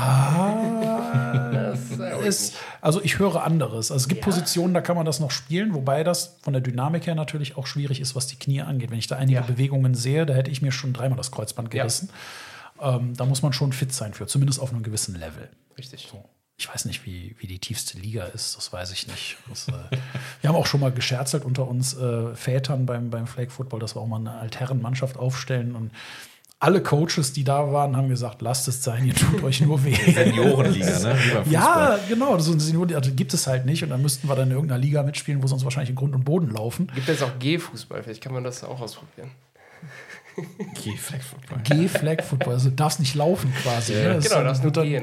Ja. das ist, also ich höre anderes. Also es gibt ja. Positionen, da kann man das noch spielen, wobei das von der Dynamik her natürlich auch schwierig ist, was die Knie angeht. Wenn ich da einige ja. Bewegungen sehe, da hätte ich mir schon dreimal das Kreuzband gerissen. Ja. Ähm, da muss man schon fit sein für, zumindest auf einem gewissen Level. Richtig. So. Ich weiß nicht, wie, wie die tiefste Liga ist, das weiß ich nicht. Das, äh, wir haben auch schon mal gescherzelt unter uns äh, Vätern beim, beim Flag Football, dass wir auch mal eine Altherrenmannschaft aufstellen. Und alle Coaches, die da waren, haben gesagt, lasst es sein, ihr tut euch nur weh. Seniorenliga, ne? Wie beim Fußball. Ja, genau. So eine Senioren, also gibt es halt nicht. Und dann müssten wir dann in irgendeiner Liga mitspielen, wo sie uns wahrscheinlich in Grund und Boden laufen. Gibt es auch G-Fußball? Vielleicht kann man das auch ausprobieren. G-Flag-Football. G-Flag-Football, also du darfst nicht laufen quasi. Ja, ne? Genau, du darfst nur gehen.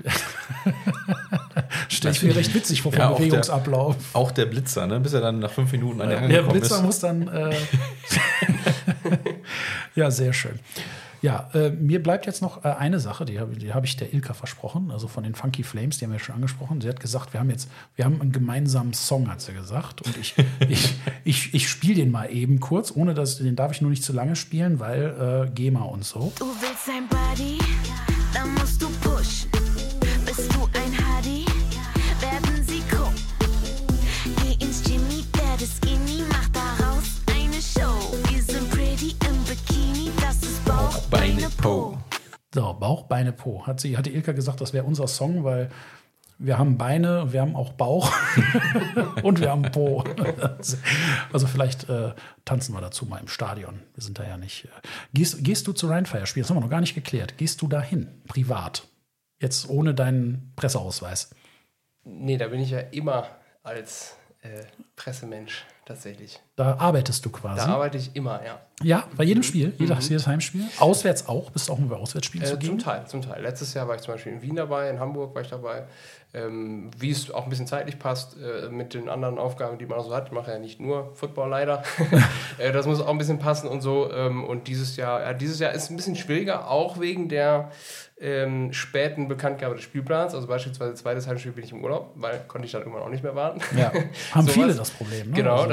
Stell ich mir recht witzig vor vom ja, Bewegungsablauf. Auch der, auch der Blitzer, ne? Bis er dann nach fünf Minuten an der Der Blitzer ist. muss dann äh ja, sehr schön. Ja, äh, mir bleibt jetzt noch äh, eine Sache, die habe die hab ich der Ilka versprochen, also von den Funky Flames, die haben wir ja schon angesprochen. Sie hat gesagt, wir haben jetzt, wir haben einen gemeinsamen Song, hat sie gesagt. Und ich, ich, ich, ich spiele den mal eben kurz, ohne dass, den darf ich nur nicht zu lange spielen, weil äh, GEMA und so. Du willst ein Buddy, dann musst du pushen. Bist du ein Huddy, werden sie gucken. Geh ins Jimmy, werde skinny, mach daraus eine Show. Wir sind pretty im Bikini, das ist Bauch, Beine, Po. So, Bauch, Beine, Po. Hat sie, hatte Ilka gesagt, das wäre unser Song, weil wir haben Beine, wir haben auch Bauch und wir haben Po. Also vielleicht äh, tanzen wir dazu mal im Stadion. Wir sind da ja nicht. Äh. Gehst, gehst du zu Rheinfire spielen? Das haben wir noch gar nicht geklärt. Gehst du dahin, privat? Jetzt ohne deinen Presseausweis? Nee, da bin ich ja immer als äh, Pressemensch tatsächlich. Da arbeitest du quasi? Da arbeite ich immer, ja. Ja, bei jedem Spiel, mhm. jedes, jedes Heimspiel? Auswärts auch? Bist du auch mal bei Auswärtsspielen äh, zugegen? Zum Teil, zum Teil. Letztes Jahr war ich zum Beispiel in Wien dabei, in Hamburg war ich dabei. Ähm, wie es auch ein bisschen zeitlich passt äh, mit den anderen Aufgaben, die man so hat. Ich mache ja nicht nur Football leider. äh, das muss auch ein bisschen passen und so. Ähm, und dieses Jahr, ja, dieses Jahr ist ein bisschen schwieriger, auch wegen der ähm, späten Bekanntgabe des Spielplans. Also beispielsweise zweites Heimspiel bin ich im Urlaub, weil konnte ich dann irgendwann auch nicht mehr warten. Ja, haben viele das Problem. Ne? Genau, also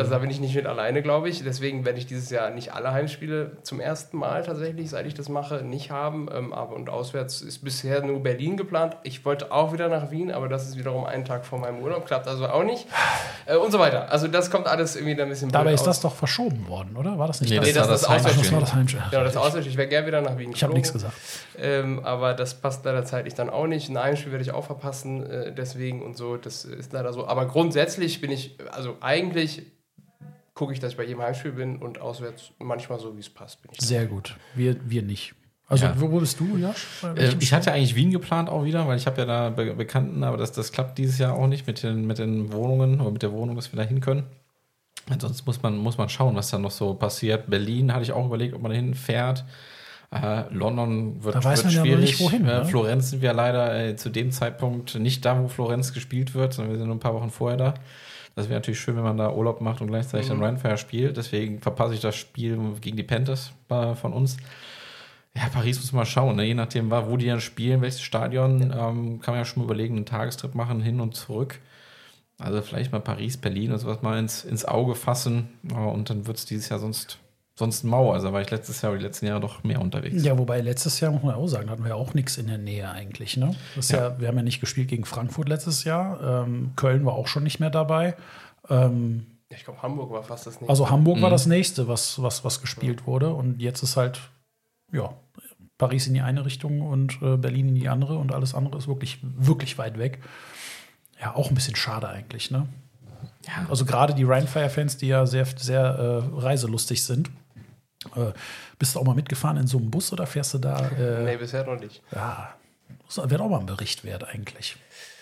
Also da bin ich nicht mit alleine, glaube ich. Deswegen werde ich dieses Jahr nicht alle Heimspiele zum ersten Mal tatsächlich, seit ich das mache, nicht haben. Ähm, aber und auswärts ist bisher nur Berlin geplant. Ich wollte auch wieder nach Wien, aber das ist wiederum einen Tag vor meinem Urlaub. Klappt also auch nicht. Äh, und so weiter. Also das kommt alles irgendwie ein bisschen blöd Dabei ist aus. das doch verschoben worden, oder? War das nicht Nee, das? Nee, das, war ist das das Auswärtsspiel. Das war das Heimspiel. Genau, das Auswärtsspiel. Ich wäre gerne wieder nach Wien Ich habe geflogen. nichts gesagt. Ähm, aber das passt leider zeitlich dann auch nicht. Ein Heimspiel werde ich auch verpassen, äh, deswegen und so. Das ist leider so. Aber grundsätzlich bin ich, also eigentlich gucke ich, dass ich bei jedem Heimspiel bin und auswärts manchmal so, wie es passt. Bin ich Sehr gut. Wir, wir nicht. Also, Ja. wo wo bist du, Josh? Bei Äh, welchem ich hatte eigentlich Wien geplant auch wieder, weil ich habe ja da Be Bekannten, aber das, das klappt dieses Jahr auch nicht mit den, mit den Wohnungen oder mit der Wohnung, dass wir da hin können. Ansonsten muss man, muss man schauen, was da noch so passiert. Berlin hatte ich auch überlegt, ob man da hinfährt. Äh, London wird, Da weiß wird man ja noch schwierig. nicht, wohin, Äh, ne? Florenz sind wir leider äh, zu dem Zeitpunkt nicht da, wo Florenz gespielt wird, sondern wir sind nur ein paar Wochen vorher da. Das wäre natürlich schön, wenn man da Urlaub macht und gleichzeitig Mhm. dann Rheinfire spielt. Deswegen verpasse ich das Spiel gegen die Panthers äh, von uns. Ja, Paris muss man schauen, ne? Je nachdem, wo die dann spielen, welches Stadion, ähm, kann man ja schon mal überlegen, einen Tagestrip machen, hin und zurück. Also vielleicht mal Paris, Berlin oder sowas mal ins, ins Auge fassen. äh, Und dann wird es dieses Jahr sonst, sonst mau. Also war ich letztes Jahr oder die letzten Jahre doch mehr unterwegs. Ja, wobei letztes Jahr, muss man auch sagen, hatten wir ja auch nichts in der Nähe eigentlich. Ne? Das ist ja. Ja, wir haben ja nicht gespielt gegen Frankfurt letztes Jahr. Ähm, Köln war auch schon nicht mehr dabei. Ähm, Ich glaube, Hamburg war fast das nächste. also Hamburg Mhm. war das nächste, was, was, was gespielt wurde. Und jetzt ist halt, ja, Paris in die eine Richtung und äh, Berlin in die andere. Und alles andere ist wirklich, wirklich weit weg. Ja, auch ein bisschen schade eigentlich, ne? Ja. Also gerade die Rheinfire-Fans, die ja sehr, sehr äh, reiselustig sind. Äh, bist du auch mal mitgefahren in so einem Bus oder fährst du da? Äh, Nee, bisher noch nicht. Ja, das wäre auch mal ein Bericht wert eigentlich.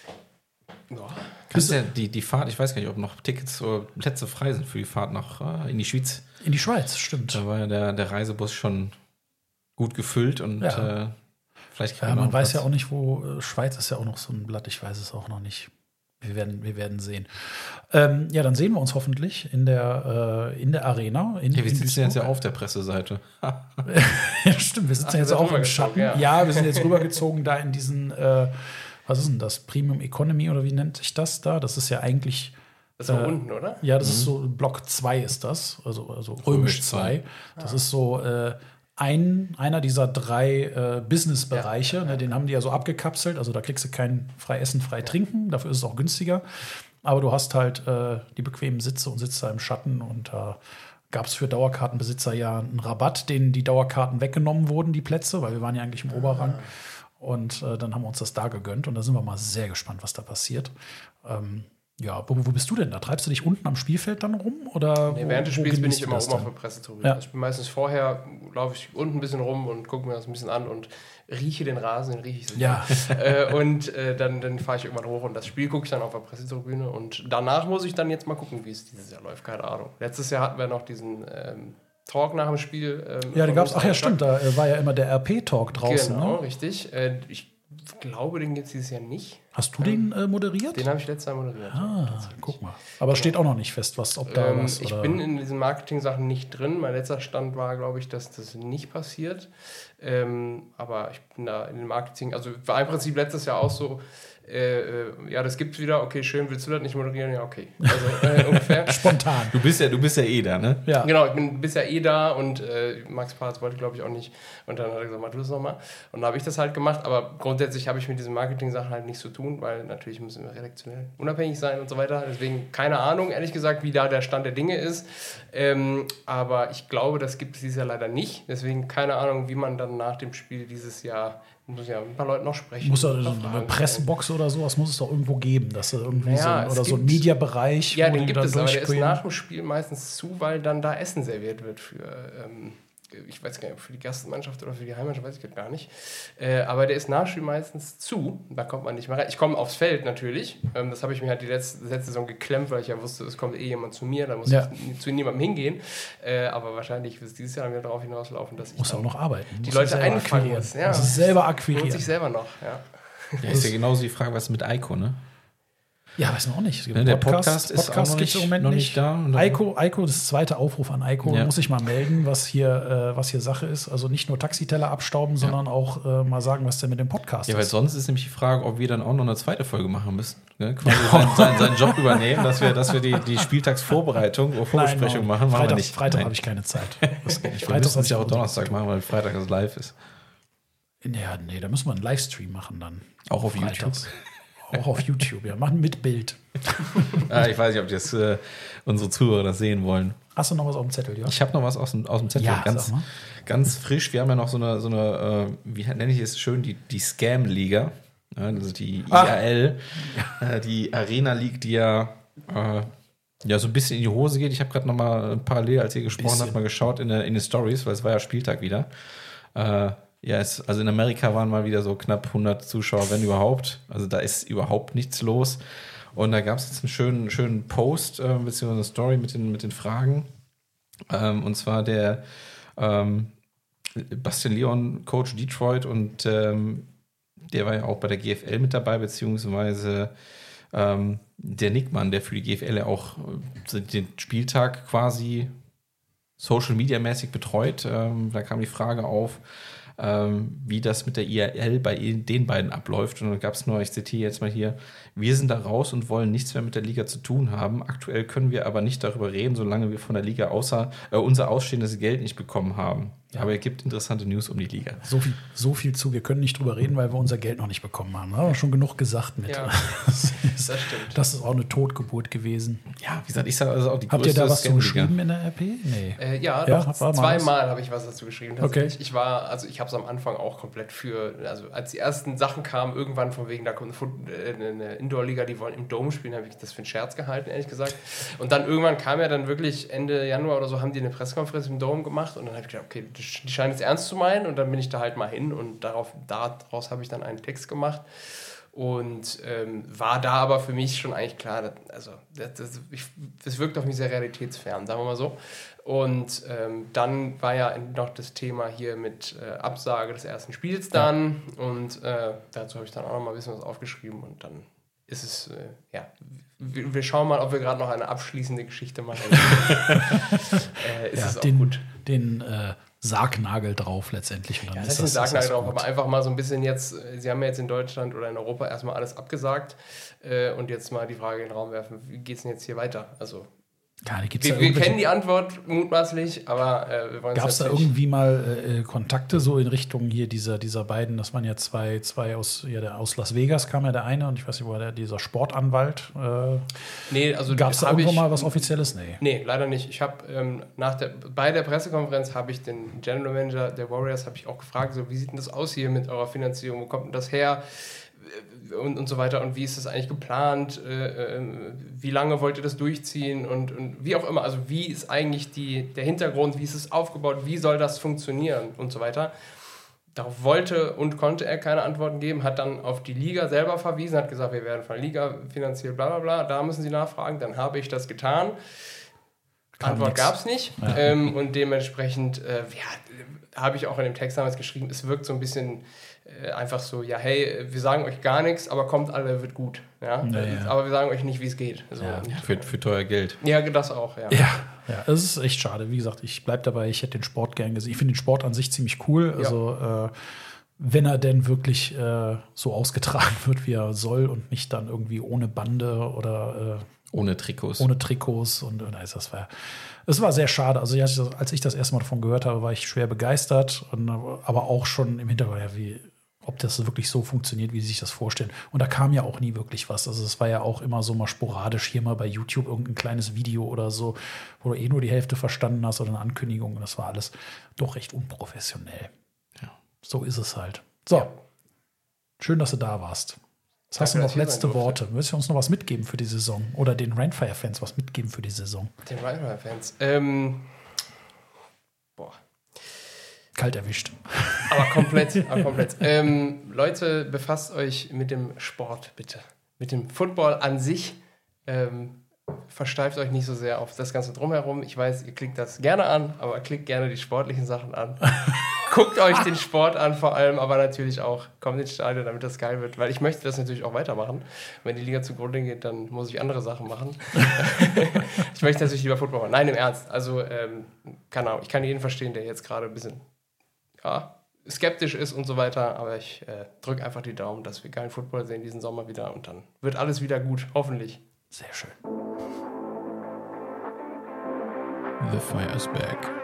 Ja. Kannst ja die, die Fahrt, ich weiß gar nicht, ob noch Tickets oder Plätze frei sind für die Fahrt nach äh, in die Schweiz. In die Schweiz, stimmt. Da war ja der, der Reisebus schon gut gefüllt und Ja. äh, vielleicht Ja, noch man einen weiß Platz. ja auch nicht, wo. Äh, Schweiz ist ja auch noch so ein Blatt, ich weiß es auch noch nicht. Wir werden, wir werden sehen. Ähm, ja, dann sehen wir uns hoffentlich in der, äh, in der Arena. In, Ja, wir in sitzen jetzt ja Duisburg. auf der Presseseite. Ja, stimmt, wir sitzen Ach, jetzt wir sind auch im rübergezogen, Schatten. Ja. ja. wir sind jetzt rübergezogen da in diesen, äh, was ist denn das? Premium Economy oder wie nennt sich das da? Das ist ja eigentlich. Das war Äh, unten, oder? Ja, das ist so Block zwei ist das, also, also römisch zwei. Das ist so äh, ein, einer dieser drei äh, Business-Bereiche, Ja. ne, den haben die ja so abgekapselt. Also da kriegst du kein frei Essen, frei Trinken, dafür ist es auch günstiger. Aber du hast halt äh, die bequemen Sitze und sitzt da im Schatten und da gab es für Dauerkartenbesitzer ja einen Rabatt, denen die Dauerkarten weggenommen wurden, die Plätze, weil wir waren ja eigentlich im Oberrang. Und äh, dann haben wir uns das da gegönnt und da sind wir mal sehr gespannt, was da passiert. Ähm, Ja, wo, wo bist du denn da? Treibst du dich unten am Spielfeld dann rum? Oder Nee, wo, während des wo Spiels bin genießt ich du immer das oben auf dann? der Pressetribüne. Ja. Ich bin meistens vorher, laufe ich unten ein bisschen rum und gucke mir das ein bisschen an und rieche den Rasen, den rieche ich so. Ja. äh, und äh, dann, dann fahre ich irgendwann hoch und das Spiel gucke ich dann auf der Pressetribüne und danach muss ich dann jetzt mal gucken, wie es dieses Jahr läuft. Keine Ahnung. Letztes Jahr hatten wir noch diesen ähm, Talk nach dem Spiel. Ähm, Ja, den von gab's. uns Ach ja, Eintracht. stimmt. Da äh, war ja immer der R P-Talk draußen. Genau, Ne? richtig. Äh, ich glaube, den gibt es dieses Jahr nicht. Hast du den äh, moderiert? Den habe ich letztes Jahr moderiert. ah, guck mal. Aber es steht auch noch nicht fest, was, ob da Ähm, was. ich oder? bin in diesen Marketing-Sachen nicht drin. Mein letzter Stand war, glaube ich, dass das nicht passiert. Ähm, aber ich bin da in den Marketing, also war im Prinzip letztes Jahr auch so, äh, äh, ja, das gibt's wieder, okay, schön, willst du das nicht moderieren? Ja, okay. Also äh, ungefähr. Spontan. Du bist ja, du bist ja eh da, ne? Ja. Genau, ich bin bisher eh da und äh, Max Parz wollte, glaube ich, auch nicht. Und dann hat er gesagt, mach du das nochmal. Und dann habe ich das halt gemacht. Aber grundsätzlich habe ich mit diesen Marketing-Sachen halt nichts zu tun, weil natürlich müssen wir redaktionell unabhängig sein und so weiter. Deswegen keine Ahnung, ehrlich gesagt, wie da der Stand der Dinge ist. Ähm, aber ich glaube, das gibt es dieses Jahr leider nicht. Deswegen keine Ahnung, wie man dann nach dem Spiel dieses Jahr, muss ja mit ein paar Leuten noch sprechen. Muss da ein so paar eine Fragen Pressebox oder sowas muss es doch irgendwo geben, dass da irgendwie Naja, so ein, es oder so ein gibt- Mediabereich, Ja, wo den die gibt dann es, aber der ist durchqueren. nach dem Spiel meistens zu, weil dann da Essen serviert wird für, ähm, ich weiß gar nicht, für die Gastmannschaft oder für die Heimmannschaft, weiß ich gar nicht. Äh, aber der ist nach dem Spiel meistens zu, da kommt man nicht mehr rein. Ich komme aufs Feld natürlich, ähm, das habe ich mir halt die letzte, letzte Saison geklemmt, weil ich ja wusste, es kommt eh jemand zu mir, da muss Ja. ich zu niemandem hingehen. Äh, aber wahrscheinlich wird es dieses Jahr wieder darauf hinauslaufen, dass ich Muss dann auch noch arbeiten. die Muss Leute selber einfangen akquirieren. muss. Ja. Muss es selber lohnt akquirieren. sich selber noch, ja. Ja, ist ja genauso die Frage, was mit Eiko, ne? Ja, weiß man auch nicht. Es gibt Ja, der Podcast, Podcast ist Podcast auch noch gibt's nicht- im Moment noch nicht. nicht da. Und dann- Eiko, Eiko, das ist der zweite Aufruf an Eiko. Ja. Muss ich mal melden, was hier, äh, was hier Sache ist. Also nicht nur Taxiteller abstauben, sondern auch äh, mal sagen, was denn mit dem Podcast Ja, weil ist. sonst ist nämlich die Frage, ob wir dann auch noch eine zweite Folge machen müssen. Ne? Quasi seinen, seinen, seinen Job übernehmen, dass wir, dass wir die, die Spieltagsvorbereitung oder Vorbesprechung machen. machen wir Freitag, nicht. Freitag Nein. habe ich keine Zeit. Das geht nicht. Wir Freitag müssen habe es ja auch ich Donnerstag machen, weil Freitag das live ist. Ja, nee, da müssen wir einen Livestream machen dann. Auch auf Freitags. Auch auf YouTube, ja. Machen mit Bild. Ah, ich weiß nicht, ob das, äh, unsere Zuhörer das sehen wollen. Hast du noch was auf dem Zettel, ja? Ich habe noch was aus dem, aus dem Zettel, Ja, ganz, sag mal. ganz frisch. Wir haben ja noch so eine, so eine äh, wie nenne ich es schön, die, die Scam-Liga. Ja, also die I Ah. A L, äh, die Arena League, die ja, äh, ja so ein bisschen in die Hose geht. Ich habe gerade noch mal parallel, als ihr gesprochen Bisschen. habt, mal geschaut in den in die Stories, weil es war ja Spieltag wieder. Äh, ja, es, also in Amerika waren mal wieder so knapp hundert Zuschauer, wenn überhaupt. Also da ist überhaupt nichts los. Und da gab es jetzt einen schönen, schönen Post, äh, beziehungsweise eine Story mit den, mit den Fragen. Ähm, und zwar der ähm, Bastian Leon, Coach Detroit, und ähm, der war ja auch bei der G F L mit dabei, beziehungsweise ähm, der Nickmann, der für die G F L ja auch äh, den Spieltag quasi Social Media mäßig betreut. Ähm, da kam die Frage auf, ähm, wie das mit der I A L bei den beiden abläuft. Und dann gab es nur, ich zitiere jetzt mal hier, wir sind da raus und wollen nichts mehr mit der Liga zu tun haben. Aktuell können wir aber nicht darüber reden, solange wir von der Liga außer, äh, unser ausstehendes Geld nicht bekommen haben. Ja. Aber es gibt interessante News um die Liga. So viel, so viel zu, wir können nicht drüber reden, weil wir unser Geld noch nicht bekommen haben. Da haben wir schon genug gesagt mit. Ja, das, ist, das stimmt. das ist auch eine Totgeburt gewesen. Ja, wie gesagt, ich sage also auch die Habt ihr größte da was zu Scam-Liga. geschrieben in der R P? Nee. Äh, ja, Ja, doch, war mal zweimal habe ich was dazu geschrieben. Okay. Tatsächlich. Ich war, also ich habe es am Anfang auch komplett für, also als die ersten Sachen kamen, irgendwann von wegen, da kommt eine, Foot- äh, eine Indoor-Liga, die wollen im Dome spielen, habe ich das für einen Scherz gehalten, ehrlich gesagt. Und dann irgendwann kam ja dann wirklich Ende Januar oder so, haben die eine Pressekonferenz im Dome gemacht und dann habe ich gedacht, okay, die die scheinen es ernst zu meinen, und dann bin ich da halt mal hin und darauf, daraus habe ich dann einen Text gemacht. Und ähm, war da aber für mich schon eigentlich klar, dass, also das, das, ich, das wirkt auf mich sehr realitätsfern, sagen wir mal so. Und ähm, dann war ja noch das Thema hier mit äh, Absage des ersten Spiels dann, und äh, dazu habe ich dann auch noch mal ein bisschen was aufgeschrieben, und dann ist es, äh, ja, wir, wir schauen mal, ob wir gerade noch eine abschließende Geschichte machen. äh, ist Ja, es auch den gut. den äh, Sargnagel drauf letztendlich. Und dann Ja, ist das ist ein das, Sargnagel ist das drauf, gut. aber einfach mal so ein bisschen jetzt, äh, Sie haben ja jetzt in Deutschland oder in Europa erstmal alles abgesagt, äh, und jetzt mal die Frage in den Raum werfen, wie geht es denn jetzt hier weiter? Also Ja, da gibt's wir, da wir irgendwelche- kennen die Antwort mutmaßlich, aber äh, wir wollen Gab es da natürlich- irgendwie mal äh, Kontakte so in Richtung hier dieser, dieser beiden, das waren ja zwei, zwei aus, ja, der, aus Las Vegas kam ja der eine, und ich weiß nicht, wo war der, dieser Sportanwalt. Äh, Nee, also Gab es da hab irgendwo ich- mal was Offizielles? Nee. Nee, leider nicht. Ich habe ähm, nach der bei der Pressekonferenz habe ich den General Manager der Warriors habe ich auch gefragt, so wie sieht denn das aus hier mit eurer Finanzierung? Wo kommt denn das her? Und, und so weiter. Und wie ist das eigentlich geplant? Äh, äh, wie lange wollt ihr das durchziehen? Und, und wie auch immer. Also wie ist eigentlich die, der Hintergrund? Wie ist es aufgebaut? Wie soll das funktionieren? Und so weiter. Darauf wollte und konnte er keine Antworten geben, hat dann auf die Liga selber verwiesen, hat gesagt, wir werden von der Liga finanziert, bla bla bla, da müssen Sie nachfragen. Dann habe ich das getan. Kam Antwort nix. gab es nicht. Ja. Ähm, und dementsprechend äh, ja, habe ich auch in dem Text damals geschrieben, es wirkt so ein bisschen äh, einfach so, ja, hey, wir sagen euch gar nichts, aber kommt alle, wird gut. Ja? Ja, ja. Aber wir sagen euch nicht, wie es geht. So, Ja. und- Für, für teuer Geld. ja, das auch, ja. Ja, ja, es ist echt schade. Wie gesagt, ich bleibe dabei, ich hätte den Sport gern gesehen. Ich finde den Sport an sich ziemlich cool. Also, äh, wenn er denn wirklich äh, so ausgetragen wird, wie er soll, und nicht dann irgendwie ohne Bande oder äh, Ohne Trikots. ohne Trikots. Und, und also das war, es war sehr schade. Also, ja, als ich das erste Mal davon gehört habe, war ich schwer begeistert. Und, aber auch schon im Hintergrund, ja, wie, ob das wirklich so funktioniert, wie sie sich das vorstellen. Und da kam ja auch nie wirklich was. Also es war ja auch immer so mal sporadisch, hier mal bei YouTube irgendein kleines Video oder so, wo du eh nur die Hälfte verstanden hast oder eine Ankündigung. Und das war alles doch recht unprofessionell. Ja. So ist es halt. So, Ja. schön, dass du da warst. Jetzt hast du Danke, noch dass ich hier letzte sein durfte. Worte. Willst du uns noch was mitgeben für die Saison? Oder den Rainfire-Fans was mitgeben für die Saison? Den Rheinland-Fans. Ähm, boah. Kalt erwischt. Aber komplett, aber komplett. Ähm, Leute, befasst euch mit dem Sport, bitte. Mit dem Football an sich. Ähm, versteift euch nicht so sehr auf das Ganze drumherum. Ich weiß, ihr klickt das gerne an, aber klickt gerne die sportlichen Sachen an. guckt euch den Sport an vor allem, aber natürlich auch kommt ins Stadion, damit das geil wird, weil ich möchte das natürlich auch weitermachen. Wenn die Liga zugrunde geht, dann muss ich andere Sachen machen. Ich möchte natürlich lieber Football machen. Nein, im Ernst. Also, ähm, keine Ahnung, ich kann jeden verstehen, der jetzt gerade ein bisschen ja, skeptisch ist und so weiter, aber ich äh, drücke einfach die Daumen, dass wir geilen Football sehen diesen Sommer wieder und dann wird alles wieder gut, hoffentlich. Sehr schön. The Fire is back.